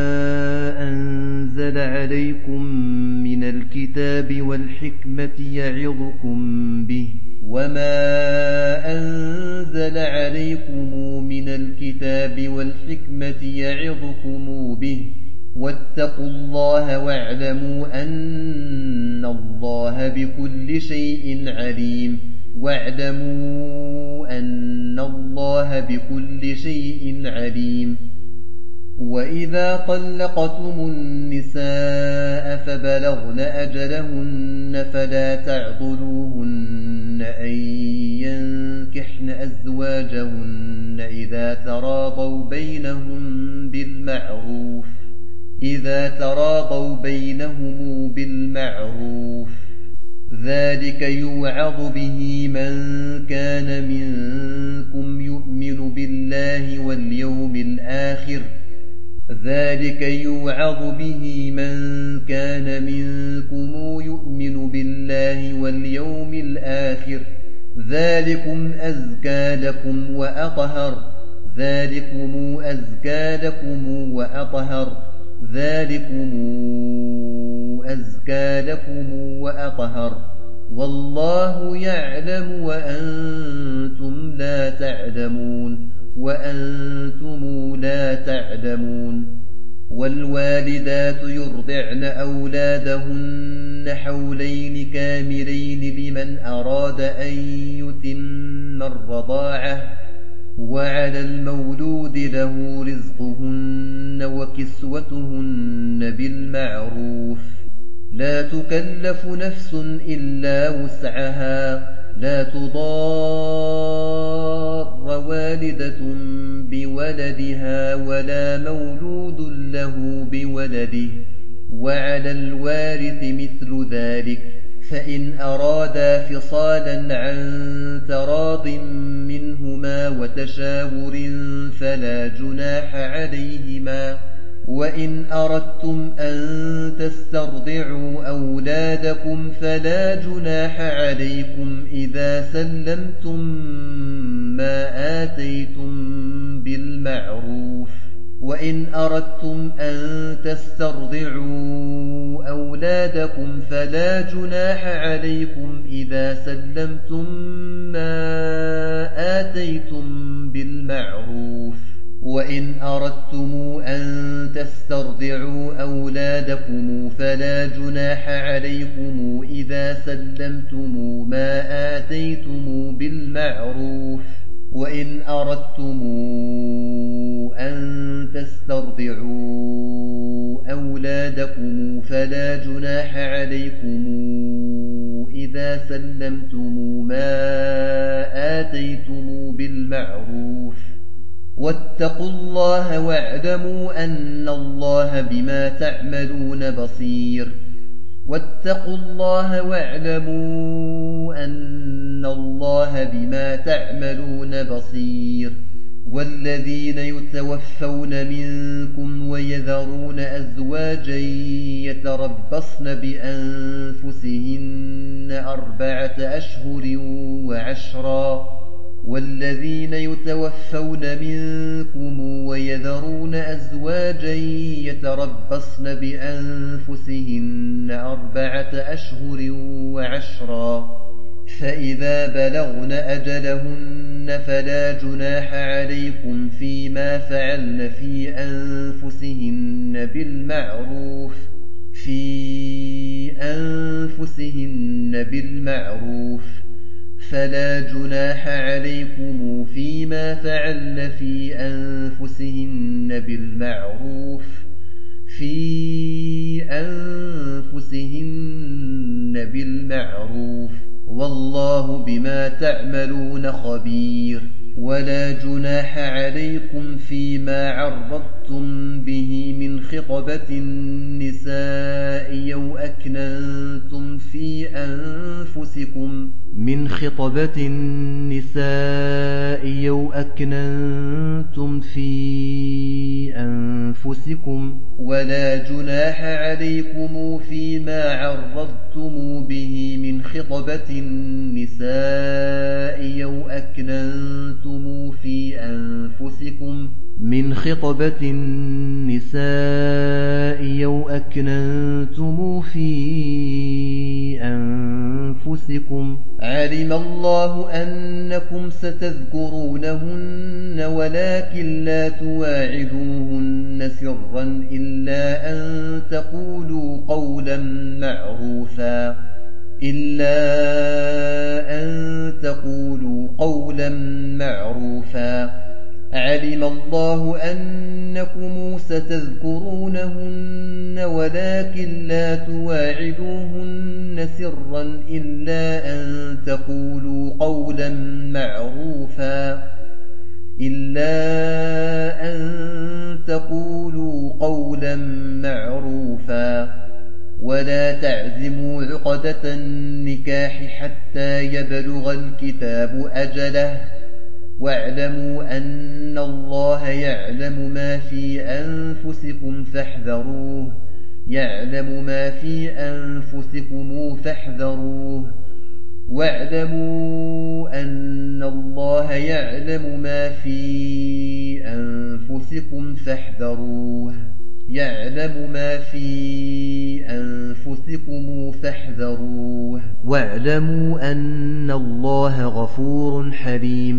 أنزل عليكم من الكتاب والحكمة يعظكم به وما أنزل عليكم من الكتاب والحكمة يعظكم به واتقوا الله واعلموا أن الله بكل شيء عليم واعلموا أن الله بكل شيء عليم وإذا طلقتم النساء فبلغن أجلهن فلا تعضلوهن أن ينكحن أزواجهن إذا تراضوا بينهم بالمعروف إذا تراضوا بينهم بالمعروف ذلك يوعظ به من كان منكم يؤمن بالله واليوم الآخر ذلك يوعظ به من كان منكم يؤمن بالله واليوم الآخر ذلكم أزكى لكم وأطهر ذلكم أزكى لكم وأطهر ذلكم أزكى لكم وأطهر والله يعلم وأنتم لا تعلمون وأنتم لا تعلمون والوالدات يرضعن أولادهن حولين كاملين لمن أراد أن يتم الرضاعة وعلى المولود له رزقهن وكسوتهن بالمعروف لا تكلف نفس إلا وسعها لا تضار والدة بولدها ولا مولود له بولده وعلى الوارث مثل ذلك فإن أرادا فصالا عن تراض منهما وتشاور فلا جناح عليهما وإن أردتم أن تسترضعوا أولادكم فلا جناح عليكم إذا سلمتم ما آتيتم بالمعروف وإن أردتم أن تسترضعوا أولادكم فلا جناح عليكم إذا سلمتم ما آتيتم بالمعروف وإن أردتم أن تسترضعوا أولادكم فلا جناح عليكم إذا سلمتم ما آتيتم بالمعروف وإن أردتم أن تسترضعوا أولادكم فلا جناح عليكم إذا سلمتم ما آتيتم بالمعروف واتقوا الله واعلموا أن الله بما تعملون بصير واتقوا الله واعلموا أن الله بما تعملون بصير والذين يتوفون منكم ويذرون أزواجا يتربصن بأنفسهن أربعة أشهر وعشرا والذين يتوفون منكم ويذرون أزواجا يتربصن بأنفسهن أربعة أشهر وعشرا فإذا بلغن أجلهن فلا جناح عليكم فيما فعلن في أنفسهن بالمعروف في أنفسهن بالمعروف فلا جناح عليكم فيما فعلن في أنفسهن بالمعروف في أنفسهن بالمعروف والله بما تعملون خبير ولا جناح عليكم فيما عرضتم به من خطبة النساء أو أكننتم في أنفسكم من خطبة النساء أو أكننتم في أنفسكم ولا جناح عليكم فيما عرضتم به من خطبة النساء أو أكننتم في أنفسكم من خطبة النساء أو أكننتم في أنفسكم علم الله أنكم ستذكرونهن ولكن لا تواعدوهن سرا إلا أن تقولوا قولا معروفا إلا أن تقولوا قولا معروفا علم الله أنكم ستذكرونهن ولكن لا تواعدوهن سرا إلا أن تقولوا قولا معروفا إلا أن تقولوا قولا معروفا ولا تعزموا عقدة النكاح حتى يبلغ الكتاب أجله واعلموا أن الله يعلم ما في أنفسكم فاحذروه يعلم ما في أنفسكم فاحذروه واعلموا أن الله يعلم ما في أنفسكم فاحذروه يعلم ما في أنفسكم فاحذروه واعلموا أن الله غفور حليم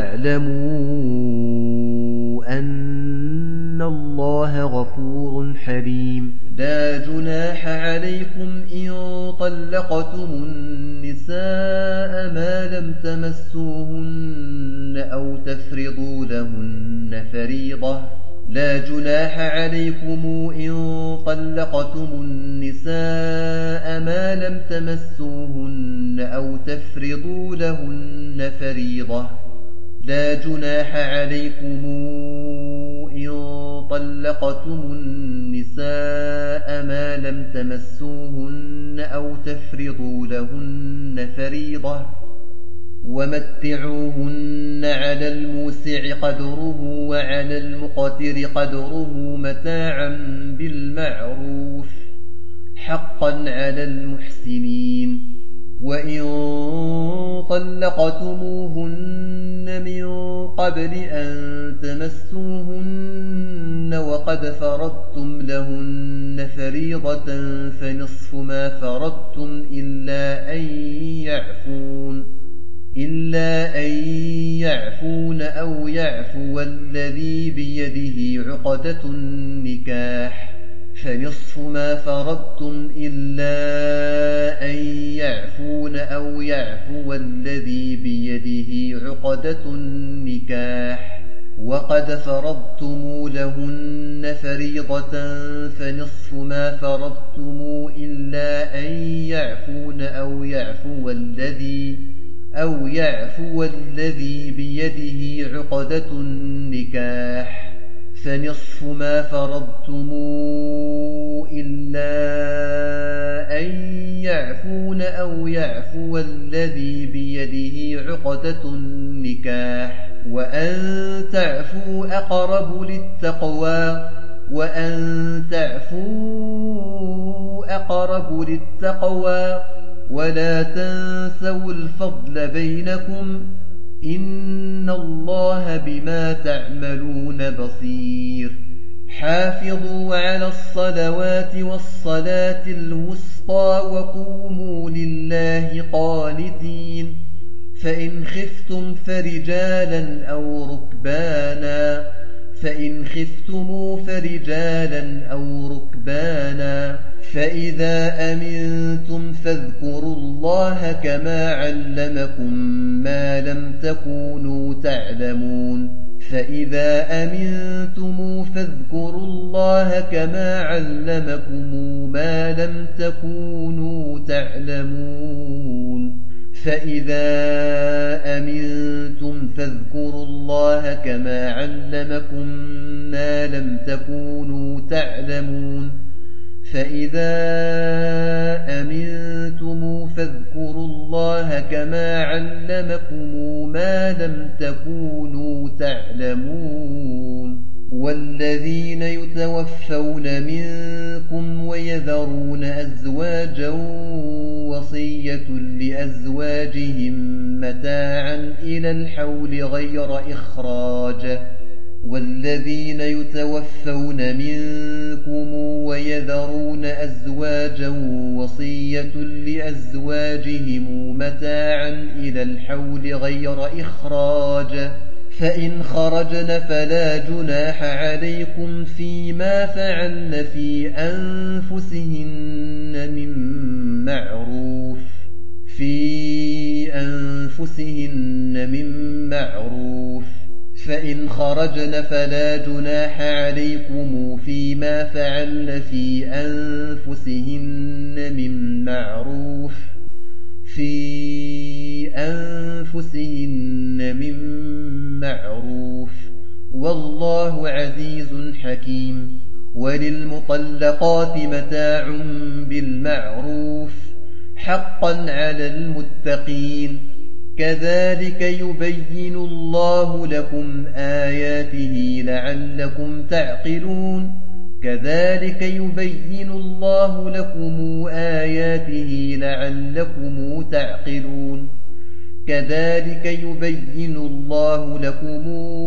واعلموا أن الله غفور حليم لا جناح عليكم إن طلقتم النساء ما لم تمسوهن أو تفرضوا لهن فريضة لا جناح عليكم إن طلقتم النساء ما لم تمسوهن أو تفرضوا لهن فريضة لا جناح عليكم إن طلقتم النساء ما لم تمسوهن أو تفرضوا لهن فريضة ومتعوهن على الموسع قدره وعلى المقتر قدره متاعا بالمعروف حقا على المحسنين وإن طلقتموهن من قبل أن تمسوهن وقد فرضتم لهن فريضة فنصف ما فرضتم إلا أن يعفون إلا أن يعفون أو يعفو الذي بيده عقدة النكاح فنصف ما فرضتم إلا أن يعفون أو يعفو الذي بيده عقدة النكاح وقد فرضتم لهن فريضة فنصف ما فرضتم إلا أن يعفون أو يعفو الذي أو يعفو الذي بيده عقدة النكاح فنصف ما فرضتم إلا أن يعفون أو يعفو الذي بيده عقدة النكاح وأن تعفوا أقرب للتقوى وأن تعفوا أقرب للتقوى ولا تنسوا الفضل بينكم إن الله بما تعملون بصير حافظوا على الصلوات والصلاة الوسطى وقوموا لله قانتين فإن خفتم فرجالا أو ركبانا فإن خفتم فرجالا أو ركبانا فإذا أمنتم فاذكروا الله كما علمكم ما لم تكونوا تعلمون فإذا أمنتم فاذكروا الله كما علمكم ما لم تكونوا تعلمون فإذا أمنتم فاذكروا الله كما علمكم ما لم تكونوا تعلمون فإذا أمنتم فاذكروا الله كما علمكم ما لم تكونوا تعلمون والذين يتوفون منكم ويذرون أزواجا وصية لأزواجهم متاعا إلى الحول غير إخراج والذين يتوفون منكم ويذرون أزواجا وصية لأزواجهم متاعا إلى الحول غير إخراج فإن خرجن فلا جناح عليكم فيما فعلن في أنفسهن من معروف في أنفسهن من معروف فإن خرجن فلا جناح عليكم فيما فعلن في أنفسهن من معروف في أنفسهن من معروف والله عزيز حكيم وللمطلقات متاع بالمعروف حقا على المتقين كذلك يبين الله لكم آياته لعلكم تعقلون كذلك يبين الله لكم آياته لعلكم تعقلون كذلك يبين الله لكم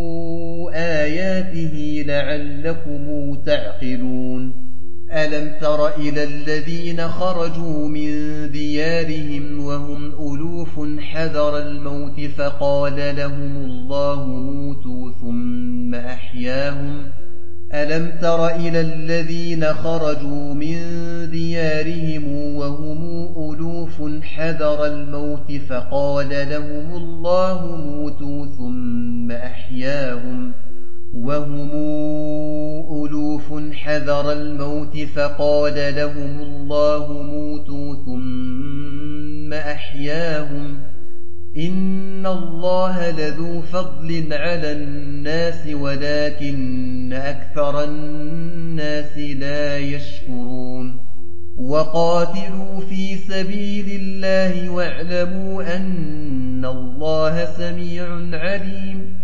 آياته لعلكم تعقلون ألم تر إلى الذين خرجوا من ديارهم وهم ألوف حذر الموت فقال لهم الله موتوا ثم أحياهم ألم تر إلى الذين خرجوا من ديارهم وهم ألوف حذر الموت فقال لهم الله موتوا ثم أحياهم وهم ألوف حذر الموت فقال لهم الله موتوا ثم أحياهم إن الله لذو فضل على الناس ولكن أكثر الناس لا يشكرون وقاتلوا في سبيل الله واعلموا أن الله سميع عليم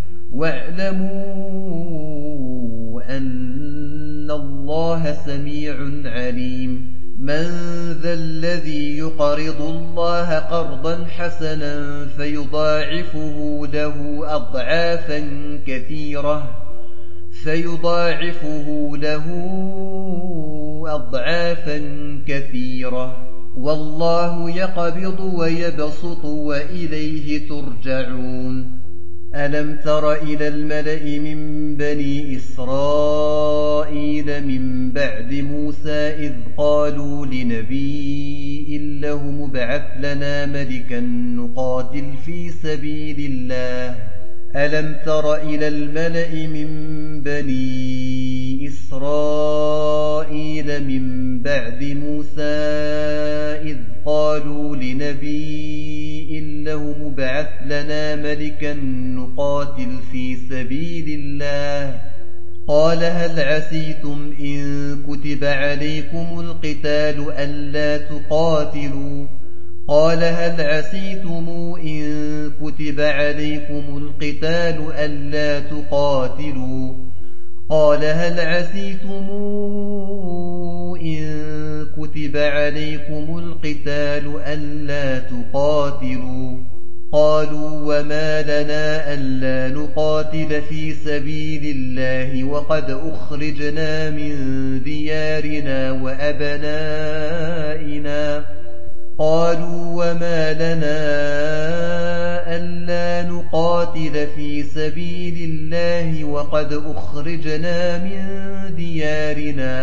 واعلموا أن الله سميع عليم من ذا الذي يقرض الله قرضا حسنا فيضاعفه له أضعافا كثيرة فيضاعفه له أضعافا كثيرة والله يقبض ويبسط وإليه ترجعون ألم تر إلى الملأ من بني إسرائيل من بعد موسى إذ قالوا لنبي له مبعث لنا ملكا نقاتل في سبيل الله ألم تر إلى الملأ من بني إسرائيل من بعد موسى إذ قالوا لنبي له مبعث لنا ملكا نقاتل في سبيل الله قال هل عسيتم إن كتب عليكم القتال ألا تقاتلوا قال هل عسيتم إن كتب عليكم القتال ألا تقاتلوا قال هل عسيتم إن كتب عليكم القتال ألا تقاتلوا قالوا وما لنا ألا نقاتل في سبيل الله وقد أخرجنا من ديارنا وأبنائنا قالوا وما لنا ألا نقاتل في سبيل الله وقد أخرجنا من ديارنا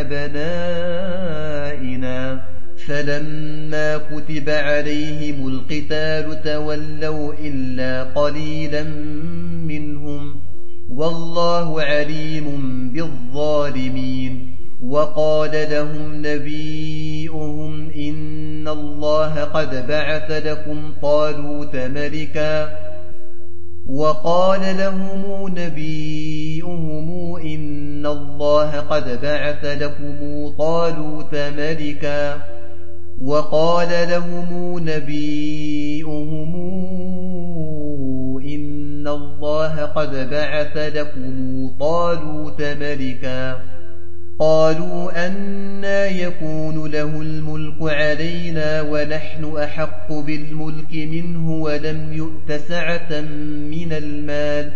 وأبنائنا فلما كتب عليهم القتال تولوا إلا قليلا منهم والله عليم بالظالمين وقال لهم نبيؤهم إن الله قد بعث لكم طالوت ملكا وقال لهم نبيؤهم إن الله قد بعث لكم طالوت ملكا وقال لهم نبيؤهم إن الله قد بعث لكم طالوت ملكا قالوا أنى يكون له الملك علينا ونحن أحق بالملك منه ولم يؤت سعة من المال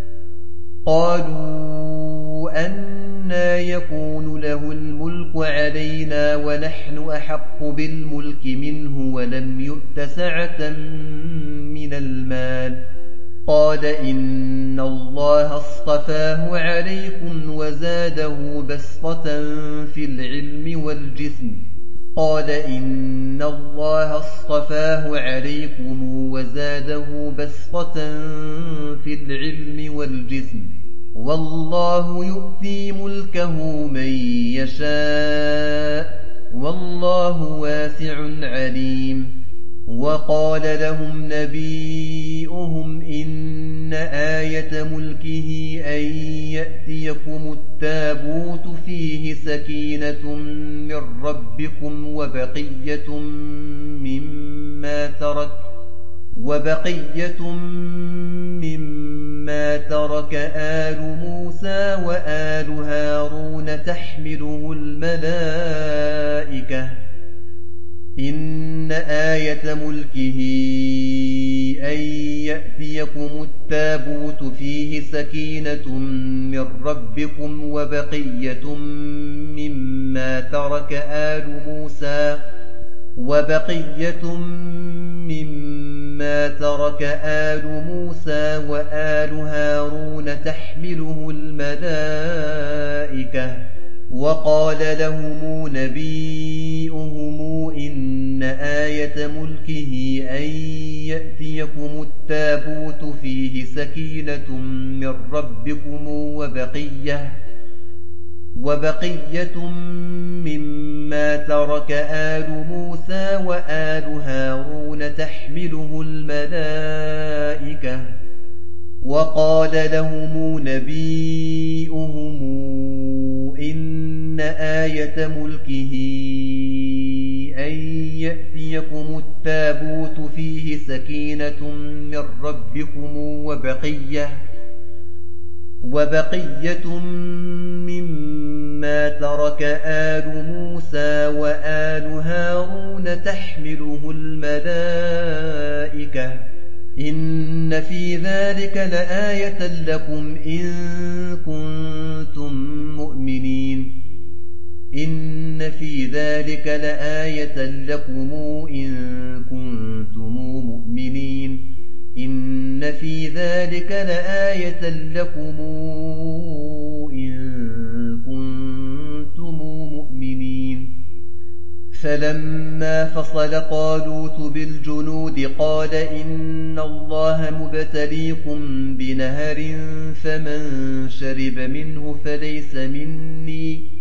قالوا أنى يكون له الملك علينا ونحن أحق بالملك منه ولم يؤت سعة من المال قال إن الله اصطفاه عليكم وزاده بسطة في العلم والجسم قال إن الله اصطفاه عليكم وزاده بسطة في العلم والجسم والله يؤتي ملكه من يشاء والله واسع عليم وقال لهم نبيؤهم إن آية ملكه أن يأتيكم التابوت فيه سكينة من ربكم وبقية مما ترك وبقية مما ترك آل موسى وآل هارون تحمله الملائكة إن آية ملكه أن يأتيكم التابوت فيه سكينة من ربكم وبقية مما ترك آل موسى وبقية مما ترك آل موسى وآل هارون تحمله الملائكة وقال لهم نبيؤهم إن آية ملكه أن يأتيكم التابوت فيه سكينة من ربكم وبقية وبقية مما ترك آل موسى وآل هارون تحمله الملائكة وقال لهم نبيؤهم إن آية ملكه أن يأتيكم التابوت فيه سكينة من ربكم وبقية وبقية مما ترك آل موسى وآل هارون تحمله الملائكة إن في ذلك لآية لكم إن كنتم مؤمنين إن في ذلك لآية لكم إن كنتم مؤمنين إن في ذلك لآية لكم إن كنتم مؤمنين فلما فصل طالوت بالجنود قال إن الله مبتليكم بنهر فمن شرب منه فليس مني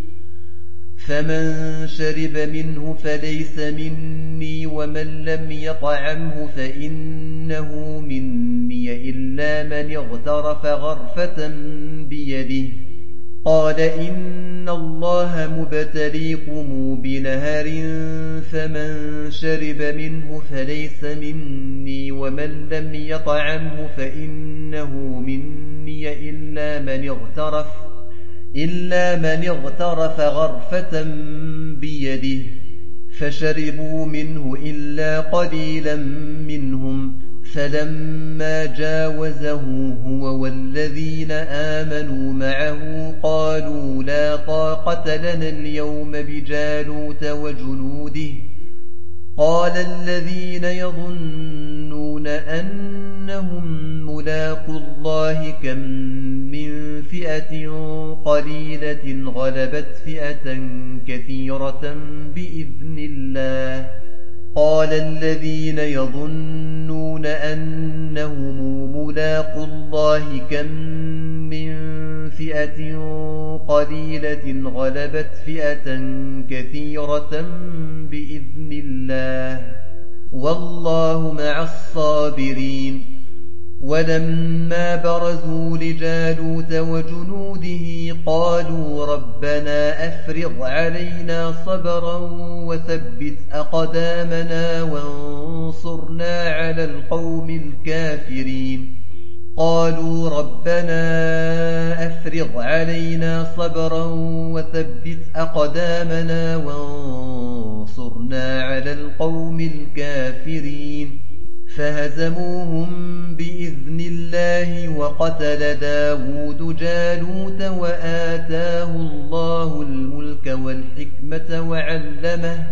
فمن شرب منه فليس مني ومن لم يطعمه فإنه مني إلا من اغترف غرفة بيده قال إن الله مبتليكم بنهر فمن شرب منه فليس مني ومن لم يطعمه فإنه مني إلا من اغترف إلا من اغترف غرفة بيده فشربوا منه إلا قليلا منهم فلما جاوزه هو والذين آمنوا معه قالوا لا طاقة لنا اليوم بجالوت وجنوده قال الذين يظنون أنهم ملاقو الله كم من فئة قليلة غلبت فئة كثيرة بإذن الله قال الذين يظنون أنهم ملاقو الله كم من فئة قليلة غلبت فئة كثيرة بإذن الله والله مع الصابرين ولما برزوا لجالوت وجنوده قالوا ربنا أفرغ علينا صبرا وثبت أقدامنا وانصرنا على القوم الكافرين قالوا ربنا أفرغ علينا صبرا وثبت أقدامنا وانصرنا على القوم الكافرين فهزموهم بإذن الله وقتل داود جالوت وآتاه الله الملك والحكمة وعلمه,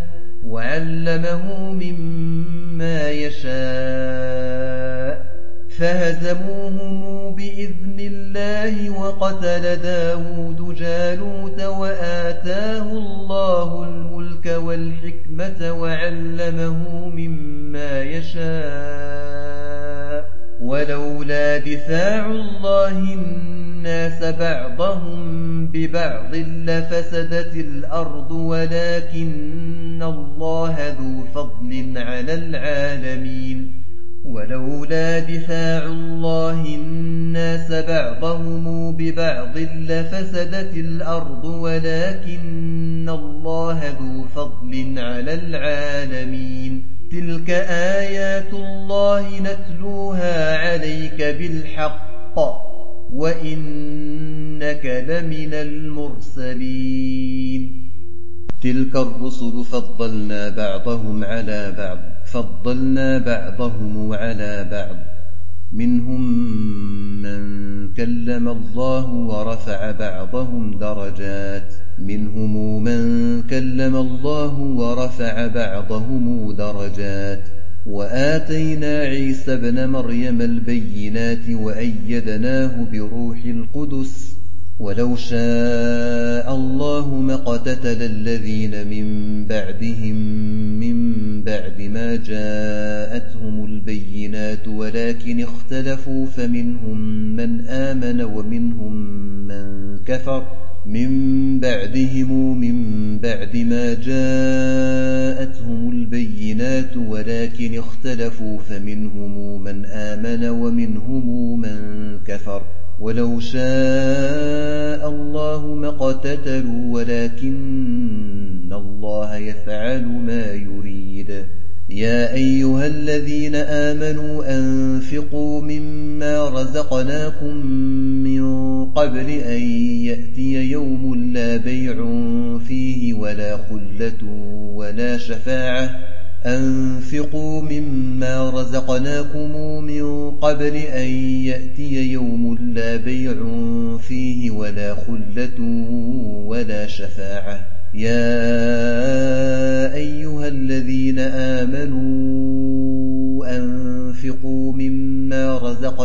وعلمه مما يشاء فهزموهم بإذن الله وقتل داود جالوت وآتاه الله الملك والحكمة وعلمه مما يشاء ولولا دفاع الله الناس بعضهم ببعض لفسدت الأرض ولكن الله ذو فضل على العالمين ولولا دفاع الله الناس بعضهم ببعض لفسدت الأرض ولكن الله ذو فضل على العالمين تلك آيات الله نتلوها عليك بالحق وإنك لمن المرسلين تلك الرسل فضلنا بعضهم على بعض فضلنا بعضهم على بعض منهم من كلم الله ورفع بعضهم درجات منهم من كلم الله ورفع بعضهم درجات وآتينا عيسى ابن مريم البينات وأيدناه بروح القدس ولو شاء الله ما اقتتل الذين من بعدهم من بعد ما جاءتهم البينات ولكن اختلفوا فمنهم من آمن ومنهم من كفر من بعدهم من بعد ما جاءتهم البينات ولكن اختلفوا فمنهم من آمن ومنهم من كفر ولو شاء الله ما اقتتلوا ولكن الله يفعل ما يريد يا أيها الذين آمنوا أنفقوا مما رزقناكم من قبل أن يأتي يوم لا بيع فيه ولا خلة ولا شفاعة أنفقوا مما رزقناكم من قبل أن يأتي يوم لا بيع فيه ولا خلة ولا شفاعة يا أيها الذين آمنوا أنفقوا مما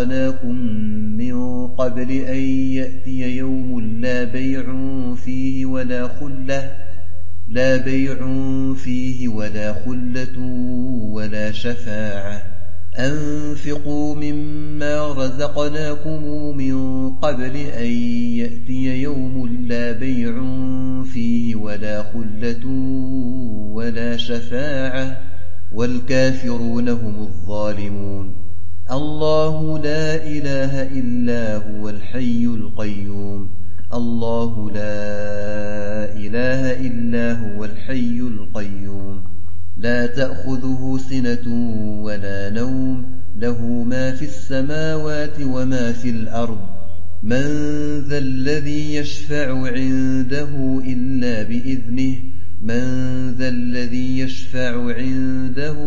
رزقناكم من قبل أن يأتي يوم لا بيع فيه ولا خلة لا بيع فيه ولا خلة ولا شفاعة أنفقوا مما رزقناكم من قبل أن يأتي يوم لا بيع فيه ولا خلة ولا شفاعة والكافرون هم الظالمون الله لا إله إلا هو الحي القيوم الله لا إله إلا هو الحي القيوم لا تأخذه سنة ولا نوم له ما في السماوات وما في الأرض من ذا الذي يشفع عنده إلا بإذنه من ذا الذي يشفع عنده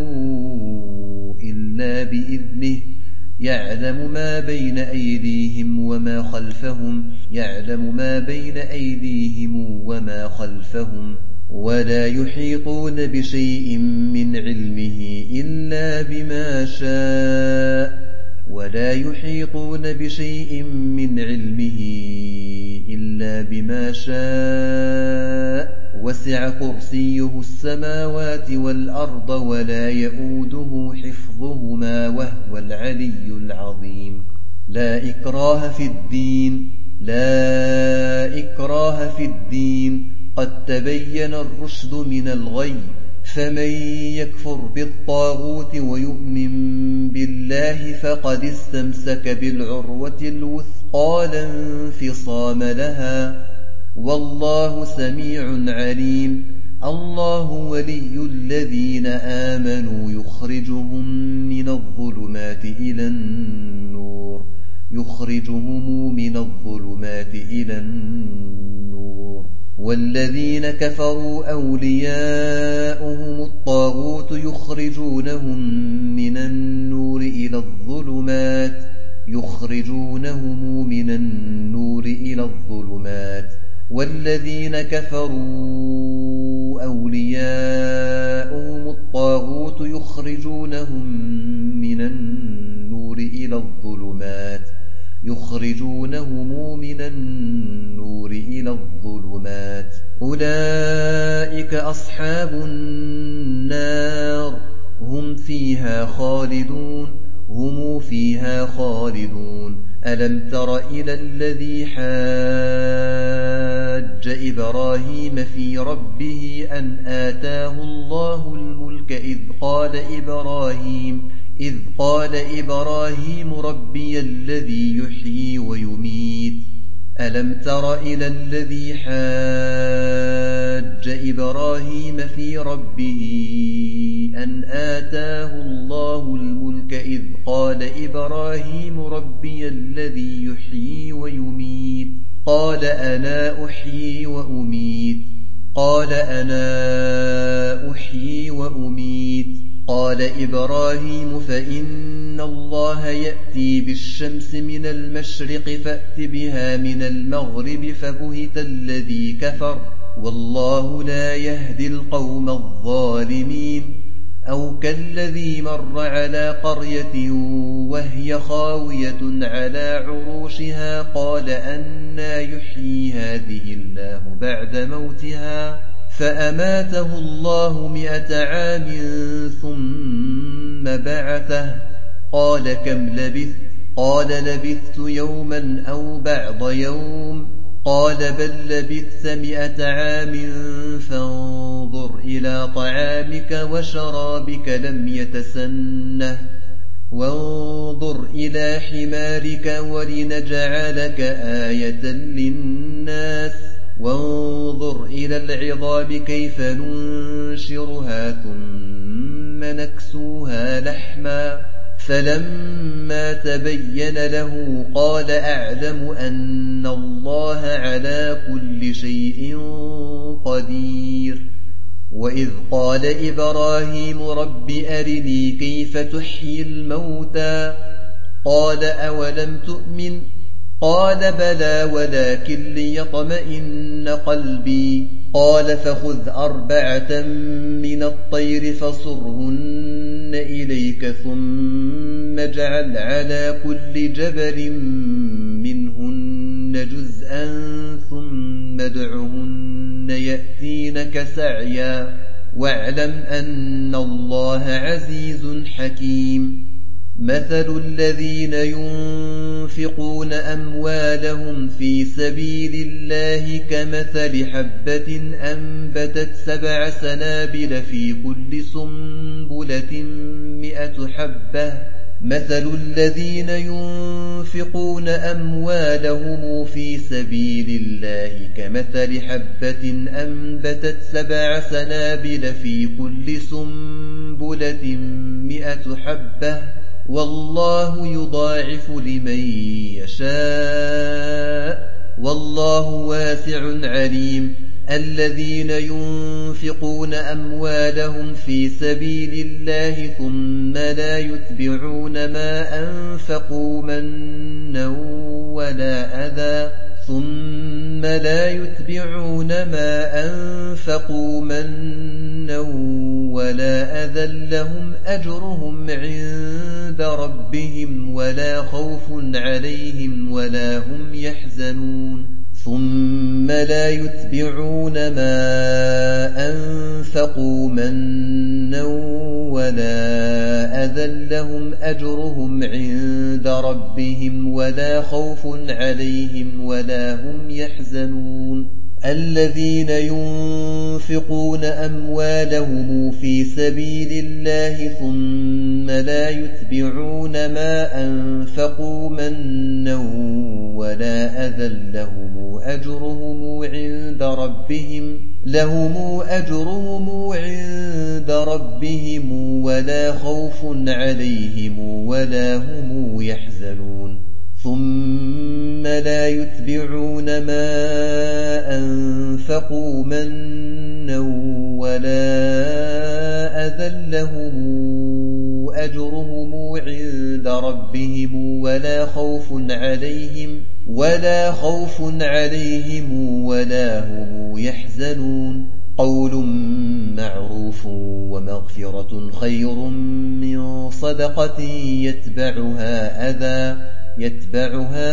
إلا بإذنه يعلم ما بين أيديهم وما خلفهم يعلم ما بين أيديهم وما خلفهم ولا يحيطون بشيء من علمه إلا بما شاء ولا يحيطون بشيء من علمه إلا بما شاء وسع كرسيه السماوات والأرض ولا يئوده حفظهما وهو العلي العظيم لا إكراه في الدين لا إكراه في الدين قد تبين الرشد من الغي فمن يكفر بالطاغوت ويؤمن بالله فقد استمسك بالعروة الوثقى لا انفصام لها والله سميع عليم الله ولي الذين آمنوا يخرجهم من الظلمات إلى النور يخرجهم من الظلمات إلى النور والذين كفروا أولياؤهم الطاغوت يخرجونهم من النور إلى الظلمات يخرجونهم من النور إلى الظلمات والذين كفروا أولياؤهم الطاغوت يخرجونهم من النور إلى الظلمات يخرجونهم من النور إلى الظلمات أولئك أصحاب النار هم فيها خالدون هم فيها خالدون ألم تر إلى الذي حاج إبراهيم في ربه أن آتاه الله الملك إذ قال إبراهيم إذ قال إبراهيم ربي الذي يحيي ويميت ألم تر إلى الذي حاج إبراهيم في ربه أن آتاه الله الملك إذ قال إبراهيم ربي الذي يحيي ويميت قال أنا أحيي وأميت قال أنا أحيي وأميت قال إبراهيم فإن الله يأتي بالشمس من المشرق فأت بها من المغرب فبهت الذي كفر والله لا يهدي القوم الظالمين أو كالذي مر على قرية وهي خاوية على عروشها قال أنى يحيي هذه الله بعد موتها فأماته الله مئة عام ثم بعثه قال كم لبثت قال لبثت يوما أو بعض يوم قال بل لبثت مئة عام فانظر إلى طعامك وشرابك لم يتسنه وانظر إلى حمارك ولنجعلك آية للناس وانظر إلى العظام كيف ننشرها ثم نكسوها لحما فلما تبين له قال أعلم أن الله على كل شيء قدير وإذ قال إبراهيم رب أرني كيف تحيي الموتى قال أولم تؤمن قال بلى ولكن ليطمئن قلبي قال فخذ أربعة من الطير فصرهن إليك ثم اجعل على كل جبل منهن جزءا ثم ادعهن يأتينك سعيا واعلم أن الله عزيز حكيم مثل الذين ينفقون أموالهم في سبيل الله كمثل حبة أنبتت سبع سنابل في كل سنبلة مئة حبة مثل الذين ينفقون أموالهم في سبيل الله كمثل حبة أنبتت سبع سنابل في كل سنبلة مئة حبة والله يضاعف لمن يشاء والله واسع عليم الذين ينفقون أموالهم في سبيل الله ثم لا يتبعون ما أنفقوا منا ولا أذى ثم لا يتبعون ما أنفقوا منا ولا أذى لهم أجرهم عند ربهم ولا خوف عليهم ولا هم يحزنون ثم لا يتبعون ما أنفقوا منا ولا أذى لهم أجرهم عند ربهم ولا خوف عليهم ولا هم يحزنون الذين ينفقون أموالهم في سبيل الله ثم لا يتبعون ما أنفقوا منا ولا أذى لهم أجرهم عند ربهم لهم أجرهم عند ربهم ولا خوف عليهم ولا هم يحزنون ثم لا يتبعون ما أنفقوا منا ولا أذى لهم أجرهم عند ربهم ولا خوف عليهم ولا خوف عليهم ولا هم يحزنون قول معروف ومغفرة خير من صدقة يتبعها أذى يتبعها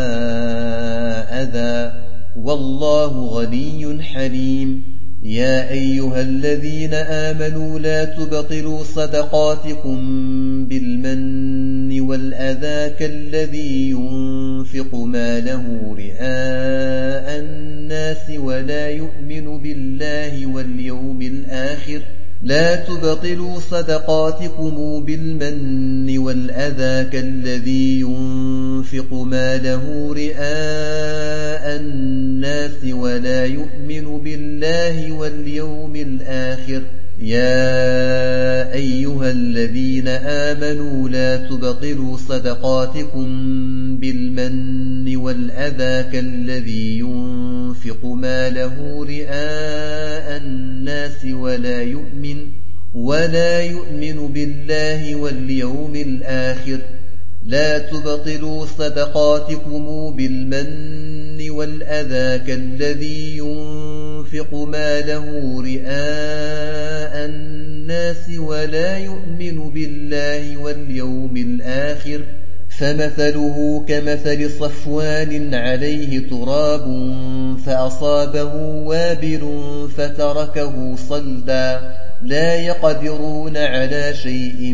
أذى والله غني حليم يا أيها الذين آمنوا لا تبطلوا صدقاتكم بالمن والأذى كالذي ينفق ماله رئاء الناس ولا يؤمن بالله واليوم الآخر لا تبطلوا صدقاتكم بالمن والأذى كالذي ينفق ماله رئاء الناس ولا يؤمن بالله واليوم الآخر يا أيها الذين آمنوا لا تبطلوا صدقاتكم بالمن والأذى كالذي ينفق ماله رئاء الناس ولا يؤمن ولا يؤمن بالله واليوم الآخر لا تبطلوا صدقاتكم بالمن والأذى كالذي ينفق ماله رئاء الناس ولا يؤمن بالله واليوم الآخر فمثله كمثل صفوان عليه تراب فأصابه وابل فتركه صلدا لا يقدرون على شيء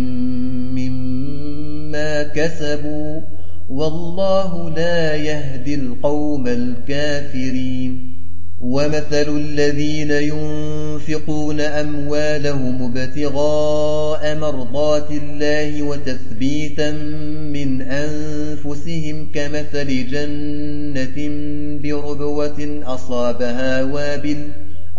مما كسبوا والله لا يهدي القوم الكافرين ومثل الذين ينفقون أموالهم ابتغاء مرضات الله وتثبيتا من أنفسهم كمثل جنة بربوة أصابها وابل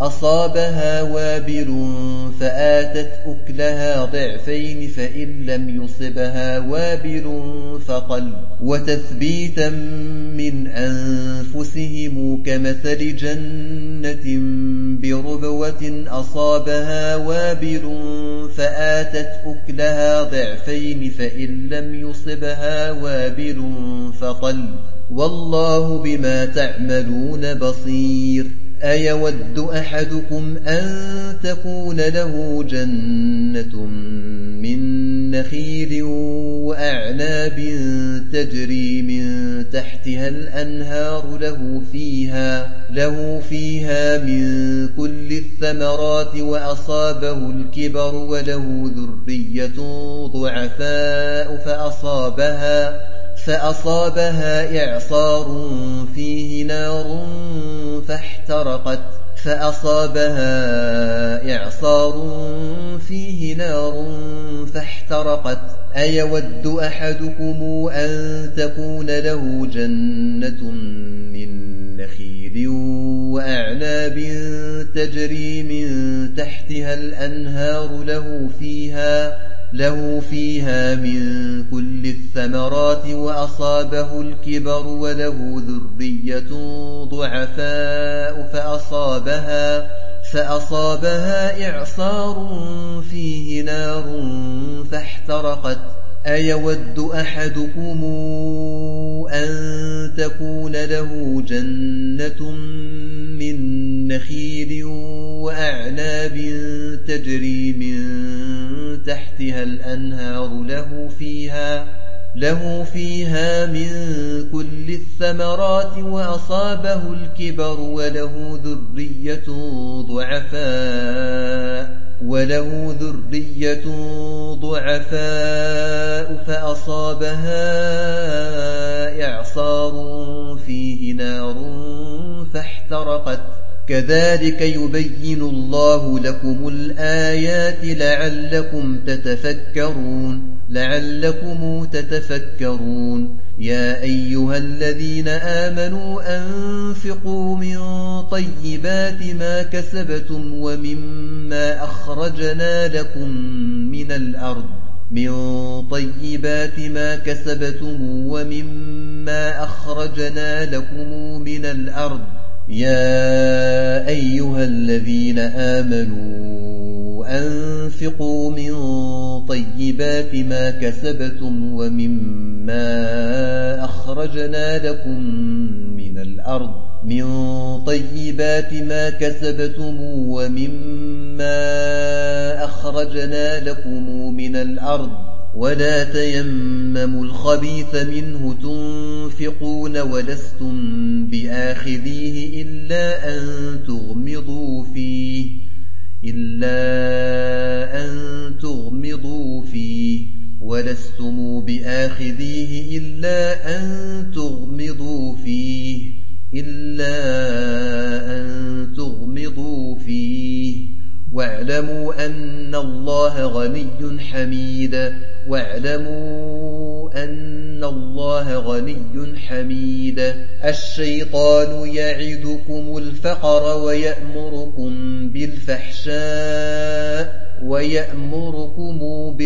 أصابها وابل فآتت أكلها ضعفين فإن لم يصبها وابل فطل وتثبيتا من أنفسهم كمثل جنة بربوة أصابها وابل فآتت أكلها ضعفين فإن لم يصبها وابل فطل والله بما تعملون بصير أيود أحدكم أن تكون له جنة من نخيل وأعناب تجري من تحتها الأنهار له فيها, له فيها من كل الثمرات وأصابه الكبر وله ذرية ضعفاء فأصابها, فأصابها إعصار فيه نار فاحترقت فأصابها إعصار فيه نار فاحترقت أيود أحدكم أن تكون له جنة من نخيل وأعناب تجري من تحتها الأنهار له فيها, له فيها من كل الثمرات وأصابه الكبر وله ذرية ضعفاء فأصابها, فأصابها إعصار فيه نار فاحترقت أيود أحدكم أن تكون له جنة من نخيل وأعناب تجري من تحتها الأنهار له فيها, له فيها من كل الثمرات وأصابه الكبر وله ذرية ضعفاء وله ذرية ضعفاء فأصابها إعصار فيه نار فاحترقت كذلك يبين الله لكم الآيات لعلكم تتفكرون لعلكم تتفكرون يا أيها الذين آمنوا أنفقوا من طيبات ما كسبتم ومما أخرجنا لكم من الأرض من طيبات ما كسبتم ومما أخرجنا لكم من الأرض يا أيها الذين آمنوا أنفقوا من طيبات ما كسبتم ومما أخرجنا لكم من الأرض من طيبات ما كسبتم ومما أخرجنا لكم من الأرض ولا تيمموا الخبيث منه تنفقون ولستم بآخذيه إلا أن تغمضوا فيه إلا أن تغمضوا فيه ولستم بآخذيه إلا أن تغمضوا فيه إلا أن تغمضوا فيه واعلموا أن الله غني حميد واعلموا أن الله غني حميد الشيطان يعدكم الفقر ويأمركم بالفحشاء ويأمركم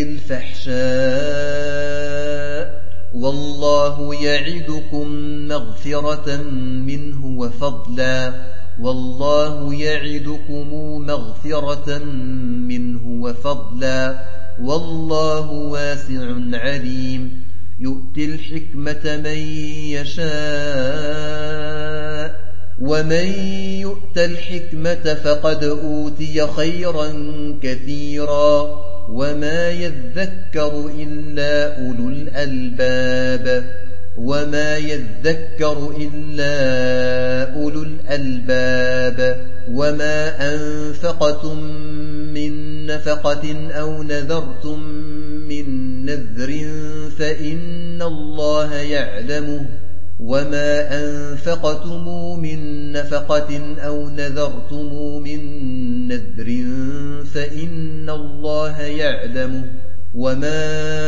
بالفحشاء والله يعدكم مغفرة منه وفضلا والله يعدكم مغفرة منه وفضلا والله واسع عليم يؤتي الحكمة من يشاء ومن يؤت الحكمة فقد أوتي خيرا كثيرا وما يذكر إلا أولو الألباب وما يذكر إلا أولو الألباب وما أنفقتم من نفقة أو نذرتم من نذر فإن الله يعلمه وما أنفقتم من نفقة أو نذرتم من نذر فإن الله يعلمه وما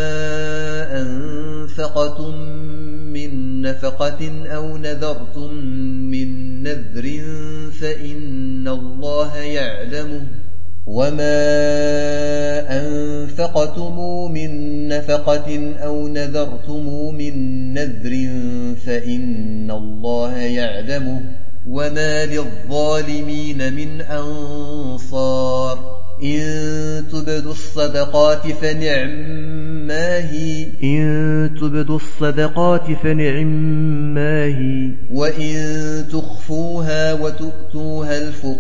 أنفقتم من نفقة أو نذرتم من نذر فإن الله الله يعلمه وما أنفقتم من نفقة أو نذرتم من نذر فإن الله يعلمه وما للظالمين من أنصار إن تبدوا الصدقات فنعما هي إن تبدوا الصدقات فنعما هي وإن تخفوها وتؤتوها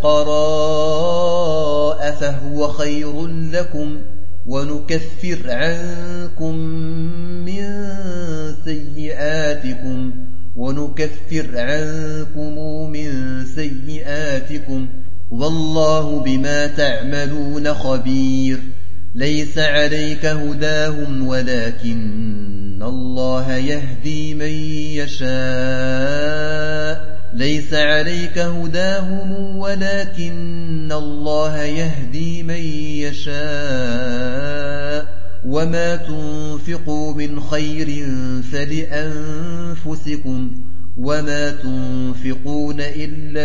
الفقراء فهو خير لكم ونكفر عنكم من سيئاتكم ونكفر عنكم من سيئاتكم والله بما تعملون خبير ليس عليك هداهم ولكن الله يهدي من يشاء ليس عليك هداهم ولكن الله يهدي من يشاء وما تنفقوا من خير فلأنفسكم وما تنفقون إلا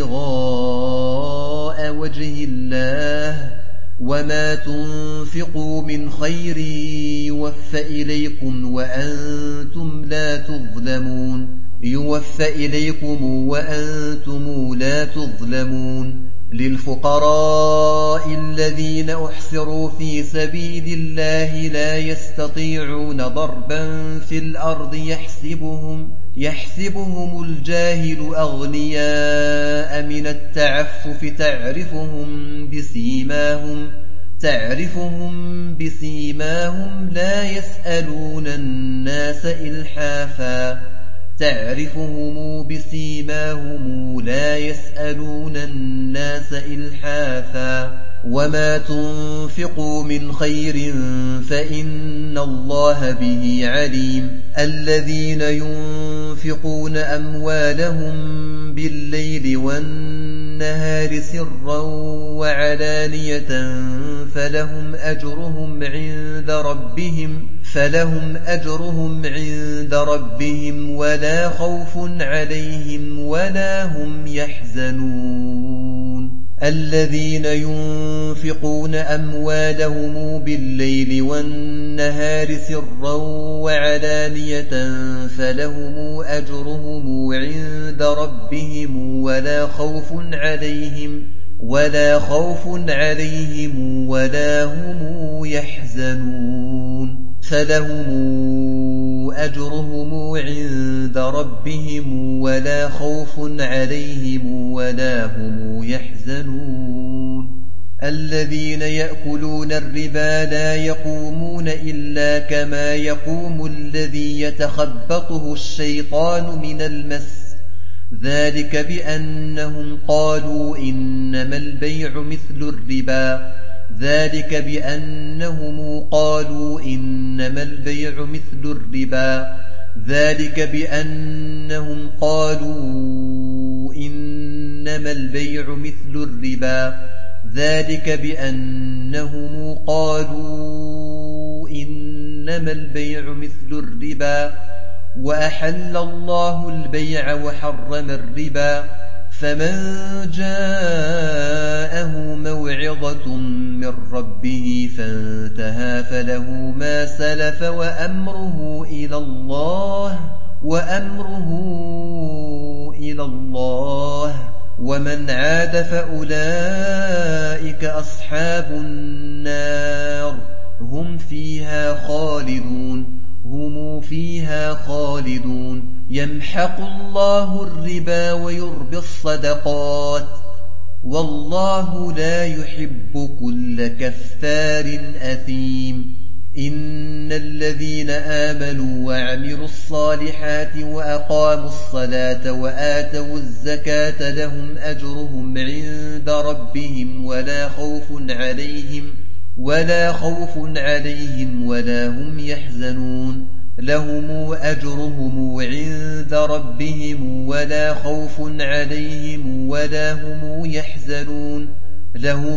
ابتغاء وجه الله وما تنفقوا من خير يوفى إليكم وأنتم لا تظلمون يوفى إليكم وأنتم لا تظلمون للفقراء الذين أحصروا في سبيل الله لا يستطيعون ضربا في الأرض يحسبهم يحسبهم الجاهل أغنياء من التعفف تعرفهم بسيماهم تعرفهم بسيماهم لا يسألون الناس إلحافا تعرفهم بسيماهم لا يسألون الناس إلحافا وما تنفقوا من خير فإن الله به عليم الذين ينفقون أموالهم بالليل والنهار سرا وعلانية فلهم أجرهم عند ربهم فلهم أجرهم عند ربهم ولا خوف عليهم ولا هم يحزنون الذين ينفقون أموالهم بالليل والنهار سرا وعلانية فلهم أجرهم عند ربهم ولا خوف عليهم ولا خوف عليهم ولا هم يحزنون فلهم أجرهم عند ربهم ولا خوف عليهم ولا هم يحزنون الذين يأكلون الربا لا يقومون إلا كما يقوم الذي يتخبطه الشيطان من المس ذلك بأنهم قالوا إنما البيع مثل الربا ذلك بأنهم قالوا إنما البيع مثل الربا ذلك بأنهم قالوا إنما البيع مثل الربا ذلك بأنهم قالوا إنما البيع مثل الربا وأحل الله البيع وحرم الربا فمن جاءه موعظة من ربه فانتهى فله ما سلف وأمره إلى الله وأمره إلى الله ومن عاد فأولئك أصحاب النار هم فيها خالدون هم فيها خالدون يمحق الله الربا ويربي الصدقات والله لا يحب كل كفار أثيم إن الذين آمنوا وعملوا الصالحات وأقاموا الصلاة وآتوا الزكاة لهم أجرهم عند ربهم ولا خوف عليهم ولا خوف عليهم ولا هم يحزنون لهم أجرهم عند ربهم ولا خوف عليهم ولا هم يحزنون لهم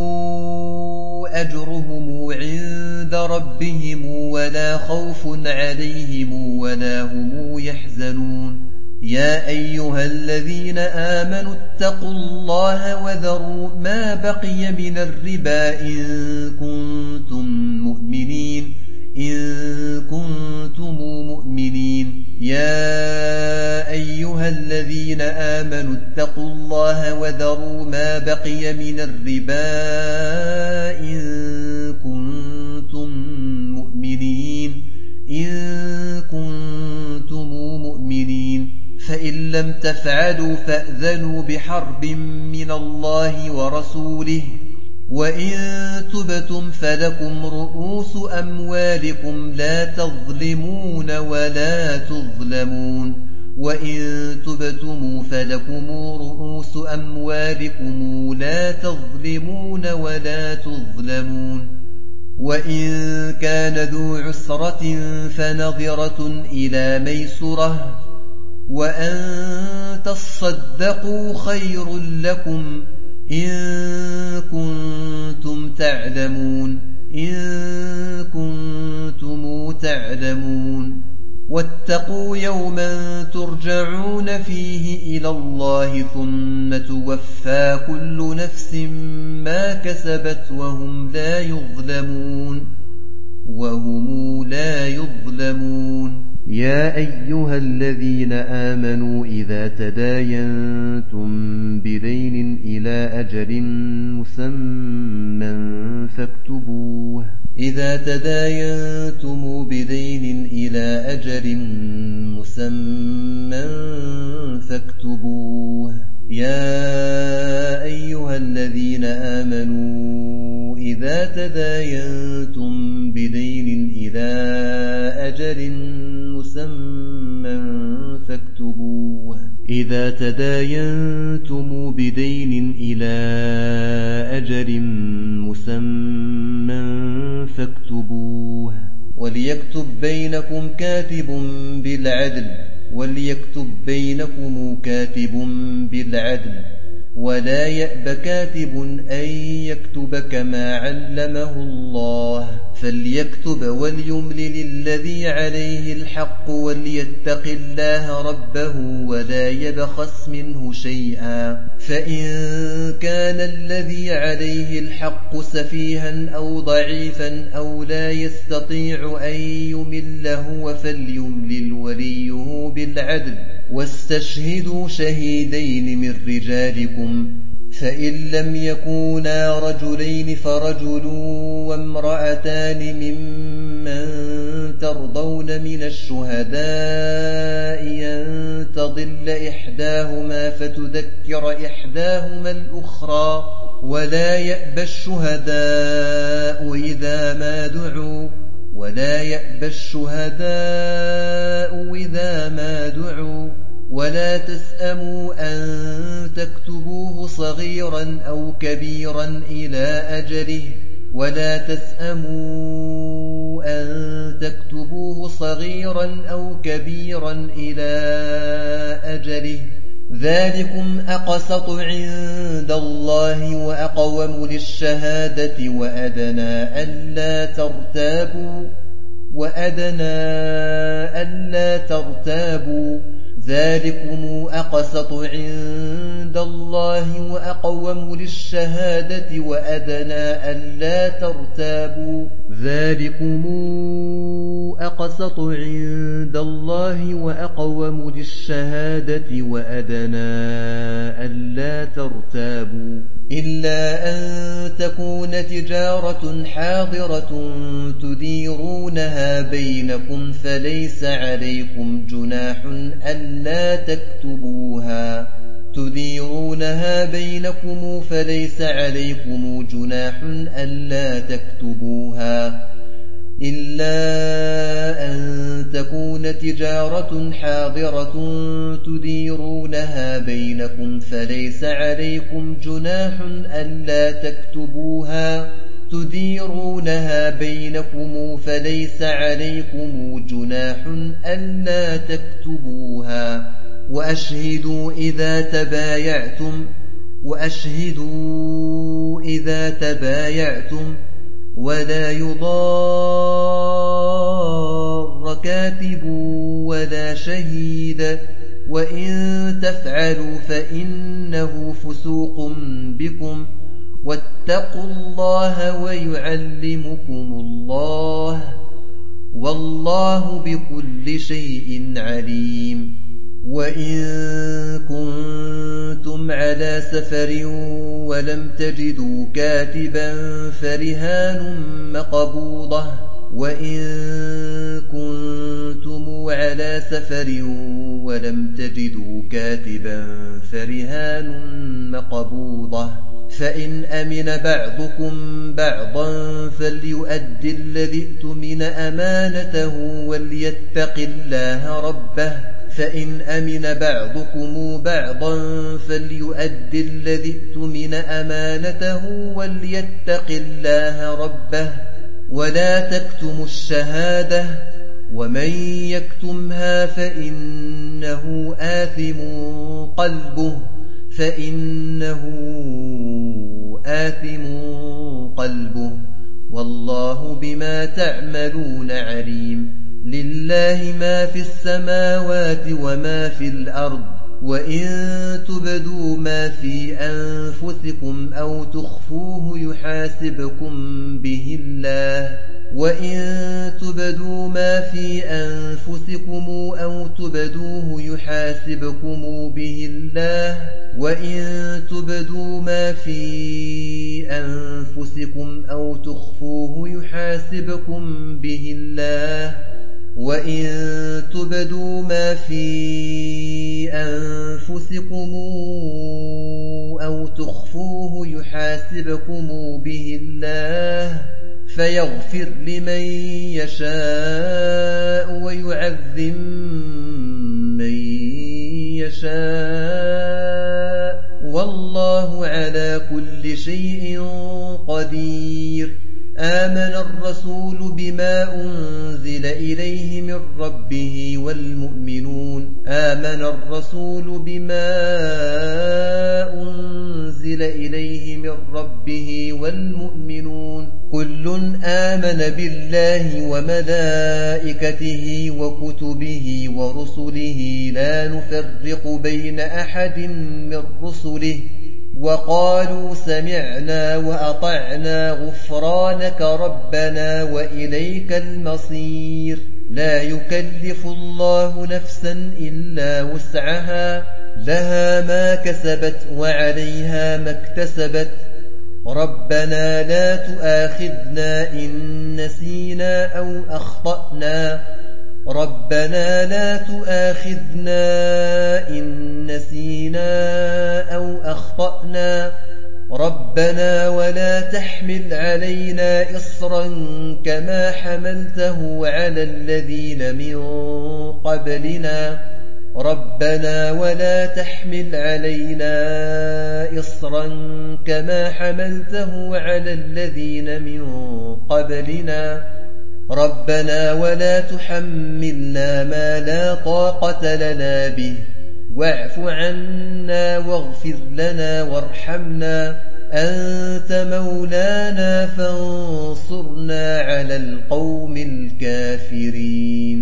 أجرهم عند ربهم ولا خوف عليهم ولا هم يحزنون يا أيها الذين آمنوا اتقوا الله وذروا ما بقي من الربا إن كنتم مؤمنين إن كنتم مؤمنين يا أيها الذين آمنوا اتقوا الله وذروا ما بقي من الربا إن كنتم مؤمنين إن كنتم مؤمنين فإن لم تفعلوا فأذنوا بحرب من الله ورسوله وإن تبتم فلكم رؤوس أموالكم لا تظلمون ولا تظلمون وإن تبتم فلكم رؤوس أموالكم لا تظلمون ولا تظلمون وإن كان ذو عسرة فنظرة إلى ميسرة وأن تصدقوا خير لكم إن كنتم تعلمون إن كنتم تعلمون واتقوا يوما ترجعون فيه إلى الله ثم توفى كل نفس ما كسبت وهم لا يظلمون وهم لا يظلمون يا أيها الذين آمنوا إذا تداينتم بدين إلى أجل مسمى فاكتبوه إذا تداينتم بدين إلى أجل مسمى فاكتبوه يا أيها الذين آمنوا إذا تداينتم بدين إلى أجل مسمى فاكتبوه إذا تداينتم بدين إلى أجل مسمى فاكتبوه وليكتب بينكم كاتب بالعدل وليكتب بينكم كاتب بالعدل ولا يأب كاتب أن يكتب كما علمه الله فليكتب وليملل الذي عليه الحق وليتق الله ربه ولا يبخس منه شيئا فإن كان الذي عليه الحق سفيها أو ضعيفا أو لا يستطيع أن يمل هو فليملل وليه بالعدل واستشهدوا شهيدين من رجالكم فإن لم يكونا رجلين فرجل وامرأتان ممن ترضون من الشهداء أن تضل إحداهما فتذكر إحداهما الأخرى ولا يأبى الشهداء إذا ما دعوا ولا يأبى الشهداء إذا ما دعوا ولا تسأموا أن تكتبوه صغيرا أو كبيرا إلى أجله ولا تسأموا أن تكتبوه صغيرا أو كبيرا إلى أجله ذلكم أقسط عند الله وأقوم للشهادة وأدنى ألا ترتابوا وأدنى ألا ترتابوا ذلكم أقسط عند الله وأقوم للشهادة وأدنى ألا ترتابوا ذلكم أقسط عند الله وأقوم للشهادة وأدنى ألا ترتابوا إلا أن تكون تجارة حاضرة تديرونها بينكم فليس عليكم جناح ألا تكتبوها تديرونها بينكم فليس عليكم جناح ألا تكتبوها إلا أن تكون تجارة حاضرة تديرونها بينكم فليس عليكم جناح ألا تكتبوها تديرونها بينكم فليس عليكم جناح ألا تكتبوها وأشهدوا إذا تبايعتم وأشهدوا إذا تبايعتم ولا يضار كاتب ولا شهيد وإن تفعلوا فإنه فسوق بكم واتقوا الله ويعلمكم الله والله بكل شيء عليم. وإن كنتم على سفر ولم تجدوا كاتبا فرهان مقبوضة وإن كنتم على سفر ولم تجدوا كاتبا فرهان مقبوضة فإن أمن بعضكم بعضا فليؤد الذي اؤتمن أمانته وليتق الله ربه فإن أمن بعضكم بعضا فليؤد الذي اؤتمن أمانته وليتق الله ربه ولا تكتموا الشهادة ومن يكتمها فإنه آثم قلبه فإنه آثم قلبه والله بما تعملون عليم. لله ما في السماوات وما في الأرض وإن تبدوا ما في أنفسكم أو تخفوه يحاسبكم به الله وإن تبدوا ما في أنفسكم أو تبدوه يحاسبكم به الله وإن تبدوا ما في أنفسكم أو تخفوه يحاسبكم به الله وإن تبدوا ما في أنفسكم أو تخفوه يحاسبكم به الله فيغفر لمن يشاء ويعذب من يشاء والله على كل شيء قدير. آمن الرسول بما أنزل إليه من ربه والمؤمنون آمن الرسول بما أنزل إليه من ربه والمؤمنون كل آمن بالله وملائكته وكتبه ورسله لا نفرق بين أحد من رسله وقالوا سمعنا وأطعنا غفرانك ربنا وإليك المصير. لا يكلف الله نفسا إلا وسعها لها ما كسبت وعليها ما اكتسبت ربنا لا تؤاخذنا إن نسينا أو أخطأنا ربنا لا تؤاخذنا إن نسينا أو أخطأنا ربنا ولا تحمل علينا إصرا كما حملته على الذين من قبلنا ربنا ولا تحمل علينا إصرا كما حملته على الذين من قبلنا ربنا ولا تحملنا ما لا طاقة لنا به واعف عنا واغفر لنا وارحمنا أنت مولانا فانصرنا على القوم الكافرين.